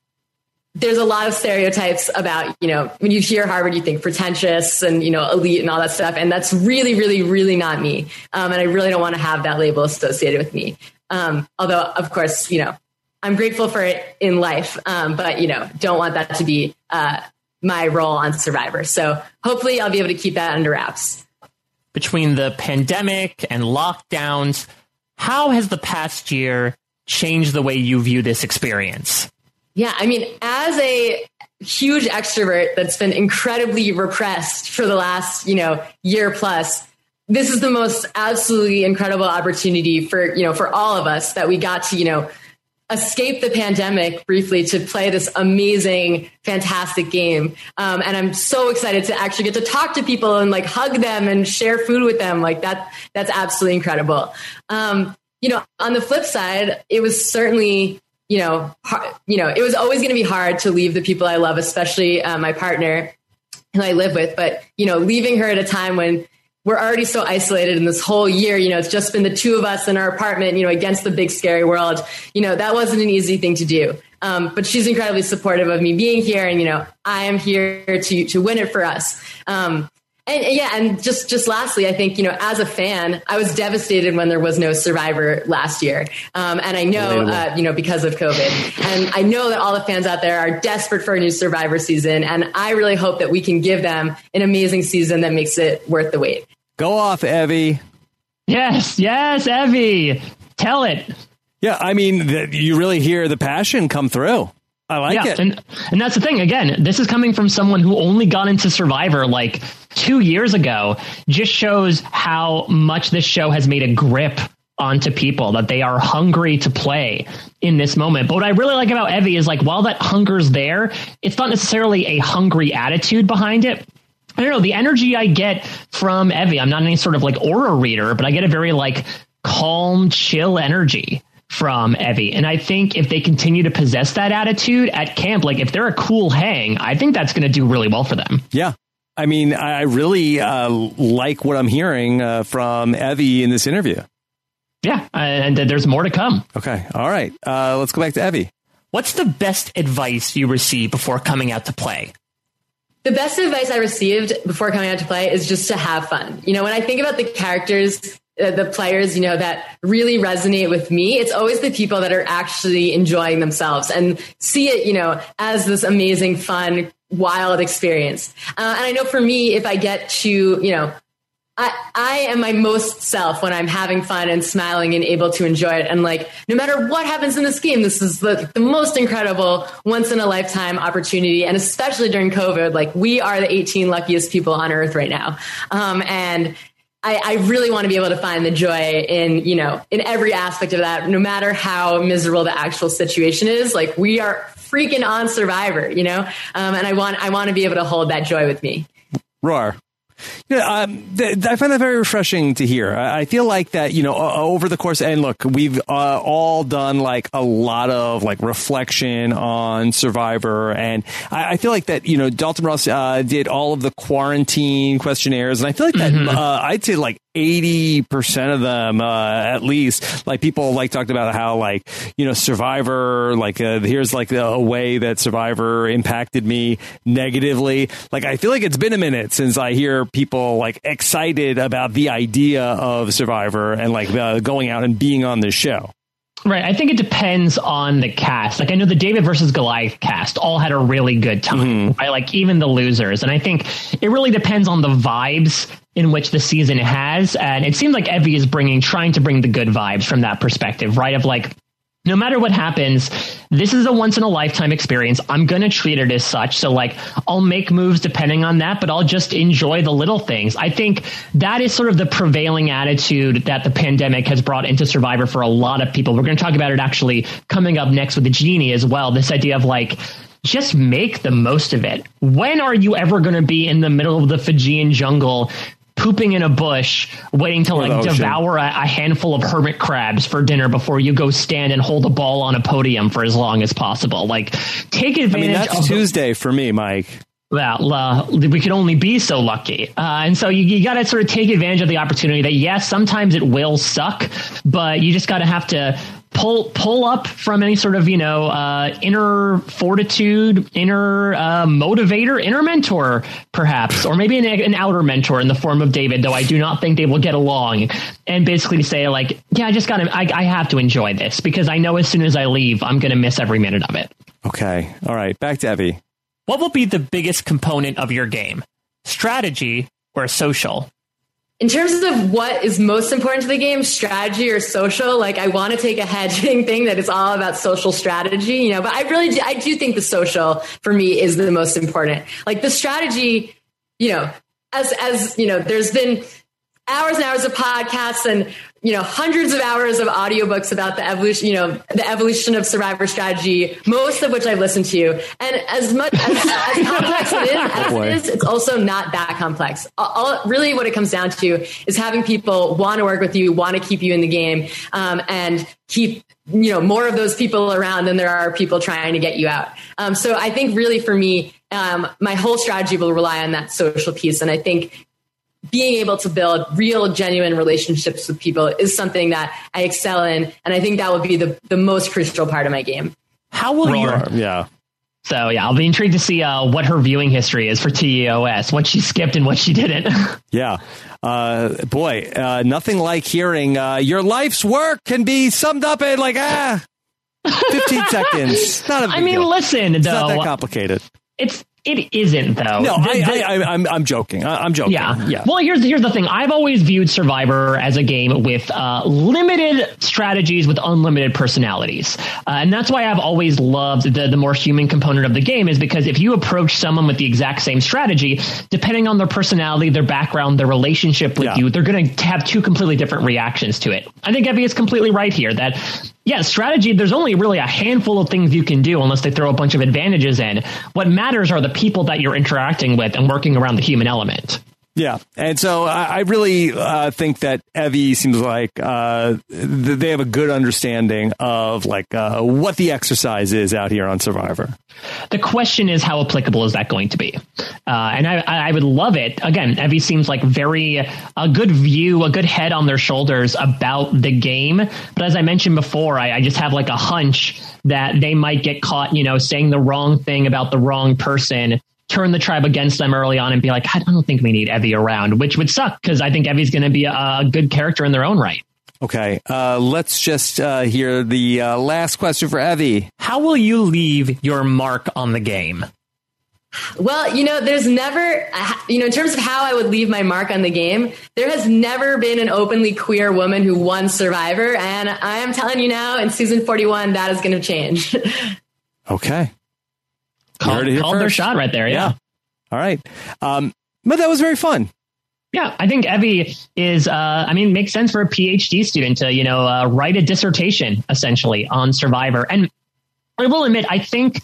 there's a lot of stereotypes about, you know, when you hear Harvard, you think pretentious and, you know, elite and all that stuff. And that's really, really, really not me. Um, and I really don't want to have that label associated with me. Um, although, of course, you know, I'm grateful for it in life, um, but, you know, don't want that to be uh, my role on Survivor. So hopefully I'll be able to keep that under wraps. Between the pandemic and lockdowns, how has the past year changed the way you view this experience? Yeah, I mean, as a huge extrovert that's been incredibly repressed for the last, you know, year plus, this is the most absolutely incredible opportunity for, you know, for all of us that we got to, you know, escape the pandemic briefly to play this amazing, fantastic game. Um, and I'm so excited to actually get to talk to people and like hug them and share food with them. Like that, that's absolutely incredible. Um, you know, on the flip side, it was certainly, you know, hard, you know, it was always going to be hard to leave the people I love, especially uh, my partner who I live with. But, you know, leaving her at a time when we're already so isolated in this whole year, you know, it's just been the two of us in our apartment, you know, against the big, scary world. You know, that wasn't an easy thing to do. Um, but she's incredibly supportive of me being here. And, you know, I am here to, to win it for us. Um, And yeah, and just just lastly, I think, you know, as a fan, I was devastated when there was no Survivor last year. Um, and I know, uh, you know, because of COVID. And I know that all the fans out there are desperate for a new Survivor season. And I really hope that we can give them an amazing season that makes it worth the wait. Go off, Evie. Yes, yes, Evie. Tell it. Yeah, I mean, th- you really hear the passion come through. I like yeah, it. And, and that's the thing. Again, this is coming from someone who only got into Survivor like two years ago. Just shows how much this show has made a grip onto people, that they are hungry to play in this moment. But what I really like about Evie is, like, while that hunger's there, it's not necessarily a hungry attitude behind it. I don't know, the energy I get from Evie, I'm not any sort of like aura reader, but I get a very like calm, chill energy from Evie. And I think if they continue to possess that attitude at camp, like if they're a cool hang, I think that's going to do really well for them. Yeah. I mean, I really uh, like what I'm hearing uh, from Evie in this interview. Yeah. And there's more to come. Okay. All right. Uh, let's go back to Evie. What's the best advice you received before coming out to play? The best advice I received before coming out to play is just to have fun. You know, when I think about the characters, uh, the players, you know, that really resonate with me, it's always the people that are actually enjoying themselves and see it, you know, as this amazing, fun, wild experience. Uh, and I know for me, if I get to, you know, I, I am my most self when I'm having fun and smiling and able to enjoy it. And like, no matter what happens in this game, this is the, the most incredible once in a lifetime opportunity. And especially during COVID, like we are the eighteen luckiest people on earth right now. Um, and I, I really want to be able to find the joy in, you know, in every aspect of that, no matter how miserable the actual situation is. Like we are freaking on Survivor, you know? Um, and I want, I want to be able to hold that joy with me. Roar. Yeah, um, th- I find that very refreshing to hear. I, I feel like that, you know, uh, over the course, and look, we've uh, all done like a lot of like reflection on Survivor. And I, I feel like that, you know, Dalton Ross uh, did all of the quarantine questionnaires. And I feel like that mm-hmm. uh, I'd say like eighty percent of them, uh, at least, like people like talked about how like, you know, Survivor, like uh, here's like a way that Survivor impacted me negatively. Like, I feel like it's been a minute since I hear people like excited about the idea of Survivor and like uh, going out and being on this show. Right. I think it depends on the cast. Like I know the David versus Goliath cast all had a really good time, mm-hmm. right? Like even the losers. And I think it really depends on the vibes in which the season has. And it seems like Evie is bringing, trying to bring the good vibes from that perspective, right? Of like, no matter what happens, this is a once in a lifetime experience. I'm going to treat it as such. So like, I'll make moves depending on that, but I'll just enjoy the little things. I think that is sort of the prevailing attitude that the pandemic has brought into Survivor for a lot of people. We're going to talk about it actually coming up next with the Genie as well. This idea of like, just make the most of it. When are you ever going to be in the middle of the Fijian jungle pooping in a bush, waiting to like devour a, a handful of hermit crabs for dinner before you go stand and hold a ball on a podium for as long as possible? Like, take advantage. I mean, that's of Tuesday the- for me, Mike. Well, uh, we could only be so lucky. Uh, and so you, you got to sort of take advantage of the opportunity that, yes, sometimes it will suck, but you just got to have to pull pull up from any sort of, you know, uh, inner fortitude, inner uh, motivator, inner mentor, perhaps, or maybe an, an outer mentor in the form of David, though I do not think they will get along. And basically to say, like, yeah, I just got to, I, I have to enjoy this because I know as soon as I leave, I'm going to miss every minute of it. Okay. All right. Back to Evie. What will be the biggest component of your game? Strategy or social? In terms of what is most important to the game, strategy or social, like I want to take a hedging thing that it's all about social strategy, you know, but I really, do, I do think the social for me is the most important. Like the strategy, you know, as, as, you know, there's been hours and hours of podcasts and, you know, hundreds of hours of audiobooks about the evolution, you know, the evolution of Survivor strategy, most of which I've listened to. And as much as, as complex it is, as it is, it's also not that complex. All, really what it comes down to is having people want to work with you, want to keep you in the game, um, and keep, you know, more of those people around than there are people trying to get you out. Um, so I think really for me, um, my whole strategy will rely on that social piece. And I think being able to build real, genuine relationships with people is something that I excel in. And I think that would be the, the most crucial part of my game. How will Roar. your, yeah. So, yeah, I'll be intrigued to see uh, what her viewing history is for T E O S, what she skipped and what she didn't. Yeah. Uh, boy, uh, nothing like hearing uh, your life's work can be summed up in like, ah, fifteen seconds. Not a big I mean, deal. listen, It's though. not that complicated. It's It isn't, though. No, The- I, the- I, I, I'm I'm joking. I, I'm joking. Yeah. yeah. Well, here's here's the thing. I've always viewed Survivor as a game with uh, limited strategies with unlimited personalities, uh, and that's why I've always loved the the more human component of the game. Is because if you approach someone with the exact same strategy, depending on their personality, their background, their relationship with Yeah. you, they're going to have two completely different reactions to it. I think Evie is completely right here. That yeah, strategy. There's only really a handful of things you can do unless they throw a bunch of advantages in. What matters are the people that you're interacting with and working around the human element. Yeah, and so I, I really uh, think that Evie seems like uh, th- they have a good understanding of like uh, what the exercise is out here on Survivor. The question is, how applicable is that going to be? Uh, and I, I would love it. Again, Evie seems like very a good view, a good head on their shoulders about the game. But as I mentioned before, I, I just have like a hunch that they might get caught, you know, saying the wrong thing about the wrong person, turn the tribe against them early on and be like, I don't think we need Evie around, which would suck because I think Evie's going to be a, a good character in their own right. Okay, uh, let's just uh, hear the uh, last question for Evie. How will you leave your mark on the game? Well, you know, there's never, you know, in terms of how I would leave my mark on the game, there has never been an openly queer woman who won Survivor. And I am telling you now, in season forty-one, that is going to change. Okay. Called, called their shot right there. Yeah. Yeah. All right. Um, but that was very fun. Yeah, I think Evie is, uh, I mean, makes sense for a PhD student to, you know, uh, write a dissertation essentially on Survivor. And I will admit, I think,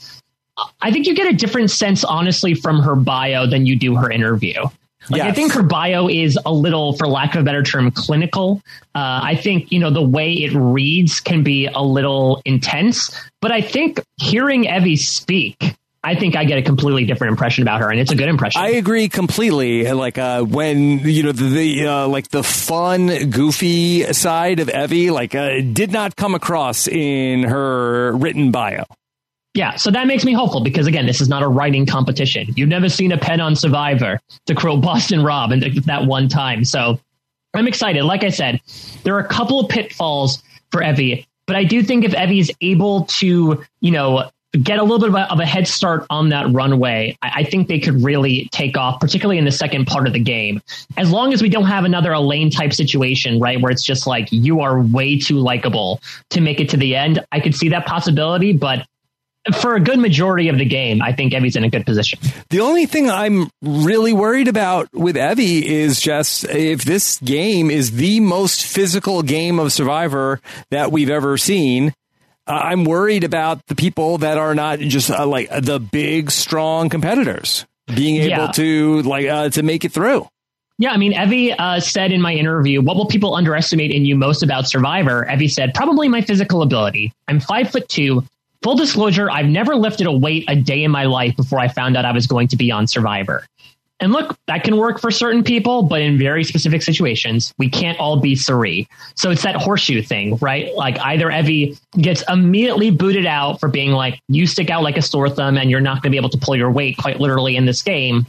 I think you get a different sense, honestly, from her bio than you do her interview. Like, Yes. I think her bio is a little, for lack of a better term, clinical. Uh, I think, you know, the way it reads can be a little intense, but I think hearing Evie speak, I think I get a completely different impression about her, and it's a good impression. I agree completely. Like uh, when you know the, the uh, like the fun, goofy side of Evie, like uh, did not come across in her written bio. Yeah, so that makes me hopeful because, again, this is not a writing competition. You've never seen a pen on Survivor, to quote Boston Rob and that one time. So I'm excited. Like I said, there are a couple of pitfalls for Evie, but I do think if Evie is able to, you know, get a little bit of a, of a head start on that runway, I, I think they could really take off, particularly in the second part of the game. As long as we don't have another Elaine type situation, right, where it's just like you are way too likable to make it to the end, I could see that possibility. But for a good majority of the game, I think Evie's in a good position. The only thing I'm really worried about with Evie is just if this game is the most physical game of Survivor that we've ever seen. Uh, I'm worried about the people that are not just uh, like the big, strong competitors being able Yeah. to like uh, to make it through. Yeah, I mean, Evie uh, said in my interview, what will people underestimate in you most about Survivor? Evie said, probably my physical ability. I'm five foot two. Full disclosure, I've never lifted a weight a day in my life before I found out I was going to be on Survivor. And look, that can work for certain people, but in very specific situations, we can't all be Suri. So it's that horseshoe thing, right? Like either Evie gets immediately booted out for being like, you stick out like a sore thumb and you're not going to be able to pull your weight quite literally in this game.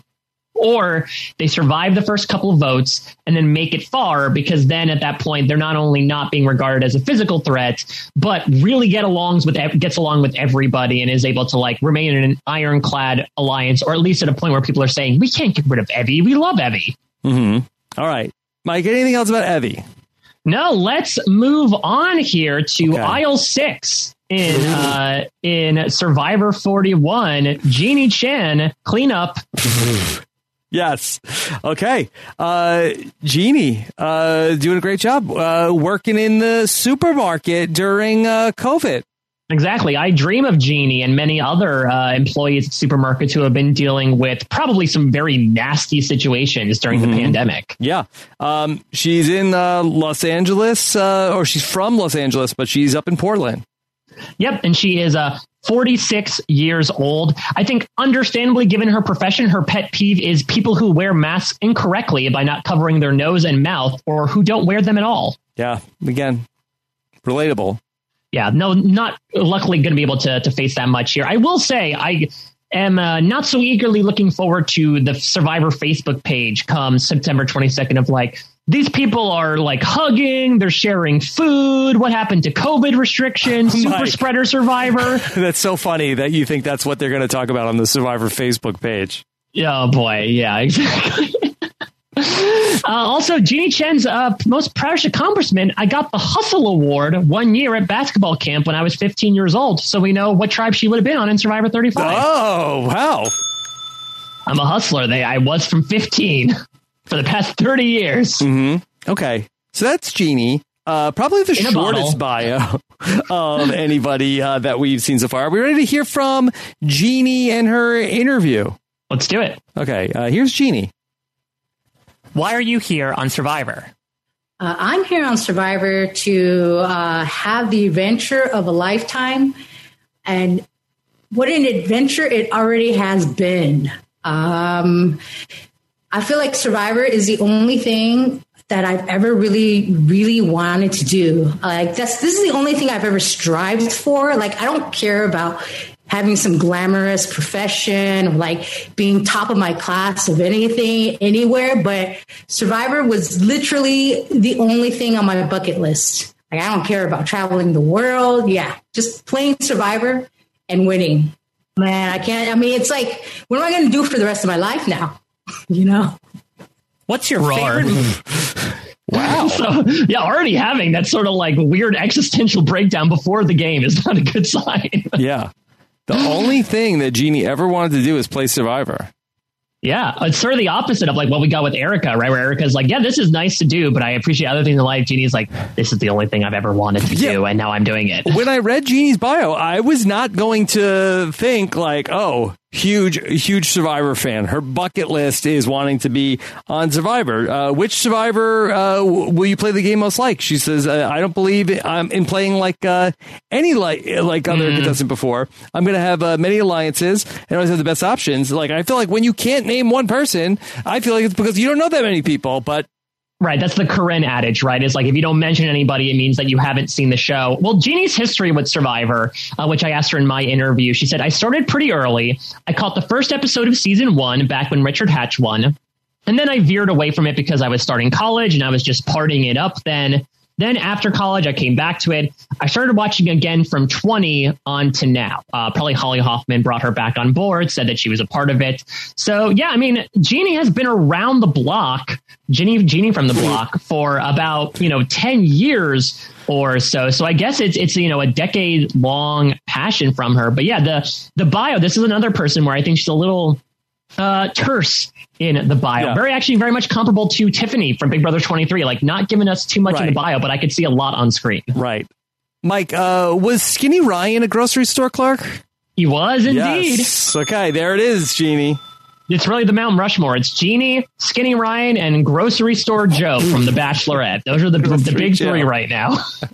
Or they survive the first couple of votes and then make it far, because then at that point, they're not only not being regarded as a physical threat, but really get alongs with gets along with everybody and is able to like remain in an ironclad alliance, or at least at a point where people are saying, we can't get rid of Evie. We love Evie. Mm-hmm. All right. Mike, anything else about Evie? No, let's move on here to Okay. aisle six. In uh, in Survivor forty-one, Jeannie Chen, clean up. Yes. Okay. Uh, Jeannie, uh, doing a great job, uh, working in the supermarket during, uh, COVID. Exactly. I dream of Jeannie and many other uh, employees at supermarkets who have been dealing with probably some very nasty situations during Mm-hmm. the pandemic. Yeah. Um, she's in, uh, Los Angeles, uh, or she's from Los Angeles, but she's up in Portland. Yep. And she is uh, forty-six years old. I think understandably, given her profession, her pet peeve is people who wear masks incorrectly by not covering their nose and mouth, or who don't wear them at all. Yeah. Again, relatable. Yeah, no, not luckily going to be able to to face that much here. I will say I am uh, not so eagerly looking forward to the Survivor Facebook page come September twenty-second of like, these people are like hugging, they're sharing food. What happened to COVID restrictions? Super Mike. spreader Survivor. That's so funny that you think that's what they're going to talk about on the Survivor Facebook page. Oh, boy. Yeah, exactly. uh, also, Jeannie Chen's uh, most proudest accomplishment, I got the Hustle Award one year at basketball camp when I was fifteen years old. So we know what tribe she would have been on in Survivor thirty-five. Oh, wow. I'm a hustler. They, I was from fifteen for the past thirty years. Mm-hmm. Okay. So that's Jeannie. Uh, probably the In a shortest bottle. bio of anybody uh, that we've seen so far. Are we ready to hear from Jeannie and her interview? Let's do it. Okay. Uh, here's Jeannie. Why are you here on Survivor? Uh, I'm here on Survivor to uh, have the adventure of a lifetime. And what an adventure it already has been. Um, I feel like Survivor is the only thing that I've ever really, really wanted to do. Like that's this is the only thing I've ever strived for. Like I don't care about having some glamorous profession or like being top of my class of anything, anywhere. But Survivor was literally the only thing on my bucket list. Like I don't care about traveling the world. Yeah, just playing Survivor and winning. Man, I can't. I mean, it's like, what am I going to do for the rest of my life now? You know? What's your Roar. favorite? Wow. So, yeah, already having that sort of like weird existential breakdown before the game is not a good sign. Yeah. The only thing that Jeannie ever wanted to do is play Survivor. Yeah, it's sort of the opposite of like what we got with Erica, right? Where Erica's like, yeah, this is nice to do, but I appreciate other things in life. Jeannie's like, this is the only thing I've ever wanted to Yeah. do, and now I'm doing it. When I read Jeannie's bio, I was not going to think like, oh, huge, huge Survivor fan. Her bucket list is wanting to be on Survivor. Uh, which Survivor uh, w- will you play the game most like? She says, uh, I don't believe I'm in playing like uh, any like like other Mm. contestant before. I'm going to have uh, many alliances and always have the best options. Like I feel like when you can't name one person, I feel like it's because you don't know that many people. But Right. That's the Corinne adage, right? It's like if you don't mention anybody, it means that you haven't seen the show. Well, Jeannie's history with Survivor, uh, which I asked her in my interview, she said, I started pretty early. I caught the first episode of season one back when Richard Hatch won. And then I veered away from it because I was starting college and I was just partying it up then. Then after college, I came back to it. I started watching again from twenty on to now. Uh, probably Holly Hoffman brought her back on board, said that she was a part of it. So, yeah, I mean, Jeannie has been around the block, Jeannie, Jeannie from the block, for about, you know, ten years or so. So I guess it's, it's you know, a decade long passion from her. But yeah, the the bio, this is another person where I think she's a little uh, terse in the bio. Yeah. Very, actually very much comparable to Tiffany from Big Brother twenty-three, like not giving us too much Right. in the bio, but I could see a lot on screen. right. Mike, uh, was Skinny Ryan a grocery store clerk? He was indeed. Yes. Okay, there it is, Jeannie. It's really the Mount Rushmore. It's Jeannie, Skinny Ryan, and Grocery Store Joe from The Bachelorette. Those are the, the big Joe. three right now.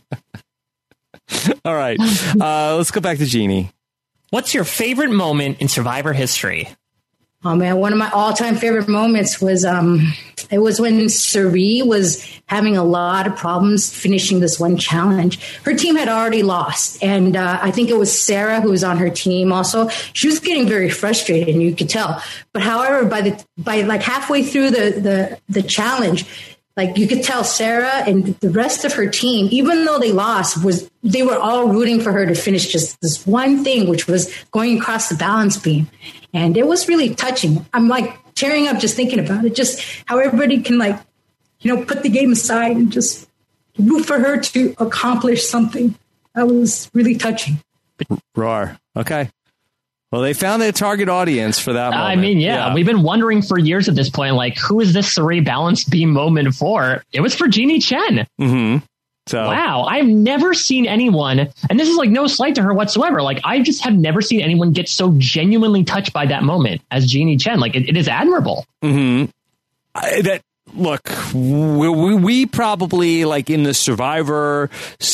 All right. Uh, let's go back to Jeannie. What's your favorite moment in Survivor history? Oh man, one of my all-time favorite moments was um, it was when Cirie was having a lot of problems finishing this one challenge. Her team had already lost, and uh, I think it was Sarah who was on her team. Also, she was getting very frustrated, and you could tell. But however, by the by, like halfway through the the the challenge, like you could tell Sarah and the rest of her team, even though they lost, was they were all rooting for her to finish just this one thing, which was going across the balance beam. And it was really touching. I'm like tearing up just thinking about it, just how everybody can like, you know, put the game aside and just root for her to accomplish something. That was really touching. Roar. Okay. Well, they found their target audience for that moment. I mean, yeah, we've been wondering for years at this point, like, who is this Cirie balance beam moment for? It was for Jeannie Chen. Mm-hmm. So wow, I've never seen anyone, and this is like no slight to her whatsoever. Like, I just have never seen anyone get so genuinely touched by that moment as Jeannie Chen. Like, it, it is admirable. Mm-hmm. I, that look, we, we, we probably like in the Survivor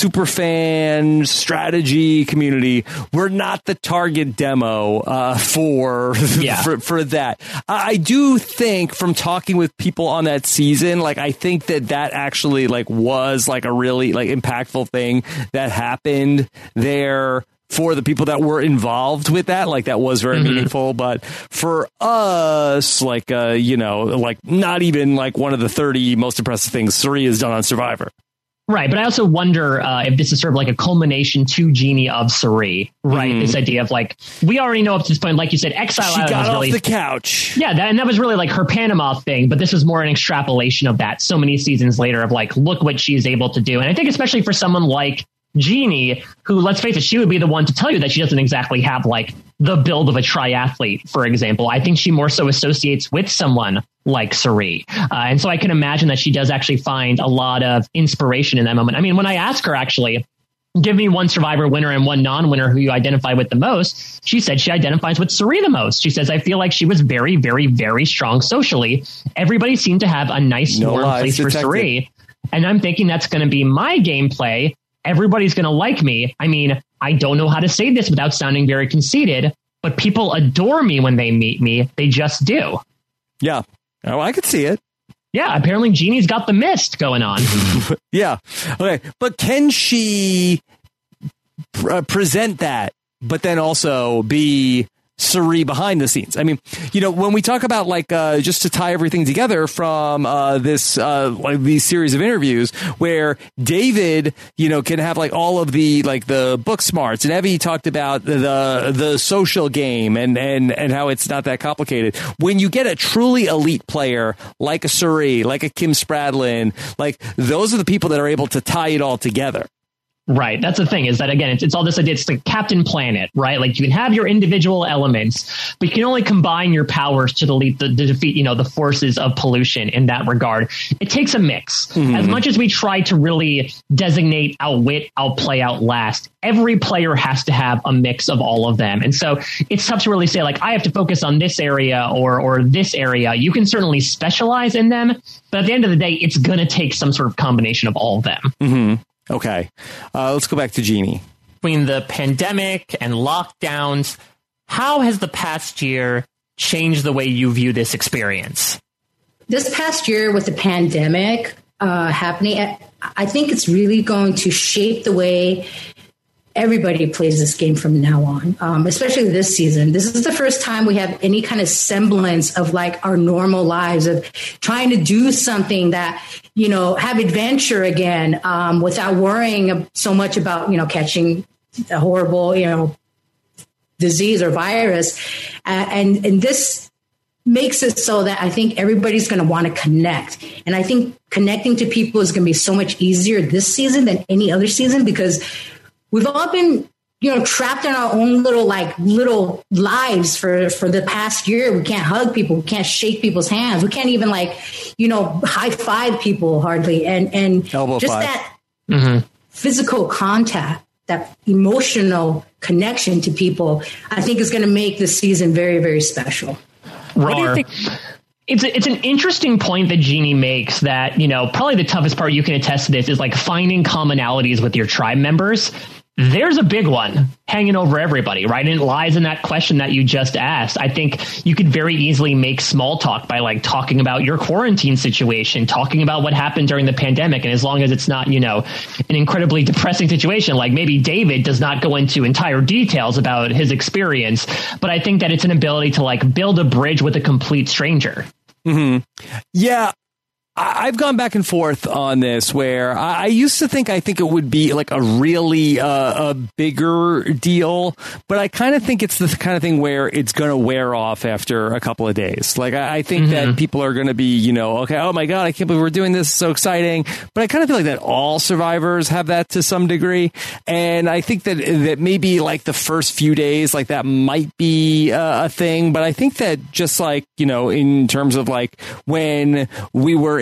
superfan strategy community, we're not the target demo uh, for, yeah. for for that. I do think from talking with people on that season, like I think that that actually like was like a really like impactful thing that happened there. For the people that were involved with that, like that was very mm-hmm. meaningful. But for us, like, uh, you know, like not even like one of the thirty most impressive things Cirie has done on Survivor. Right. But I also wonder uh, if this is sort of like a culmination to Jeannie of Cirie, right? Mm. This idea of like, we already know up to this point, like you said, Exile she Island got was off really, the couch. Yeah. That, and that was really like her Panama thing. But this was more an extrapolation of that so many seasons later of like, look what she's able to do. And I think especially for someone like Jeannie, who, let's face it, she would be the one to tell you that she doesn't exactly have like the build of a triathlete, for example. I think she more so associates with someone like Cirie. Uh, and so I can imagine that she does actually find a lot of inspiration in that moment. I mean, when I ask her, actually, give me one Survivor winner and one non-winner who you identify with the most, she said she identifies with Cirie the most. She says, I feel like she was very, very, very strong socially. Everybody seemed to have a nice, no warm place detected. for Cirie. And I'm thinking that's going to be my gameplay. Everybody's going to like me. I mean, I don't know how to say this without sounding very conceited, but people adore me when they meet me. They just do. Yeah. Oh, I could see it. Yeah. Apparently Jeannie's got the mist going on. Yeah. Okay. But can she pr- present that, but then also be Cirie behind the scenes? I mean, you know, when we talk about like uh, just to tie everything together from uh, this uh, like these series of interviews where David, you know, can have like all of the like the book smarts, and Evie talked about the the social game and and and how it's not that complicated. When you get a truly elite player like a Cirie, like a Kim Spradlin, like those are the people that are able to tie it all together. Right. That's the thing is that, again, it's, it's all this idea. It's the Captain Planet, right? Like you can have your individual elements, but you can only combine your powers to delete the, the defeat, you know, the forces of pollution in that regard. It takes a mix. Mm-hmm. As much as we try to really designate, outwit, outplay, outlast, every player has to have a mix of all of them. And so it's tough to really say, like, I have to focus on this area or or this area. You can certainly specialize in them, but at the end of the day, it's going to take some sort of combination of all of them. Mm-hmm. Okay, uh, let's go back to Jeannie. Between the pandemic and lockdowns, how has the past year changed the way you view this experience? This past year with the pandemic uh, happening, I think it's really going to shape the way everybody plays this game from now on, um, especially this season. This is the first time we have any kind of semblance of like our normal lives of trying to do something that, you know, have adventure again um, without worrying so much about, you know, catching a horrible, you know, disease or virus. Uh, and, and this makes it so that I think everybody's going to want to connect. And I think connecting to people is going to be so much easier this season than any other season because we've all been, you know, trapped in our own little, like, little lives for, for the past year. We can't hug people. We can't shake people's hands. We can't even, like, you know, high five people hardly. And, and Elbow just five. that mm-hmm. physical contact, that emotional connection to people, I think is going to make this season very, very special. What do you think? It's a, it's an interesting point that Jeannie makes that, you know, probably the toughest part you can attest to this is like finding commonalities with your tribe members. There's a big one hanging over everybody, right? And it lies in that question that you just asked. I think you could very easily make small talk by like talking about your quarantine situation, talking about what happened during the pandemic. And as long as it's not, you know, an incredibly depressing situation, like maybe David does not go into entire details about his experience. But I think that it's an ability to like build a bridge with a complete stranger. Mm-hmm. Yeah. I've gone back and forth on this where I used to think I think it would be like a really uh, a bigger deal, but I kind of think it's the kind of thing where it's going to wear off after a couple of days. Like I, I think mm-hmm. that people are going to be, you know, okay, oh my God, I can't believe we're doing this. It's so exciting. But I kind of feel like that all survivors have that to some degree. And I think that that maybe like the first few days, like that might be uh, a thing. But I think that just like, you know, in terms of like when we were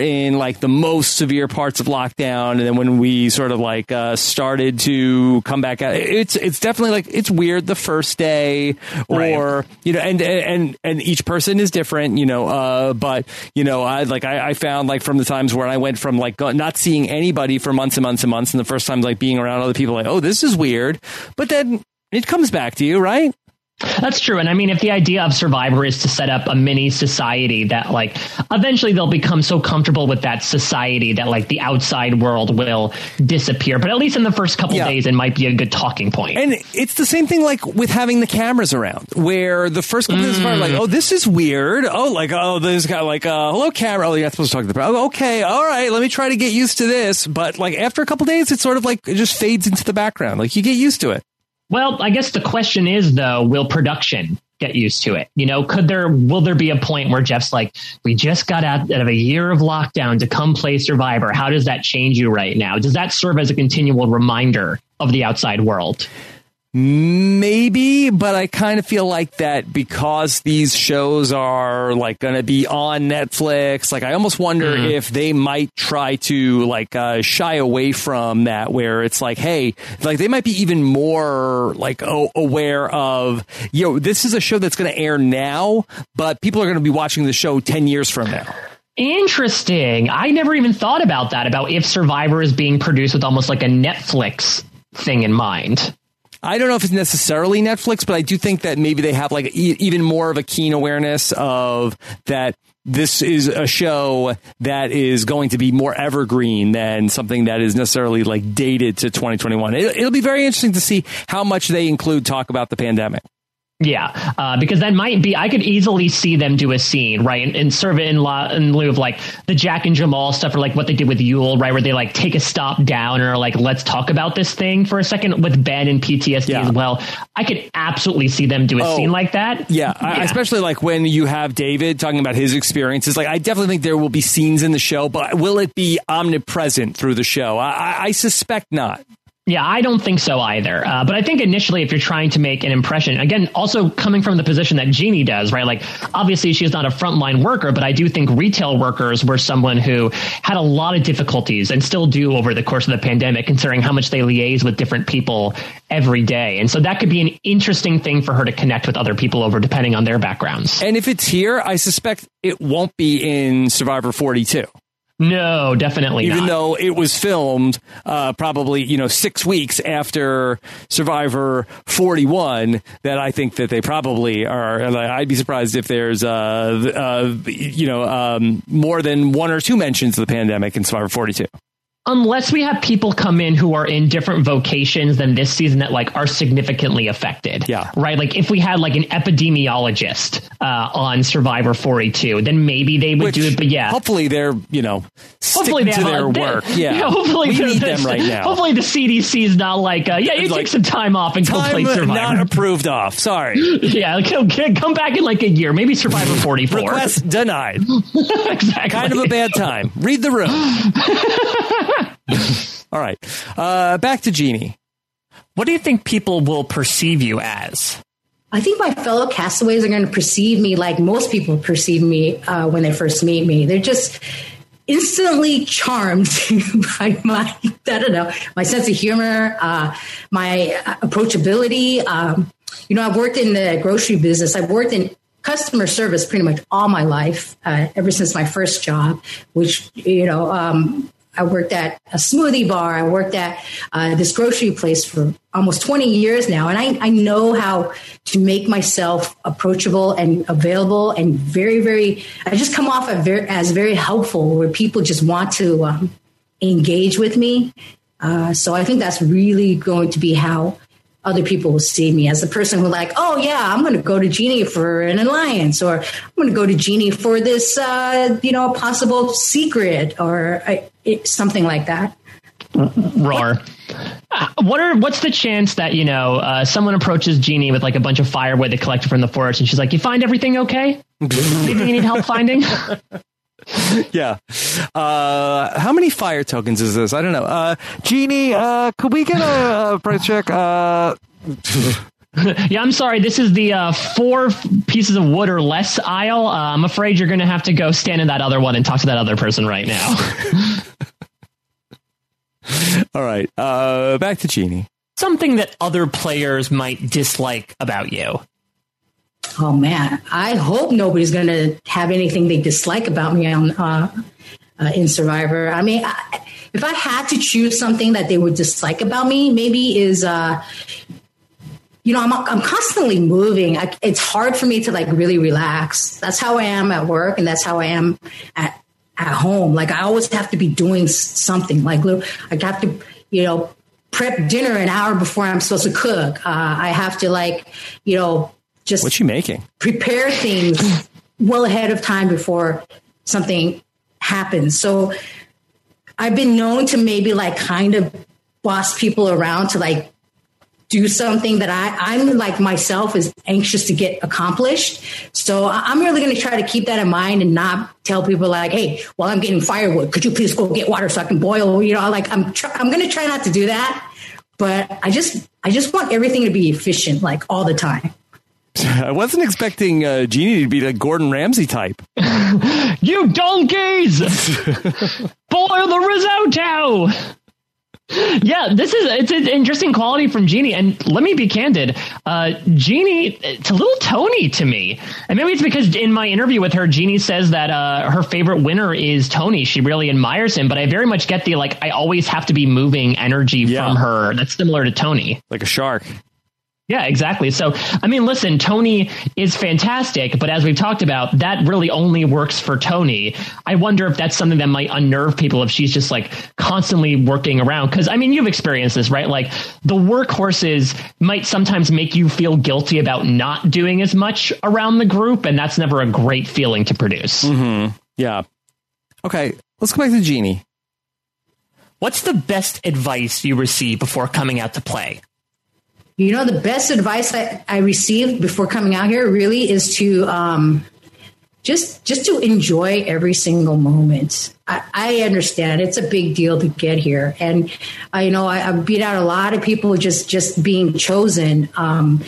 in like the most severe parts of lockdown, and then when we sort of like uh, started to come back out, it's it's definitely like it's weird the first day, or right. you know, and and and each person is different, you know. Uh, but you know, I like I, I found like from the times where I went from like not seeing anybody for months and months and months, and the first time like being around other people, like, oh, this is weird, but then it comes back to you, right? That's true. And I mean, if the idea of Survivor is to set up a mini society that like eventually they'll become so comfortable with that society that like the outside world will disappear. But at least in the first couple yeah. days, it might be a good talking point. And it's the same thing like with having the cameras around, where the first couple mm. days are like, oh, this is weird. Oh, like, oh, this guy like, uh, hello, camera. Oh, you're not supposed to talk to the crowd. Oh, okay. All right. Let me try to get used to this. But like after a couple days, it's sort of like it just fades into the background. Like you get used to it. Well, I guess the question is, though, will production get used to it? You know, could there will there be a point where Jeff's like, we just got out of a year of lockdown to come play Survivor. How does that change you right now? Does that serve as a continual reminder of the outside world? Maybe, but I kind of feel like that because these shows are like going to be on Netflix. Like I almost wonder mm. if they might try to like uh, shy away from that, where it's like, hey, like they might be even more like oh, aware of, you know, this is a show that's going to air now, but people are going to be watching the show ten years from now. Interesting. I never even thought about that, about if Survivor is being produced with almost like a Netflix thing in mind. I don't know if it's necessarily Netflix, but I do think that maybe they have like e- even more of a keen awareness of that this is a show that is going to be more evergreen than something that is necessarily like dated to twenty twenty-one. It, it'll be very interesting to see how much they include talk about the pandemic. Yeah, uh, because that might be, I could easily see them do a scene, right, and, and serve it in, la, in lieu of like the Jack and Jamal stuff, or like what they did with Yule, right, where they like take a stop down or like, let's talk about this thing for a second with Ben and P T S D yeah. as well. I could absolutely see them do a oh, scene like that. Yeah, yeah. I, especially like when you have David talking about his experiences. Like, I definitely think there will be scenes in the show, but will it be omnipresent through the show? I, I, I suspect not. Yeah, I don't think so either. Uh, but I think initially, if you're trying to make an impression, again, also coming from the position that Jeannie does, right? Like, obviously, she's not a frontline worker, but I do think retail workers were someone who had a lot of difficulties and still do over the course of the pandemic, considering how much they liaise with different people every day. And so that could be an interesting thing for her to connect with other people over, depending on their backgrounds. And if it's here, I suspect it won't be in Survivor forty-two. No, definitely Even not. though it was filmed uh, probably, you know, six weeks after Survivor forty-one, that I think that they probably are. I'd be surprised if there's, uh, uh, you know, um, more than one or two mentions of the pandemic in Survivor forty-two. Unless we have people come in who are in different vocations than this season that like are significantly affected. Yeah. Right. Like if we had like an epidemiologist uh, on Survivor forty-two, then maybe they would Which, do it. But yeah, hopefully they're, you know, hopefully they to their work. Yeah. yeah hopefully we need them right now. Hopefully the C D C is not like, uh, yeah, you like, take some time off and go play Survivor. Not approved off. Sorry. yeah. Come, come back in like a year, maybe Survivor forty-four. Request denied. Exactly. Kind of a bad time. Read the room. All right. Uh, back to Jeannie. What do you think people will perceive you as? I think my fellow castaways are going to perceive me like most people perceive me uh, when they first meet me. They're just instantly charmed by my, I don't know, my sense of humor, uh, my approachability. Um, you know, I've worked in the grocery business. I've worked in customer service pretty much all my life, uh, ever since my first job, which, you know, um, I worked at a smoothie bar. I worked at uh, this grocery place for almost twenty years now. And I, I know how to make myself approachable and available and very, very, I just come off as very, as very helpful, where people just want to um, engage with me. Uh, so I think that's really going to be how other people will see me, as a person who like, oh yeah, I'm going to go to Jeannie for an alliance, or I'm going to go to Jeannie for this, uh, you know, possible secret, or uh, it, something like that. Roar. Uh, what are what's the chance that, you know, uh, someone approaches Jeannie with like a bunch of firewood they collected from the forest, and she's like, you find everything okay? Anything you need help finding? Yeah. Uh, how many fire tokens is this? I don't know. Uh, Jeannie, uh, could we get a, a price check? Uh, Yeah, I'm sorry. This is the uh, four pieces of wood or less aisle. Uh, I'm afraid you're going to have to go stand in that other one and talk to that other person right now. All right. Uh, back to Jeannie. Something that other players might dislike about you. Oh, man. I hope nobody's going to have anything they dislike about me on uh, uh, in Survivor. I mean, I, if I had to choose something that they would dislike about me, maybe is... Uh, You know, I'm I'm constantly moving. I, it's hard for me to like really relax. That's how I am at work, and that's how I am at at home. Like I always have to be doing something. Like I have to, you know, prep dinner an hour before I'm supposed to cook. Uh, I have to like, you know, just what you making? Prepare things well ahead of time before something happens. So I've been known to maybe like kind of boss people around to like do something that I, I'm like myself is anxious to get accomplished. So I'm really going to try to keep that in mind and not tell people like, hey, while I'm getting firewood, could you please go get water so I can boil? You know, like I'm, tr- I'm going to try not to do that. But I just, I just want everything to be efficient, like all the time. I wasn't expecting uh, Jeannie to be the Gordon Ramsay type. You donkeys! Boil the risotto! Yeah, this is it's an interesting quality from Jeannie. And let me be candid. Uh, Jeannie, it's a little Tony to me. And maybe it's because in my interview with her, Jeannie says that uh, her favorite winner is Tony. She really admires him. But I very much get the like, I always have to be moving energy yeah. from her. That's similar to Tony. Like a shark. Yeah, exactly. So, I mean, listen, Tony is fantastic, but as we've talked about, that really only works for Tony. I wonder if that's something that might unnerve people if she's just like constantly working around. Because, I mean, you've experienced this, right? Like the workhorses might sometimes make you feel guilty about not doing as much around the group. And that's never a great feeling to produce. Mm-hmm. Yeah. Okay, let's go back to Jeannie. What's the best advice you received before coming out to play? You know, the best advice I, I received before coming out here really is to um, just just to enjoy every single moment. I, I understand it's a big deal to get here. And, uh, you know, I, I've beat out a lot of people just, just being chosen. Um,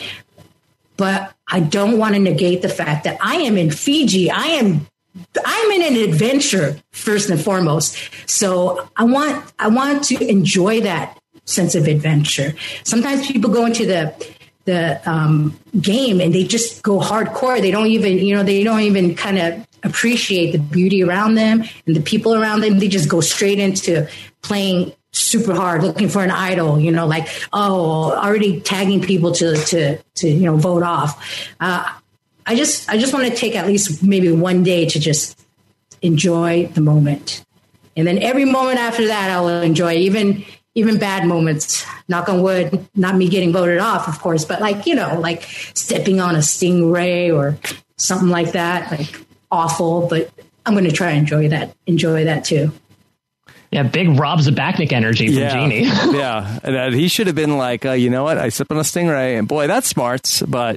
but I don't want to negate the fact that I am in Fiji. I am I'm in an adventure, first and foremost. So I want I want to enjoy that sense of adventure. Sometimes people go into the the um, game and they just go hardcore. They don't even, you know, they don't even kind of appreciate the beauty around them and the people around them. They just go straight into playing super hard, looking for an idol, you know, like, oh, already tagging people to, to, to, you know, vote off. Uh, I just, I just want to take at least maybe one day to just enjoy the moment. And then every moment after that, I will enjoy even, even bad moments, knock on wood, not me getting voted off, of course, but like, you know, like stepping on a stingray or something like that, like awful, but I'm going to try and enjoy that, enjoy that too. Yeah, big Rob Zabachnik energy from yeah, Jeannie. yeah, and uh, he should have been like, uh, you know what, I sip on a stingray, and boy, that's smart, but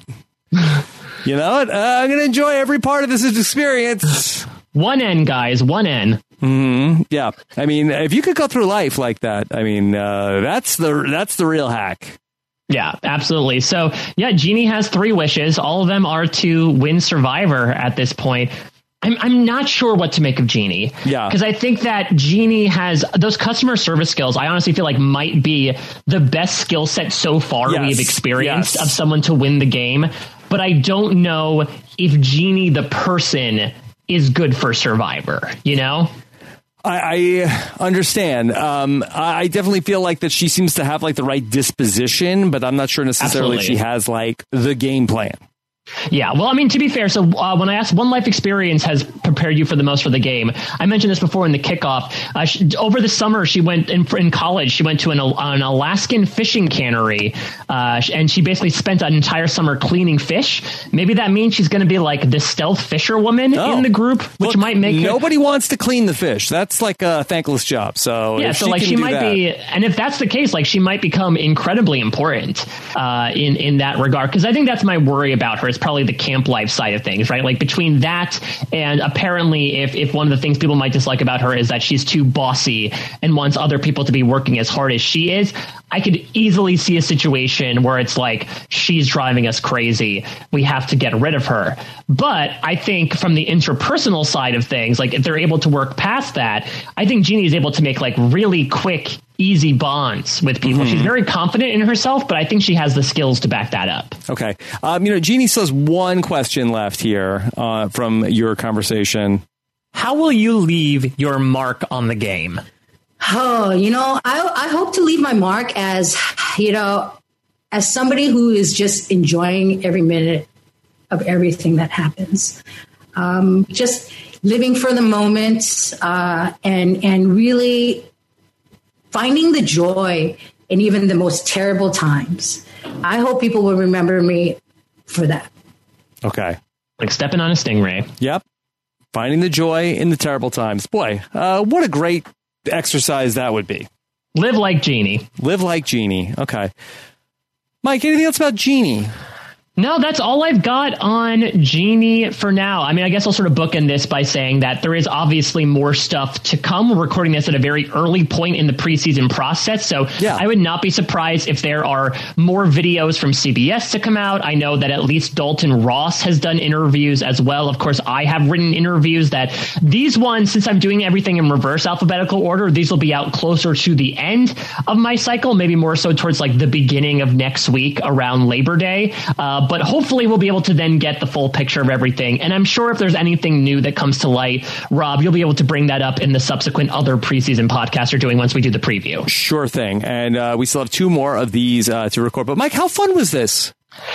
you know what, uh, I'm going to enjoy every part of this experience. One N, guys, one N. Mm-hmm. Yeah, I mean, if you could go through life like that, I mean, uh, that's the that's the real hack. Yeah, absolutely. So, yeah, Jeannie has three wishes. All of them are to win Survivor at this point. I'm I'm not sure what to make of Jeannie. Yeah, because I think that Jeannie has those customer service skills. I honestly feel like might be the best skill set so far yes. we've experienced yes. of someone to win the game. But I don't know if Jeannie, the person, is good for Survivor. You know. I, I understand. Um, I definitely feel like that she seems to have like the right disposition, but I'm not sure necessarily Absolutely. she has like the game plan. Yeah, well, I mean, to be fair, so uh, when I asked One Life Experience has prepared you for the most for the game, I mentioned this before in the kickoff. Uh, she, over the summer, she went in, in college. She went to an, an Alaskan fishing cannery, uh, and she basically spent an entire summer cleaning fish. Maybe that means she's going to be like the stealth fisherwoman oh. in the group, which Look, might make nobody her, wants to clean the fish. That's like a thankless job. So yeah, if so she like can she do might that, be, and if that's the case, like she might become incredibly important uh, in in that regard. Because I think that's my worry about her. it's probably the camp life side of things, right? Like between that and apparently if, if one of the things people might dislike about her is that she's too bossy and wants other people to be working as hard as she is, I could easily see a situation where it's like, she's driving us crazy. We have to get rid of her. But I think from the interpersonal side of things, like if they're able to work past that, I think Jeannie is able to make like really quick, easy bonds with people. Mm-hmm. She's very confident in herself, but I think she has the skills to back that up. Okay. Um, you know, Jeannie still has one question left here uh, from your conversation. How will you leave your mark on the game? Oh, you know, I, I hope to leave my mark as, you know, as somebody who is just enjoying every minute of everything that happens. Um, just living for the moment uh, and and really finding the joy in even the most terrible times. I hope people will remember me for that. Okay. Like stepping on a stingray. Yep. Finding the joy in the terrible times. Boy, uh, what a great exercise that would be. Live like Jeannie. Live like Jeannie. Okay. Mike, anything else about Jeannie? No, that's all I've got on Jeannie for now. I mean, I guess I'll sort of bookend this by saying that there is obviously more stuff to come. We're recording this at a very early point in the preseason process. So yeah. I would not be surprised if there are more videos from C B S to come out. I know that at least Dalton Ross has done interviews as well. Of course, I have written interviews that these ones, since I'm doing everything in reverse alphabetical order, these will be out closer to the end of my cycle, maybe more so towards like the beginning of next week around Labor Day. Uh, But hopefully we'll be able to then get the full picture of everything. And I'm sure if there's anything new that comes to light, Rob, you'll be able to bring that up in the subsequent other preseason podcasts we're doing once we do the preview. Sure thing. And uh, we still have two more of these uh, to record. But Mike, how fun was this?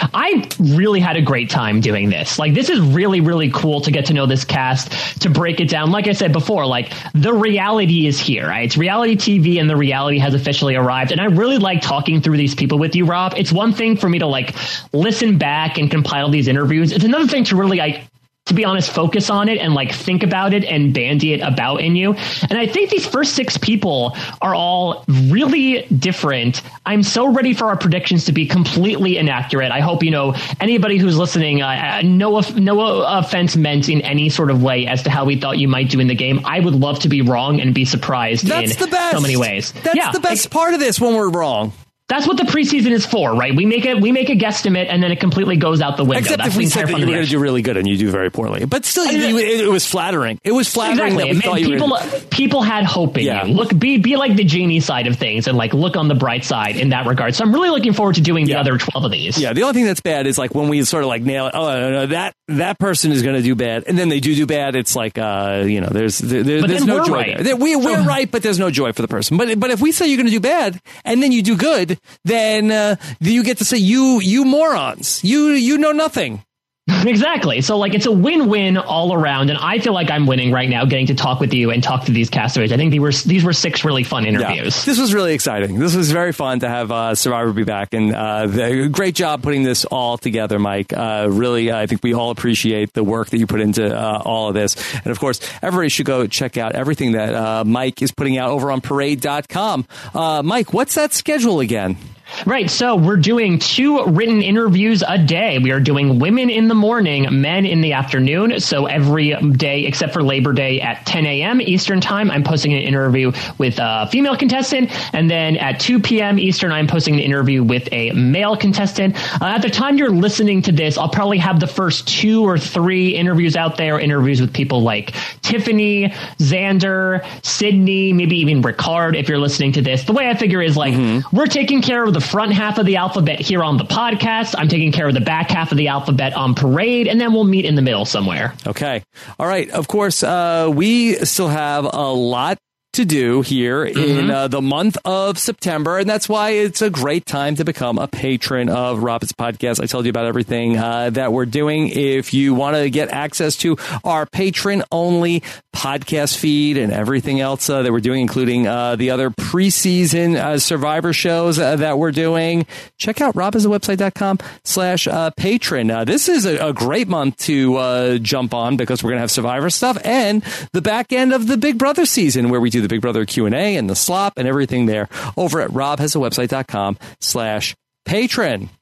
I really had a great time doing this. Like, this is really, really cool to get to know this cast, to break it down. Like I said before, like, the reality is here, right? It's reality T V and the reality has officially arrived. And I really like talking through these people with you, Rob. It's one thing for me to, like, listen back and compile these interviews. It's another thing to really, like, to be honest, focus on it and like think about it and bandy it about in you. And I think these first six people are all really different. I'm so ready for our predictions to be completely inaccurate. I hope, you know, anybody who's listening, uh, no, no offense meant in any sort of way as to how we thought you might do in the game. I would love to be wrong and be surprised That's in the best. so many ways. That's yeah, the best like, part of this when we're wrong. That's what the preseason is for, right? We make a we make a guesstimate, and then it completely goes out the window. Except That's if we said that you were going to do really good, and you do very poorly. But still, you, it, it was flattering. It was flattering. Exactly. That we thought you people were... people had hope in yeah. you. Look, be be like the Jeannie side of things, and like look on the bright side in that regard. So I'm really looking forward to doing yeah. the other twelve of these. Yeah. The only thing that's bad is like when we sort of like nail it. Oh, no, no, that that person is going to do bad, and then they do do bad. It's like uh, you know, there's there, there's no joy right. there. We, we're right, but there's no joy for the person. But but if we say you're going to do bad, and then you do good, then uh, you get to say you you morons, you you know nothing. Exactly. So like it's a win-win all around, and I feel like I'm winning right now, getting to talk with you and talk to these castaways. I think these were these were six really fun interviews. Yeah. This was really exciting. This was very fun to have uh, Survivor be back, and uh, the, great job putting this all together, Mike. Uh, really, I think we all appreciate the work that you put into uh, all of this, and of course, everybody should go check out everything that uh, Mike is putting out over on Parade dot com. Uh, Mike, what's that schedule again? Right. So we're doing two written interviews a day. We are doing women in the morning, men in the afternoon. So every day except for Labor Day at ten a.m. Eastern time, I'm posting an interview with a female contestant. And then at two p.m. Eastern, I'm posting an interview with a male contestant. Uh, at the time you're listening to this, I'll probably have the first two or three interviews out there, interviews with people like Tiffany, Xander, Sydney, maybe even Ricard. If you're listening to this, the way I figure is like mm-hmm. we're taking care of the front half of the alphabet here on the podcast. I'm taking care of the back half of the alphabet on Parade, and then we'll meet in the middle somewhere. Okay. All right. Of course, uh, we still have a lot to do here mm-hmm. in uh, the month of September, and that's why it's a great time to become a patron of Rob's Podcast. I told you about everything uh, that we're doing. If you want to get access to our patron-only podcast feed and everything else uh, that we're doing, including uh, the other preseason uh, Survivor shows uh, that we're doing, check out robhasawebsite.com slash uh, patron. Uh, this is a, a great month to uh, jump on because we're going to have Survivor stuff and the back end of the Big Brother season where we do the Big Brother Q and A and the slop and everything there over at robhasawebsite.com slash patron.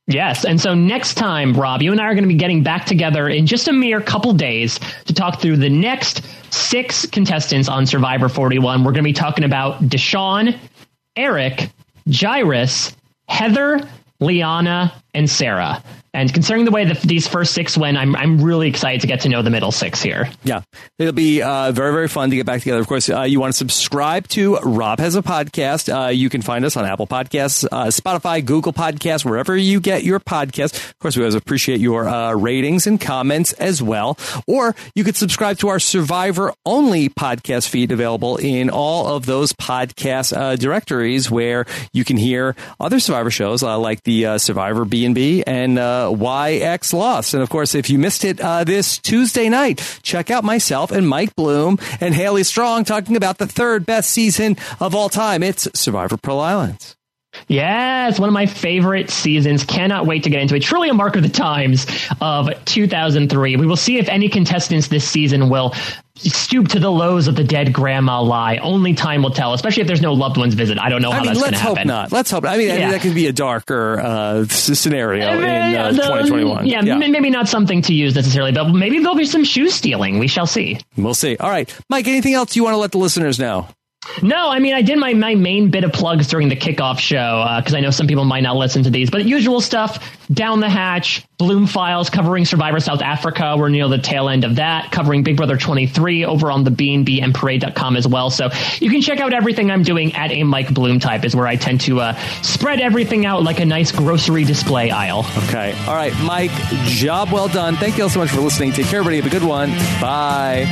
Yes. And so next time, Rob, you and I are going to be getting back together in just a mere couple days to talk through the next six contestants on Survivor forty-one. We're going to be talking about Deshaun, Eric, Jairus, Heather, Liana, and Sarah. And considering the way that these first six went, I'm I'm really excited to get to know the middle six here. Yeah, it'll be uh, very, very fun to get back together. Of course, uh, you want to subscribe to Rob Has a Podcast. Uh, you can find us on Apple Podcasts, uh, Spotify, Google Podcasts, wherever you get your podcasts. Of course, we always appreciate your uh, ratings and comments as well. Or you could subscribe to our Survivor-only podcast feed available in all of those podcast uh, directories where you can hear other Survivor shows uh, like the uh, Survivor B and B and uh, Y X Lost. And of course, if you missed it uh, this Tuesday night, check out myself and Mike Bloom and Haley Strong talking about the third best season of all time. It's Survivor Pearl Islands. Yeah, it's one of my favorite seasons. Cannot wait to get into it. Truly a mark of the times of two thousand three. We will see if any contestants this season will stoop to the lows of the dead grandma lie. Only time will tell, especially if there's no loved ones visit. I don't know how I mean, that's going to happen. Let's hope not. Let's hope. I mean, yeah. I mean, that could be a darker uh, scenario uh, in uh, the, twenty twenty-one. Yeah, yeah, maybe not something to use necessarily, but maybe there'll be some shoe stealing. We shall see. We'll see. All right. Mike, anything else you want to let the listeners know? No, I mean, I did my, my main bit of plugs during the kickoff show because uh, I know some people might not listen to these, but usual stuff, Down the Hatch, Bloom Files covering Survivor South Africa. We're near the tail end of that, covering Big Brother twenty-three over on the B and B and Parade dot com as well. So you can check out everything I'm doing at a Mike Bloom type is where I tend to uh, spread everything out like a nice grocery display aisle. Okay. All right, Mike, job well done. Thank you all so much for listening. Take care, everybody. Have a good one. Bye.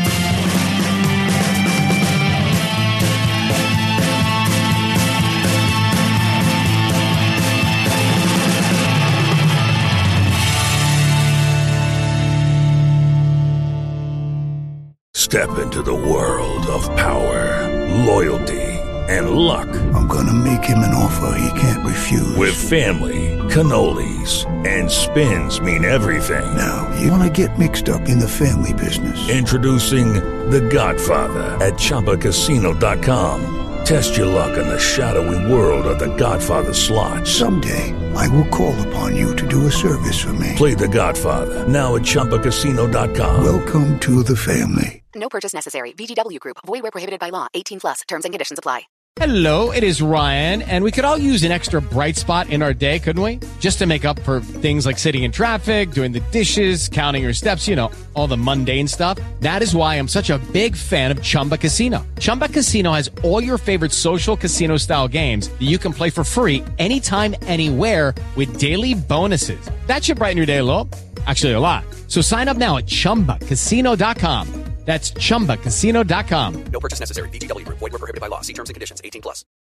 Step into the world of power, loyalty, and luck. I'm gonna make him an offer he can't refuse. With family, cannolis, and spins mean everything. Now, you wanna get mixed up in the family business. Introducing The Godfather at Chumba Casino dot com. Test your luck in the shadowy world of The Godfather slot. Someday, I will call upon you to do a service for me. Play The Godfather, now at Chumba Casino dot com. Welcome to the family. No purchase necessary. V G W Group. Void where prohibited by law. eighteen plus. Terms and conditions apply. Hello, it is Ryan, and we could all use an extra bright spot in our day, couldn't we? Just to make up for things like sitting in traffic, doing the dishes, counting your steps, you know, all the mundane stuff. That is why I'm such a big fan of Chumba Casino. Chumba Casino has all your favorite social casino-style games that you can play for free anytime, anywhere with daily bonuses. That should brighten your day a little. Actually, a lot. So sign up now at Chumba Casino dot com. That's Chumba Casino dot com. No purchase necessary. V G W Group. Void where prohibited by law. See terms and conditions. eighteen plus.